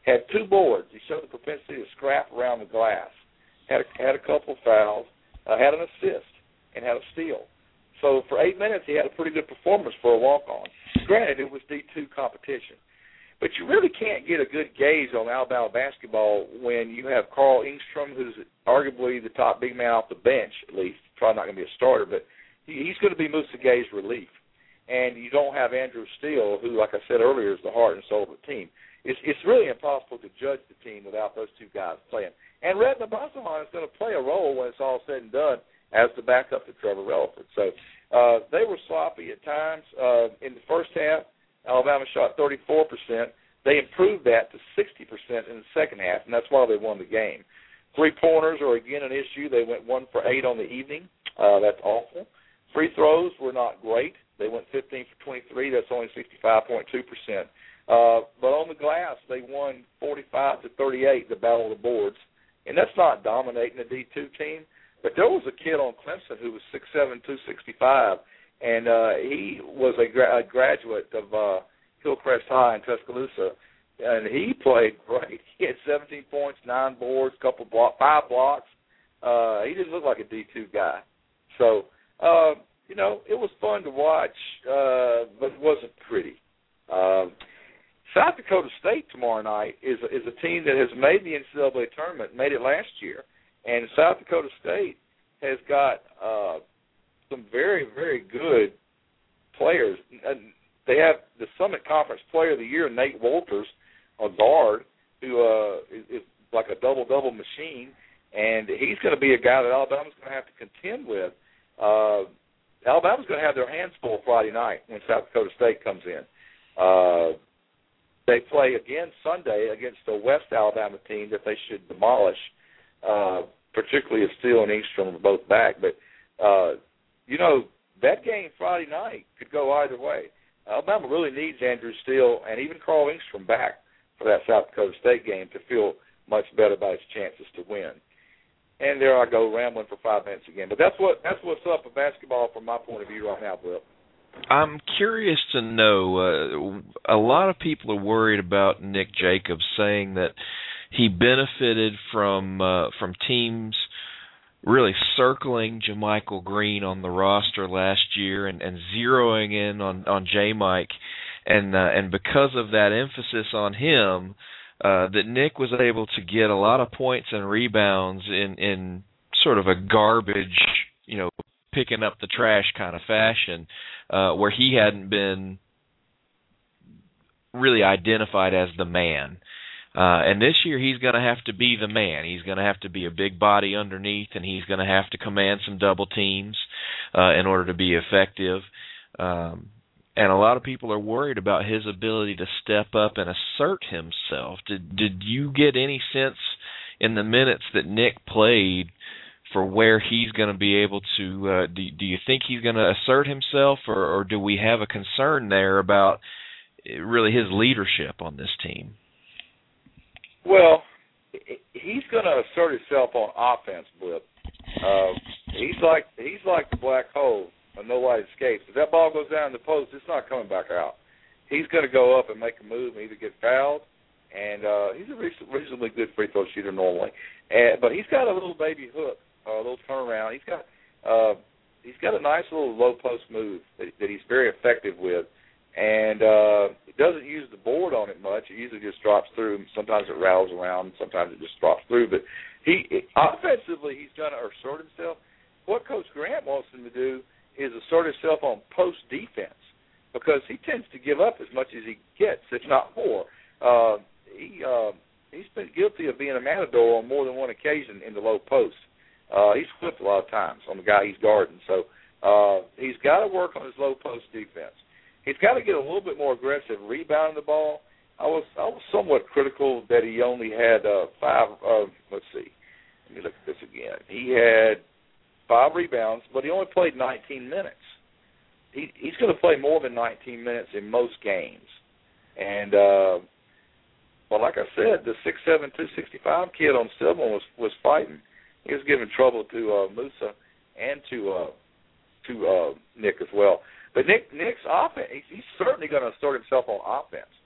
had two boards. He showed the propensity to scrap around the glass, had a, had a couple of fouls, uh, had an assist, and had a steal. So for eight minutes, he had a pretty good performance for a walk-on. Granted, it was D two competition. But you really can't get a good gauge on Alabama basketball when you have Carl Engstrom, who's arguably the top big man off the bench, at least. Probably not going to be a starter, but he, he's going to be Musa Gay's relief. And you don't have Andrew Steele, who, like I said earlier, is the heart and soul of the team. It's, it's really impossible to judge the team without those two guys playing. And Redna Basahan is going to play a role when it's all said and done as the backup to Trevor Relaford. So uh, they were sloppy at times. Uh, in the first half, Alabama shot thirty-four percent. They improved that to sixty percent in the second half, and that's why they won the game. Three-pointers are, again, an issue. They went one for eight on the evening. Uh, that's awful. Free throws were not great. They went fifteen for twenty-three. That's only sixty-five point two percent. Uh, but on the glass, they won forty-five to thirty-eight, the battle of the boards. And that's not dominating a D two team. But there was a kid on Clemson who was six seven, two sixty-five, and uh, he was a, gra- a graduate of uh, Hillcrest High in Tuscaloosa, and he played great. He had seventeen points, nine boards, couple block, five blocks. Uh, he didn't look like a D two guy. So, uh, you know, it was fun to watch, uh, but it wasn't pretty. Um, South Dakota State tomorrow night is is a team that has made the N C double A tournament, made it last year, and South Dakota State has got uh, some very, very good players. They have the Summit Conference Player of the Year, Nate Wolters, a guard, who uh, is, is like a double-double machine, and he's going to be a guy that Alabama's going to have to contend with. Uh, Alabama's going to have their hands full Friday night when South Dakota State comes in. Uh, they play again Sunday against a West Alabama team that they should demolish, uh, particularly if Steele and Engstrom are both back. But, uh, you know, that game Friday night could go either way. Alabama really needs Andrew Steele and even Carl Engstrom back for that South Dakota State game to feel much better about its chances to win. And there I go rambling for five minutes again. But that's what that's what's up with basketball from my point of view right now, Blip. I'm curious to know, uh, a lot of people are worried about Nick Jacobs, saying that he benefited from uh, from teams really circling JaMychal Green on the roster last year and, and zeroing in on, on J-Mike. And, uh, and because of that emphasis on him, uh, that Nick was able to get a lot of points and rebounds in, in sort of a garbage, you know, picking up the trash kind of fashion, uh, where he hadn't been really identified as the man. Uh, and this year he's going to have to be the man. He's going to have to be a big body underneath, and he's going to have to command some double teams uh, in order to be effective. Um, and a lot of people are worried about his ability to step up and assert himself. Did did you get any sense in the minutes that Nick played for where he's going to be able to, uh, do, do you think he's going to assert himself, or, or do we have a concern there about really his leadership on this team? Well, he's going to assert himself on offense, Blip. Uh, he's like he's like the black hole, and no light escapes. If that ball goes down in the post, it's not coming back out. He's going to go up and make a move and either get fouled, and uh, he's a reasonably good free throw shooter normally. And, but he's got a little baby hook, a little turnaround. He's got uh, he's got a nice little low post move that, that he's very effective with. And uh, it doesn't use the board on it much. It usually just drops through. Sometimes it rattles around. Sometimes it just drops through. But he it, offensively, he's going to assert himself. What Coach Grant wants him to do is assert himself on post defense, because he tends to give up as much as he gets, if not more. Uh, he uh, he's been guilty of being a matador on more than one occasion in the low post. Uh, he's flipped a lot of times on the guy he's guarding. So uh, he's got to work on his low post defense. He's got to get a little bit more aggressive rebounding the ball. I was I was somewhat critical that he only had uh, five. Uh, let's see, let me look at this again. He had five rebounds, but he only played nineteen minutes. He, he's going to play more than nineteen minutes in most games. And uh, well, like I said, the six seven, two sixty-five kid on Stillman was was fighting. He was giving trouble to uh, Musa and to uh, to uh, Nick as well. But Nick, Nick's offense, he's certainly going to assert himself on offense.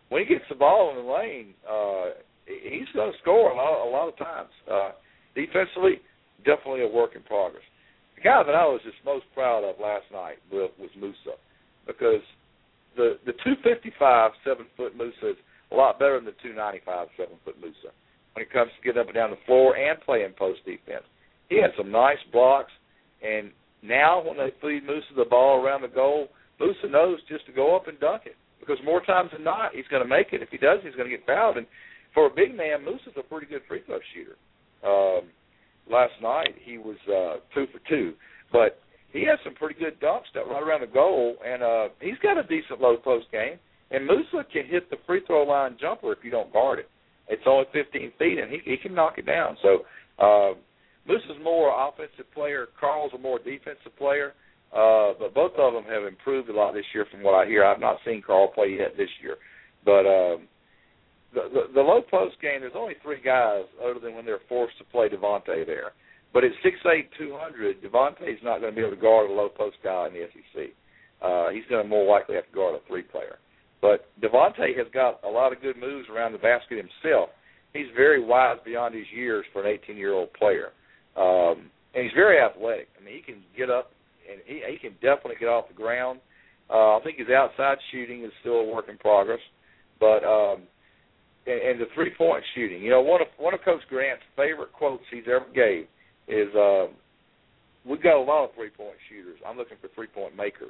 when he gets the ball in the lane, uh, he's going to score a lot, a lot of times. Uh, defensively, definitely a work in progress. The guy that I was just most proud of last night was Musa, because the the two fifty-five seven-foot Musa is a lot better than the two ninety-five seven-foot Musa when it comes to getting up and down the floor and playing post defense. He had some nice blocks, and now when they feed Musa the ball around the goal, Musa knows just to go up and dunk it, because more times than not, he's going to make it. If he does, he's going to get fouled. And for a big man, Musa's a pretty good free throw shooter. Um, last night, he was uh, two for two. But he has some pretty good dunks that right around the goal, and uh, he's got a decent low-post game. And Musa can hit the free throw line jumper if you don't guard it. It's only fifteen feet, and he, he can knock it down. So uh, Musa's more offensive player. Carl's a more defensive player. Uh, but both of them have improved a lot this year from what I hear. I've not seen Carl play yet this year. But um, the, the, the low-post game, there's only three guys other than when they're forced to play Devontae there. But at six eight, two hundred, Devontae's not going to be able to guard a low-post guy in the S E C. Uh, he's going to more likely have to guard a three-player. But Devontae has got a lot of good moves around the basket himself. He's very wise beyond his years for an eighteen-year-old player. Um, and he's very athletic. I mean, he can get up, and he, he can definitely get off the ground. Uh, I think his outside shooting is still a work in progress. But um, and, and the three-point shooting, you know, one of one of Coach Grant's favorite quotes he's ever gave is, uh, we've got a lot of three-point shooters. I'm looking for three-point makers.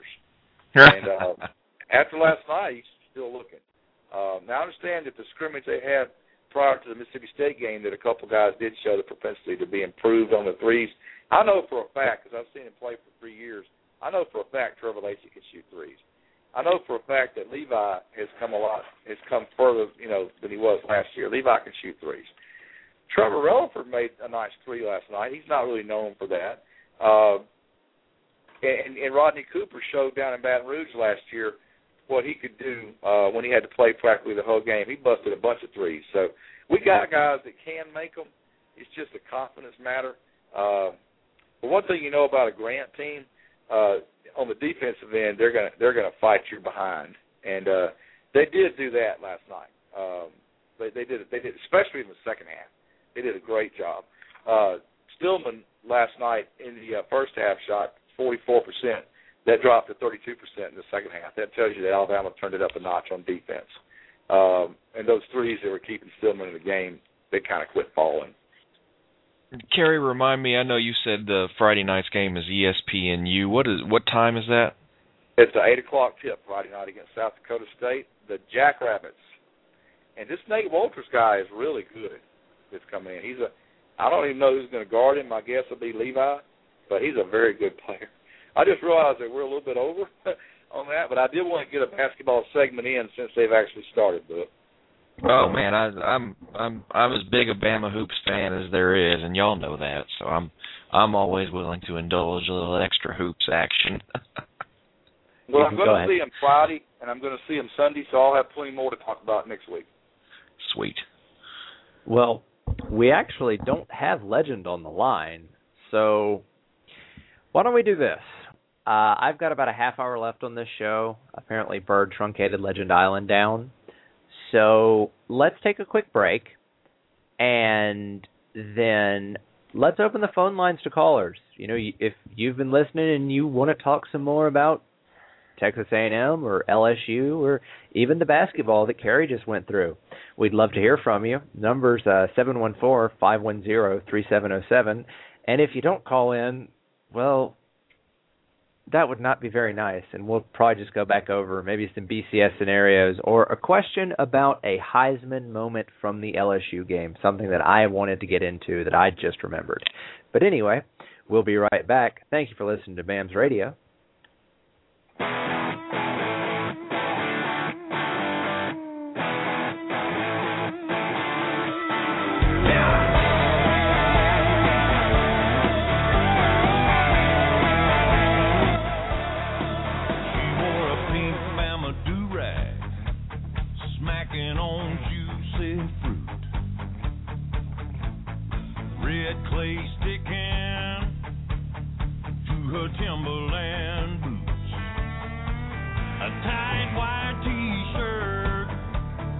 And uh, after last night, he's still looking. Um, now, I understand that the scrimmage they had prior to the Mississippi State game that a couple guys did show the propensity to be improved on the threes. I know for a fact, because I've seen him play for three years, I know for a fact Trevor Lacey can shoot threes. I know for a fact that Levi has come a lot, has come further, you know, than he was last year. Levi can shoot threes. Trevor Relaford made a nice three last night. He's not really known for that. Uh, and, and Rodney Cooper showed down in Baton Rouge last year what he could do uh, when he had to play practically the whole game. He busted a bunch of threes. So we got guys that can make them. It's just a confidence matter. Uh, but one thing you know about a Grant team, uh, on the defensive end, they're gonna they're gonna fight you behind, and uh, they did do that last night. Um, they, they did they did especially in the second half. They did a great job. Uh, Stillman last night in the uh, first half shot forty-four percent. That dropped to thirty-two percent in the second half. That tells you that Alabama turned it up a notch on defense. Um, and those threes that were keeping Stillman in the game, they kind of quit falling. Kerry, remind me, I know you said the Friday night's game is E S P N U. What is what time is that? It's an eight o'clock tip Friday night against South Dakota State, the Jackrabbits. And this Nate Walters guy is really good that's coming in. He's a, I don't even know who's going to guard him. My guess will be Levi, but he's a very good player. I just realized that we're a little bit over on that, but I did want to get a basketball segment in since they've actually started, Book. Oh man, I, I'm I'm I'm as big a Bama hoops fan as there is, and y'all know that. So I'm I'm always willing to indulge a little extra hoops action. Well, I'm going to see him Friday, and I'm going to see him Sunday, so I'll have plenty more to talk about next week. Sweet. Well, we actually don't have Legend on the line, so why don't we do this? Uh, I've got about a half hour left on this show. Apparently, Bird truncated Legend Island down. So let's take a quick break, and then let's open the phone lines to callers. You know, if you've been listening and you want to talk some more about Texas A and M or L S U or even the basketball that Kerry just went through, we'd love to hear from you. Number's uh, seven one four, five one zero, three seven zero seven. And if you don't call in, well, that would not be very nice, and we'll probably just go back over maybe some B C S scenarios or a question about a Heisman moment from the L S U game, something that I wanted to get into that I just remembered. But anyway, we'll be right back. Thank you for listening to B A M S Radio. Timberland boots, a tight white t-shirt,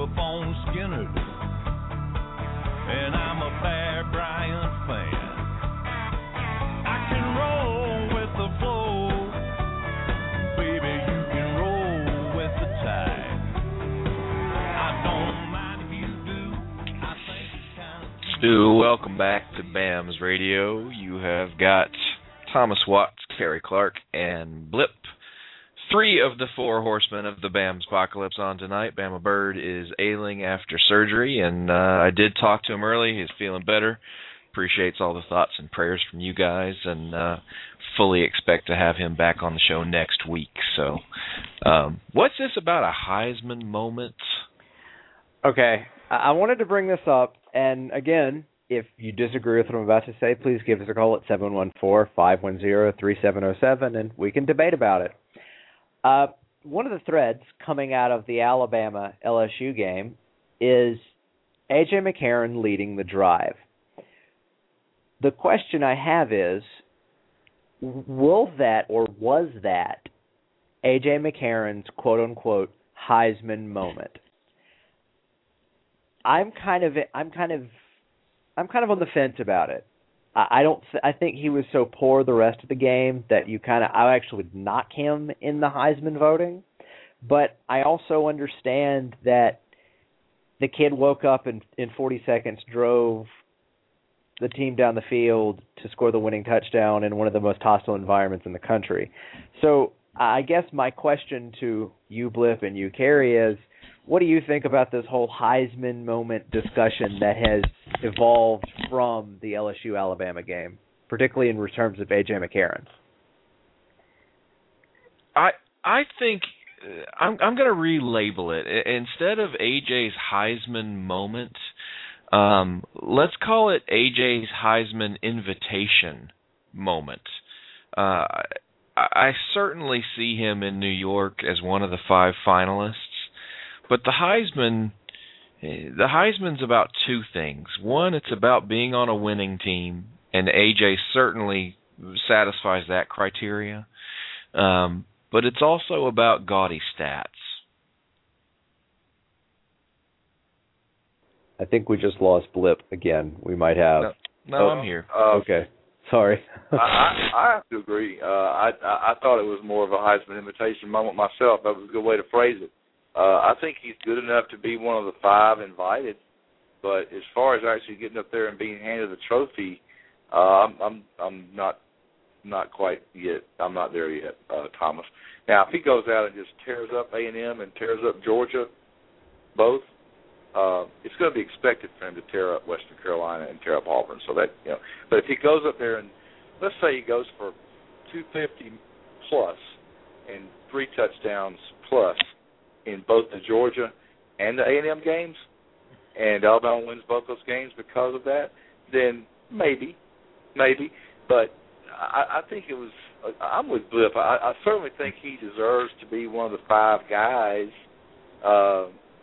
up on Skinner, and I'm a Bear Bryant fan. I can roll with the flow, baby, you can roll with the tide. I don't mind if you do, I think it's kind of... Stu, welcome back to BAMS Radio. You have got Thomas Watts, Kerry Clark, and Blip. Three of the four horsemen of the BAMS apocalypse on tonight. Bama Bird is ailing after surgery, and uh, I did talk to him early. He's feeling better. Appreciates all the thoughts and prayers from you guys, and uh, fully expect to have him back on the show next week. So, um, what's this about a Heisman moment? Okay, I wanted to bring this up, and again, if you disagree with what I'm about to say, please give us a call at seven one four, five one zero, three seven zero seven, and we can debate about it. Uh, one of the threads coming out of the Alabama-L S U game is A J. McCarron leading the drive. The question I have is, will that or was that A J. McCarron's quote-unquote Heisman moment? I'm kind of I'm kind of I'm kind of on the fence about it. I don't. I think he was so poor the rest of the game that you kind of. I actually would knock him in the Heisman voting, but I also understand that the kid woke up and in forty seconds drove the team down the field to score the winning touchdown in one of the most hostile environments in the country. So I guess my question to you, Blip, and you, Kerry, is, what do you think about this whole Heisman moment discussion that has evolved from the L S U-Alabama game, particularly in terms of A J. McCarron? I I think uh, I'm I'm going to relabel it. Instead of A J's Heisman moment, um, let's call it A J's Heisman invitation moment. Uh, I, I certainly see him in New York as one of the five finalists. But the Heisman, the Heisman's about two things. One, it's about being on a winning team, and A J certainly satisfies that criteria. Um, but it's also about gaudy stats. I think we just lost Blip again. We might have. No, no oh, I'm here. Uh, okay, sorry. I, I, I have to agree. Uh, I, I I thought it was more of a Heisman invitation moment myself. That was a good way to phrase it. Uh, I think he's good enough to be one of the five invited, but as far as actually getting up there and being handed the trophy, uh, I'm, I'm I'm not not quite yet. I'm not there yet, uh, Thomas. Now, if he goes out and just tears up A and M and tears up Georgia, both, uh, it's going to be expected for him to tear up Western Carolina and tear up Auburn. So that you know, but if he goes up there and let's say he goes for two fifty plus and three touchdowns plus in both the Georgia and the A and M games, and Alabama wins both those games because of that, then maybe, maybe. But I, I think it was, I'm with Blip. I, I certainly think he deserves to be one of the five guys, uh,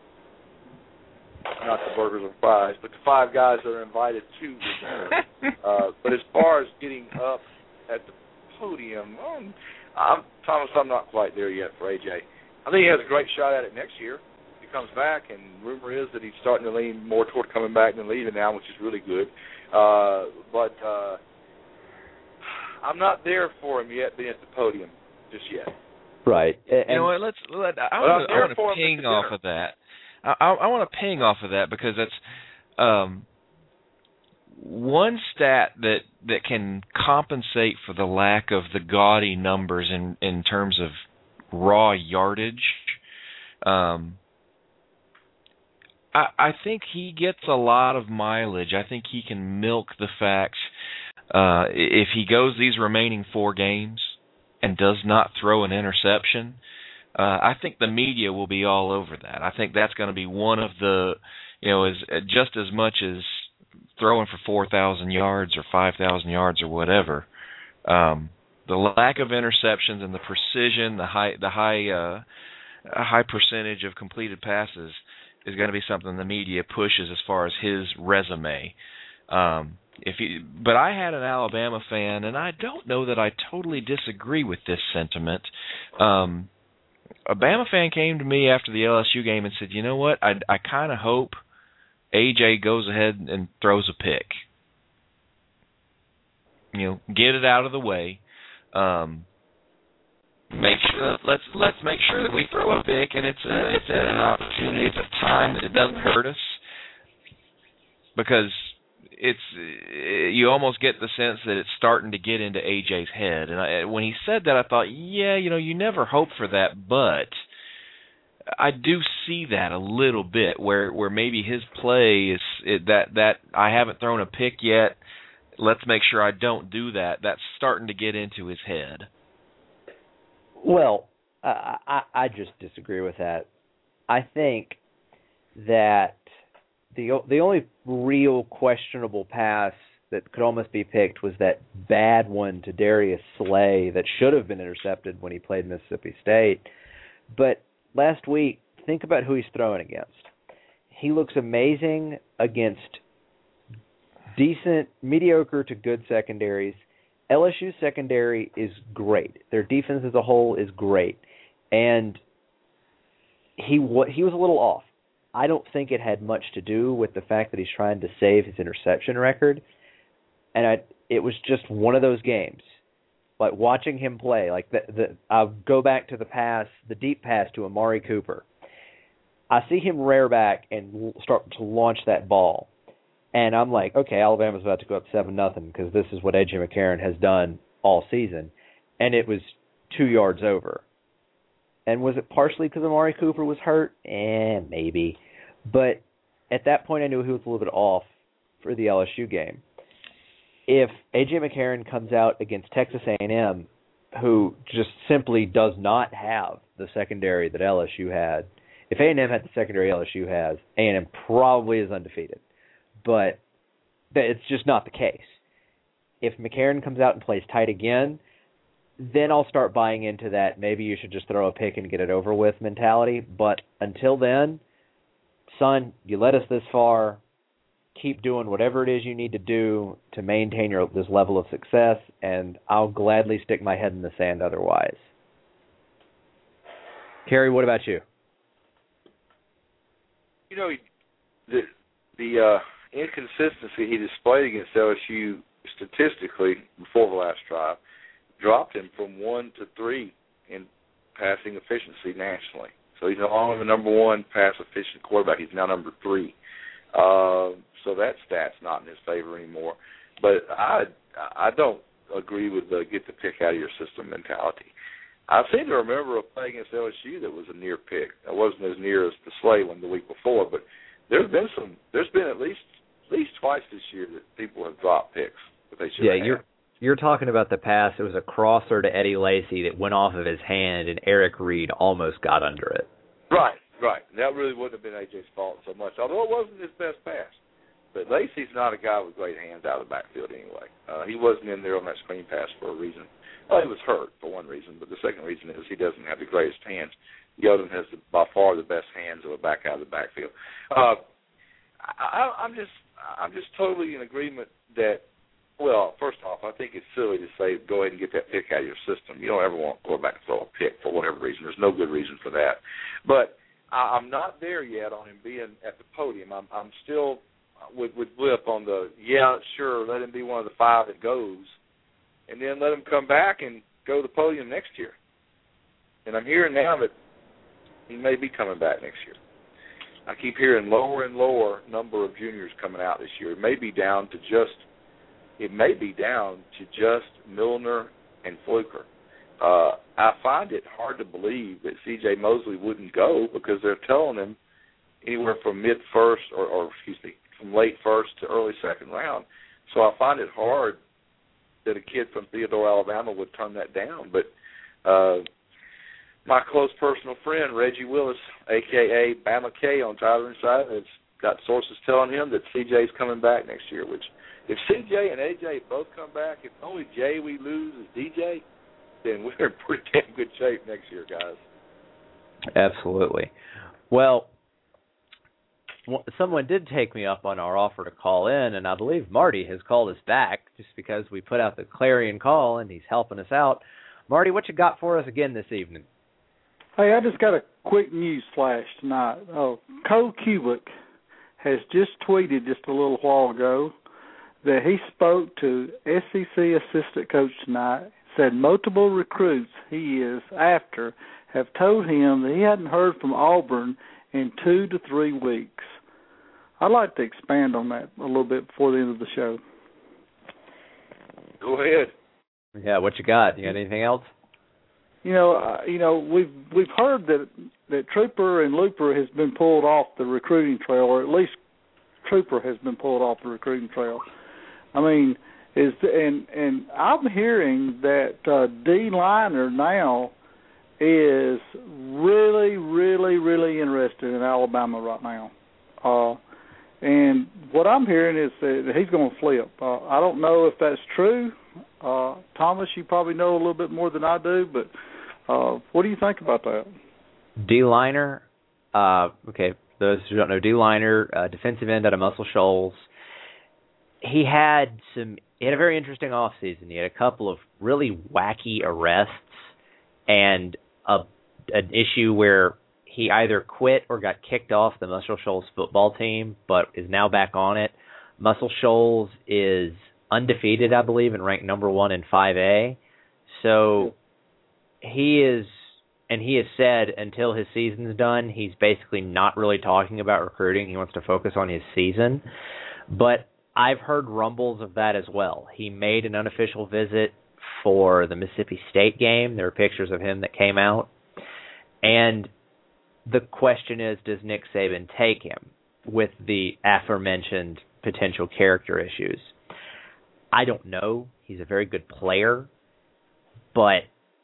not the burgers and fries, but the five guys that are invited to return. uh, but as far as getting up at the podium, um, I'm, Thomas, I'm not quite there yet for A J. I think he has a great shot at it next year. He comes back, and rumor is that he's starting to lean more toward coming back than leaving now, which is really good. Uh, but uh, I'm not there for him yet being at the podium just yet. Right. And, you know what? Let's. Let, I want to ping off of that. I, I, I want to ping off of that because that's um, one stat that that can compensate for the lack of the gaudy numbers in in terms of raw yardage. Um, I, I think he gets a lot of mileage. I think he can milk the fact uh, if he goes these remaining four games and does not throw an interception, uh, I think the media will be all over that. I think that's going to be one of the, you know, as just as much as throwing for four thousand yards or five thousand yards or whatever. Um, the lack of interceptions and the precision, the high, the high, uh, high percentage of completed passes is going to be something the media pushes as far as his resume. Um, if he, but I had an Alabama fan, and I don't know that I totally disagree with this sentiment. Um, a Bama fan came to me after the L S U game and said, you know what, I, I kind of hope A J goes ahead and throws a pick. You know, get it out of the way. Um, make sure let's let's make sure that we throw a pick, and it's a, it's an opportunity, it's a time that it doesn't hurt us, because it's you almost get the sense that it's starting to get into A J's head. And I, when he said that, I thought, yeah, you know, you never hope for that, but I do see that a little bit where where maybe his play is it, that that I haven't thrown a pick yet. Let's make sure I don't do that. That's starting to get into his head. Well, uh, I, I just disagree with that. I think that the the only real questionable pass that could almost be picked was that bad one to Darius Slay that should have been intercepted when he played Mississippi State. But last week, think about who he's throwing against. He looks amazing against decent, mediocre to good secondaries. L S U secondary is great. Their defense as a whole is great. And he he was a little off. I don't think it had much to do with the fact that he's trying to save his interception record. And I, it was just one of those games. Like watching him play, like the, the I'll go back to the pass, the deep pass to Amari Cooper. I see him rear back and start to launch that ball. And I'm like, okay, Alabama's about to go up seven nothing because this is what A J McCarron has done all season. And it was two yards over. And was it partially because Amari Cooper was hurt? Eh, maybe. But at that point, I knew he was a little bit off for the L S U game. If A J McCarron comes out against Texas A and M, who just simply does not have the secondary that L S U had, if A and M had the secondary L S U has, A and M probably is undefeated. But it's just not the case. If McCarron comes out and plays tight again, then I'll start buying into that maybe you should just throw a pick and get it over with mentality. But until then, son, you led us this far. Keep doing whatever it is you need to do to maintain your this level of success, and I'll gladly stick my head in the sand otherwise. Kerry, what about you? You know, the the uh, inconsistency he displayed against L S U statistically before the last drive dropped him from one to three in passing efficiency nationally. So he's no longer the number one pass efficient quarterback. He's now number three. Uh, so that stat's not in his favor anymore. But I I don't agree with the get the pick out of your system mentality. I seem to remember a play against L S U that was a near pick. It wasn't as near as the Slay one the week before, but there's been some. There's been at least at least twice this year that people have dropped picks that they should. Yeah, have. you're you're talking about the pass. It was a crosser to Eddie Lacy that went off of his hand, and Eric Reed almost got under it. Right, right. That really wouldn't have been A J's fault so much, although it wasn't his best pass. But Lacy's not a guy with great hands out of the backfield anyway. Uh, he wasn't in there on that screen pass for a reason. Well, he was hurt for one reason, but the second reason is he doesn't have the greatest hands. Yoden has the, by far the best hands of a back out of the backfield. Uh, I, I'm just, I'm just totally in agreement that. Well, first off, I think it's silly to say go ahead and get that pick out of your system. You don't ever want to go back and throw a pick for whatever reason. There's no good reason for that. But I, I'm not there yet on him being at the podium. I'm, I'm still with, with Blip on the, yeah, sure, let him be one of the five that goes, and then let him come back and go to the podium next year. And I'm hearing now that he may be coming back next year. I keep hearing lower and lower number of juniors coming out this year. It may be down to just It may be down to just Milner and Fluker. Uh, I find it hard to believe that C J Mosley wouldn't go because they're telling him anywhere from mid-first or, or, excuse me, from late first to early second round. So I find it hard that a kid from Theodore, Alabama would turn that down. But uh, my close personal friend, Reggie Willis, a k a. Bama K on Tyler Inside, has got sources telling him that C J's coming back next year, which if C J and A J both come back, if only J we lose is D J, then we're in pretty damn good shape next year, guys. Absolutely. Well, someone did take me up on our offer to call in, and I believe Marty has called us back just because we put out the clarion call, and he's helping us out. Marty, what you got for us again this evening? Hey, I just got a quick news flash tonight. Oh, Cole Cubic has just tweeted just a little while ago that he spoke to S E C assistant coach tonight, said multiple recruits he is after have told him that he hadn't heard from Auburn in two to three weeks. I'd like to expand on that a little bit before the end of the show. Go ahead. Yeah, what you got? You got anything else? You know, uh, you know, we've we've heard that that Trooper and Looper has been pulled off the recruiting trail, or at least Trooper has been pulled off the recruiting trail. I mean, is and and I'm hearing that uh, D Liner now is really, really, really interested in Alabama right now. Uh, and what I'm hearing is that he's going to flip. Uh, I don't know if that's true. Uh, Thomas, you probably know a little bit more than I do, but uh, what do you think about that? D Liner, uh, okay, those who don't know, D Liner, uh, defensive end out of Muscle Shoals. He had some. He had a very interesting offseason. He had a couple of really wacky arrests and a an issue where he either quit or got kicked off the Muscle Shoals football team, but is now back on it. Muscle Shoals is undefeated, I believe, and ranked number one in five A. So he is, and he has said until his season's done, he's basically not really talking about recruiting. He wants to focus on his season. But I've heard rumbles of that as well. He made an unofficial visit for the Mississippi State game. There are pictures of him that came out. And the question is, does Nick Saban take him with the aforementioned potential character issues? I don't know. He's a very good player, but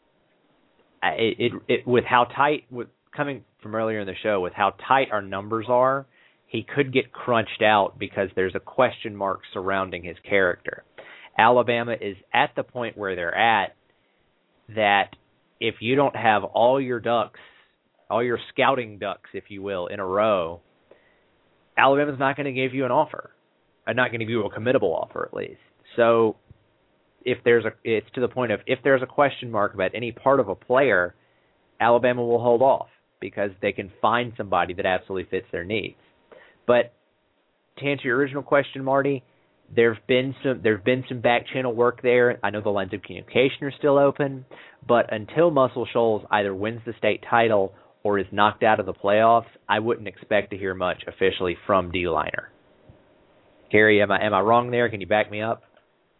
it, it, it with how tight, with coming from earlier in the show, with how tight our numbers are, he could get crunched out because there's a question mark surrounding his character. Alabama is at the point where they're at that if you don't have all your ducks, all your scouting ducks, if you will, in a row, Alabama's not going to give you an offer. I'm not going to give you a committable offer, at least. So if there's a, it's to the point of if there's a question mark about any part of a player, Alabama will hold off because they can find somebody that absolutely fits their needs. But to answer your original question, Marty, there's been some there's been some back channel work there. I know the lines of communication are still open, but until Muscle Shoals either wins the state title or is knocked out of the playoffs, I wouldn't expect to hear much officially from D Liner. Gary, am I am I wrong there? Can you back me up?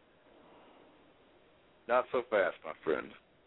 Not so fast, my friend.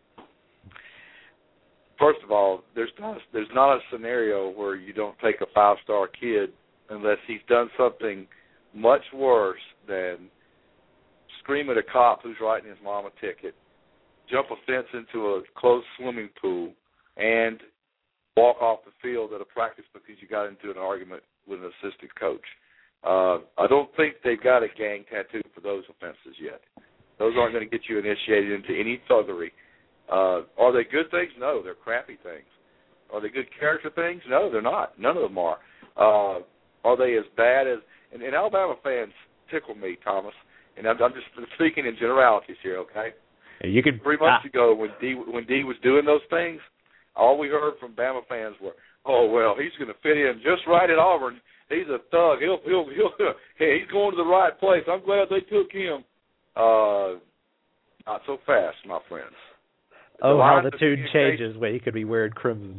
First of all, there's not there's not a scenario where you don't take a five-star kid unless he's done something much worse than scream at a cop who's writing his mom a ticket, jump a fence into a closed swimming pool, and walk off the field at a practice because you got into an argument with an assistant coach. Uh, I don't think they've got a gang tattoo for those offenses yet. Those aren't going to get you initiated into any thuggery. Uh, are they good things? No, they're crappy things. Are they good character things? No, they're not. None of them are. Uh, are they as bad as – and, and Alabama fans tickle me, Thomas, and I'm, I'm just speaking in generalities here, okay? You could Three months uh, ago when D, when D was doing those things, all we heard from Bama fans were, oh, well, he's going to fit in just right at Auburn. He's a thug. He'll, he'll, he'll, hey, he's going to the right place. I'm glad they took him. Uh, not so fast, my friends. Oh, how the tune changes when he could be wearing crimson.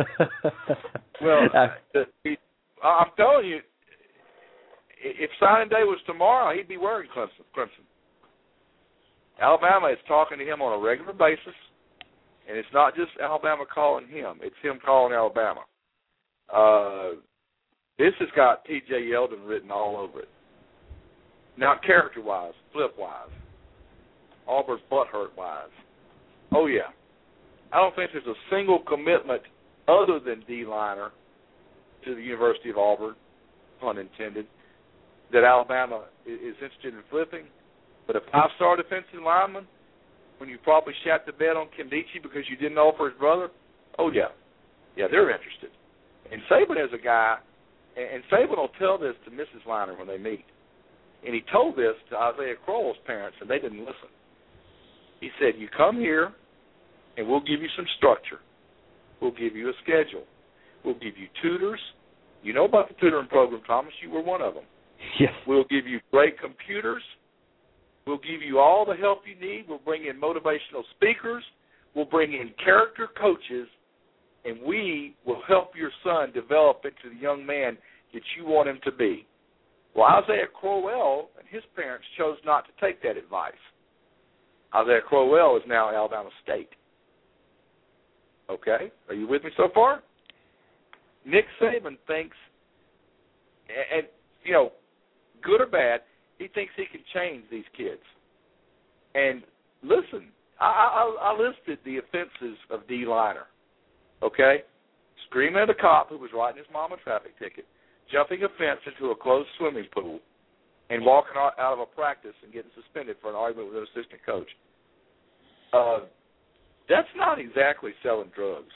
Well, uh, I'm telling you, if signing day was tomorrow, he'd be wearing crimson. crimson. Alabama is talking to him on a regular basis, and it's not just Alabama calling him. It's him calling Alabama. Uh, this has got T J Yeldon written all over it. Now, character-wise, flip-wise, Auburn's butthurt-wise, oh, yeah. I don't think there's a single commitment other than D-Liner to the University of Auburn, pun intended, that Alabama is interested in flipping. But a five-star defensive lineman, when you probably shat the bed on Kimdichie because you didn't offer his brother, oh, yeah. Yeah, they're interested. And Saban is a guy, and Saban will tell this to Missus Liner when they meet. And he told this to Isaiah Crowell's parents, and they didn't listen. He said, you come here, and we'll give you some structure. We'll give you a schedule. We'll give you tutors. You know about the tutoring program, Thomas. You were one of them. Yes. We'll give you great computers. We'll give you all the help you need. We'll bring in motivational speakers. We'll bring in character coaches, and we will help your son develop into the young man that you want him to be. Well, Isaiah Crowell and his parents chose not to take that advice. Isaiah Crowell is now at Alabama State. Okay? Are you with me so far? Nick Saban thinks, and, and you know, good or bad, he thinks he can change these kids. And listen, I, I, I listed the offenses of D. Liner. Okay? Screaming at a cop who was writing his mom a traffic ticket, jumping a fence into a closed swimming pool, and walking out of a practice and getting suspended for an argument with an assistant coach. Uh, that's not exactly selling drugs.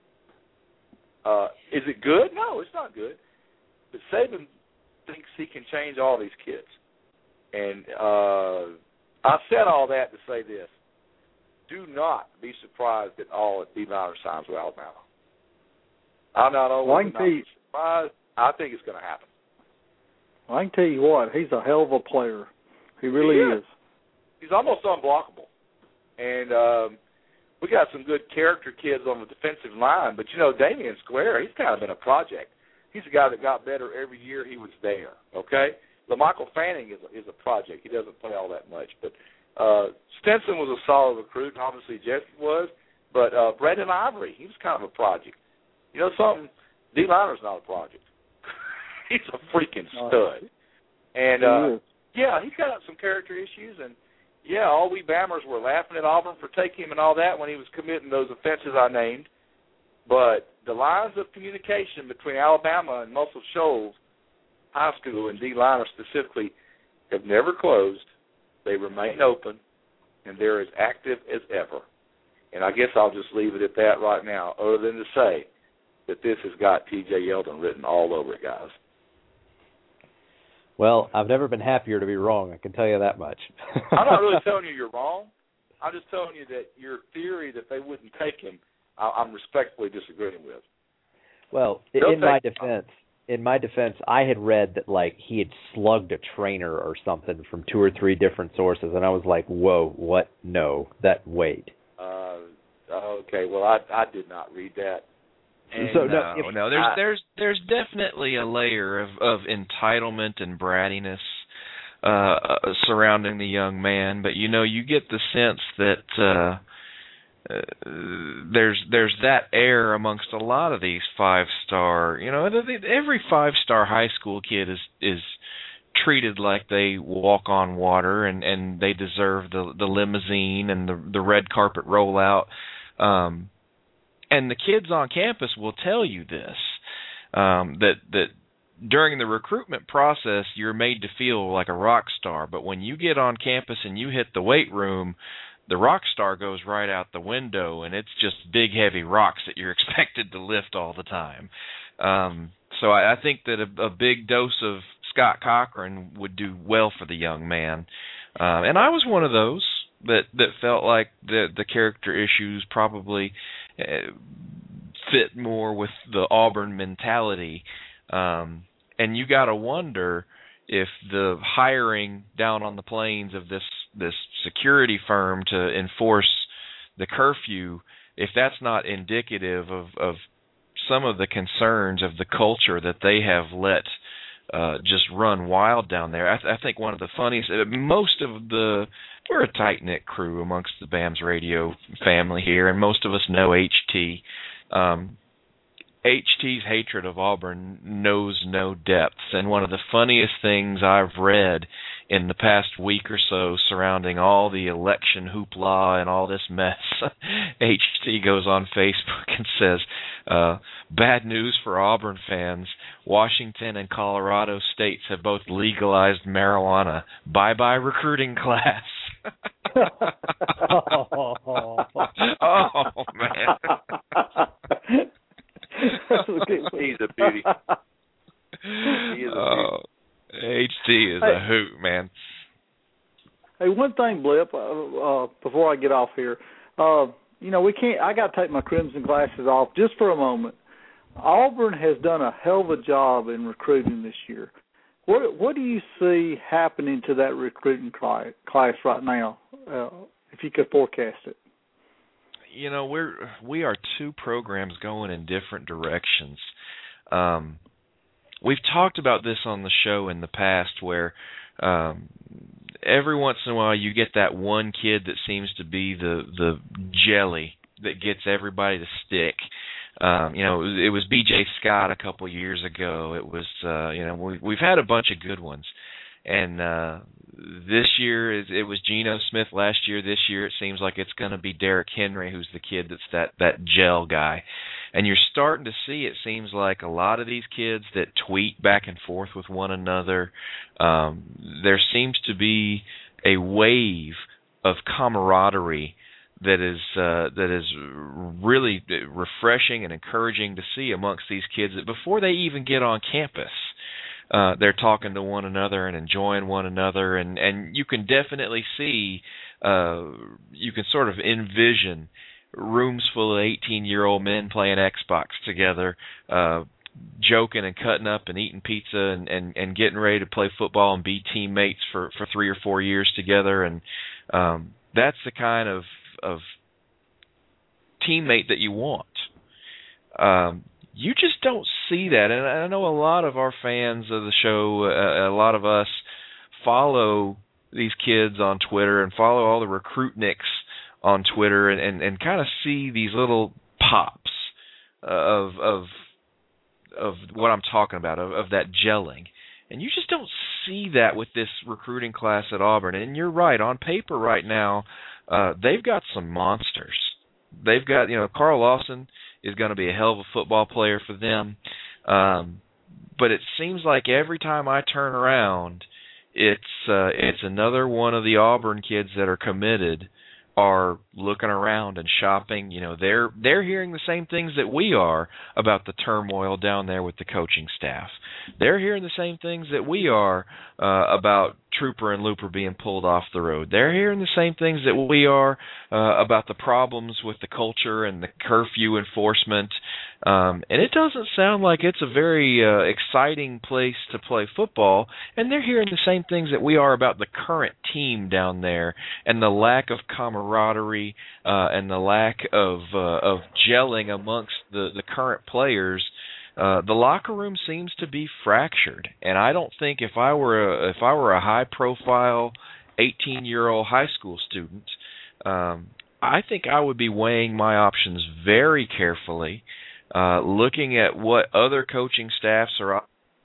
Uh, is it good? No, it's not good. But Saban thinks he can change all these kids. And uh, I said all that to say this. Do not be surprised at all at D. Liner signs with Alabama. I'm not only well, not be surprised, I think it's going to happen. Well, I can tell you what, he's a hell of a player. He really he is. is. He's almost unblockable. And um, we got some good character kids on the defensive line, but, you know, Damian Square, he's kind of been a project. He's a guy that got better every year he was there, okay? LaMichael Fanning is a, is a project. He doesn't play all that much. But uh, Stinson was a solid recruit, and obviously Jesse was. But uh, Brandon Ivory, he was kind of a project. You know something? D. Liner's not a project. He's a freaking stud. And, uh, yeah, he's got some character issues, and, yeah, all we Bammers were laughing at Auburn for taking him and all that when he was committing those offenses I named. But the lines of communication between Alabama and Muscle Shoals High School and D. Liner specifically have never closed. They remain open, and they're as active as ever. And I guess I'll just leave it at that right now, other than to say that this has got T J Yeldon written all over it, guys. Well, I've never been happier to be wrong, I can tell you that much. I'm not really telling you you're wrong. I'm just telling you that your theory that they wouldn't take him, I'm respectfully disagreeing with. Well, They'll in my defense, in my defense, I had read that like he had slugged a trainer or something from two or three different sources, and I was like, "Whoa, what? No, that wait." Uh, okay, well, I I did not read that. And so no, no, no, there's I, there's there's definitely a layer of, of entitlement and brattiness uh, surrounding the young man, but you know, you get the sense that. Uh, Uh, there's there's that air amongst a lot of these five star. You know, every five star high school kid is is treated like they walk on water and, and they deserve the the limousine and the the red carpet rollout. Um, and the kids on campus will tell you this, um, that that during the recruitment process you're made to feel like a rock star, but when you get on campus and you hit the weight room, the rock star goes right out the window, and it's just big, heavy rocks that you're expected to lift all the time. Um, so I, I think that a, a big dose of Scott Cochran would do well for the young man. Uh, and I was one of those that, that felt like the, the character issues probably uh, fit more with the Auburn mentality. Um, and you got to wonder if the hiring down on the plains of this this security firm to enforce the curfew, if that's not indicative of, of some of the concerns of the culture that they have let uh, just run wild down there. I, th- I think one of the funniest, most of the, we're a tight-knit crew amongst the B A M S Radio family here, and most of us know H T. Um, H T's hatred of Auburn knows no depths, and one of the funniest things I've read in the past week or so surrounding all the election hoopla and all this mess, H T goes on Facebook and says, uh, bad news for Auburn fans, Washington and Colorado states have both legalized marijuana. Bye-bye recruiting class. oh, oh, man. He's a beauty. He is a oh, beauty. H T is hey, a hoot, man. Hey, one thing, Blip, uh, uh, before I get off here, uh, you know, we can't. I got to take my crimson glasses off just for a moment. Auburn has done a hell of a job in recruiting this year. What what do you see happening to that recruiting class right now? Uh, if you could forecast it. You know, we're we are two programs going in different directions. Um, we've talked about this on the show in the past, where um, every once in a while you get that one kid that seems to be the the jelly that gets everybody to stick. Um, you know, it was B J Scott a couple years ago. It was, uh, you know, we, we've had a bunch of good ones. And uh, this year, it, it was Geno Smith last year. This year, it seems like it's going to be Derrick Henry, who's the kid that's that, that gel guy. And you're starting to see, it seems like, a lot of these kids that tweet back and forth with one another. Um, there seems to be a wave of camaraderie that is uh, that is really refreshing and encouraging to see amongst these kids, that before they even get on campus, uh, they're talking to one another and enjoying one another, and, and you can definitely see, uh, you can sort of envision rooms full of eighteen-year-old men playing Xbox together, uh, joking and cutting up and eating pizza and, and, and getting ready to play football and be teammates for, for three or four years together, and um, that's the kind of of teammate that you want. Um, you just don't see that, and I know a lot of our fans of the show, uh, a lot of us follow these kids on Twitter and follow all the recruitniks on Twitter, and, and, and kind of see these little pops of of of what I'm talking about, of, of that gelling. And you just don't see that with this recruiting class at Auburn. And you're right, on paper right now, Uh, they've got some monsters. They've got, you know, Carl Lawson is going to be a hell of a football player for them. Um, but it seems like every time I turn around, it's uh, it's another one of the Auburn kids that are committed are looking around and shopping. You know, they're they're hearing the same things that we are about the turmoil down there with the coaching staff. They're hearing the same things that we are uh, about Trooper and Looper being pulled off the road. They're hearing the same things that we are uh, about the problems with the culture and the curfew enforcement. Um, and it doesn't sound like it's a very uh, exciting place to play football. And they're hearing the same things that we are about the current team down there and the lack of camaraderie uh, and the lack of uh, of gelling amongst the, the current players. Uh, the locker room seems to be fractured, and I don't think if I were a, if I were a high-profile eighteen-year-old high school student, um, I think I would be weighing my options very carefully, uh, looking at what other coaching staffs are.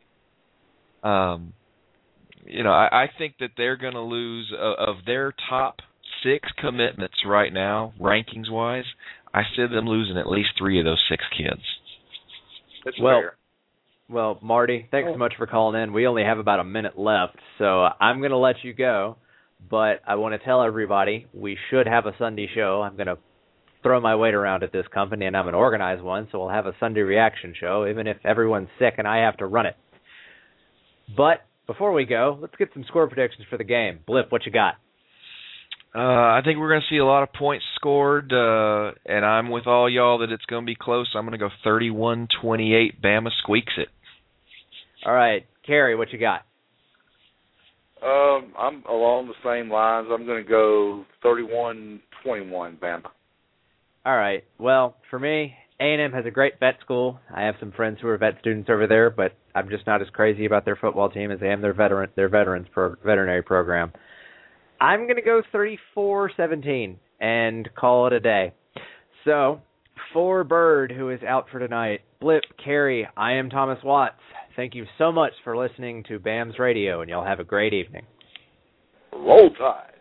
Um, you know, I, I think that they're going to lose uh, of their top six commitments right now, rankings-wise. I see them losing at least three of those six kids. That's well, fair. well, Marty, thanks so much for calling in. We only have about a minute left, so I'm going to let you go. But I want to tell everybody we should have a Sunday show. I'm going to throw my weight around at this company, and I'm going to organize one, so we'll have a Sunday reaction show, even if everyone's sick and I have to run it. But before we go, let's get some score predictions for the game. Blip, what you got? Uh, I think we're going to see a lot of points scored, uh, and I'm with all y'all that it's going to be close. I'm going to go thirty-one twenty-eight. Bama squeaks it. All right. Kerry, what you got? Um, I'm along the same lines. I'm going to go thirty-one twenty-one, Bama. All right. Well, for me, A and M has a great vet school. I have some friends who are vet students over there, but I'm just not as crazy about their football team as I am their veteran their veterans pro, veterinary program. I'm going to go thirty-four seventeen and call it a day. So, for Bird, who is out for tonight, Blip, Kerry, I am Thomas Watts. Thank you so much for listening to B A M S Radio, and y'all have a great evening. Roll Tide.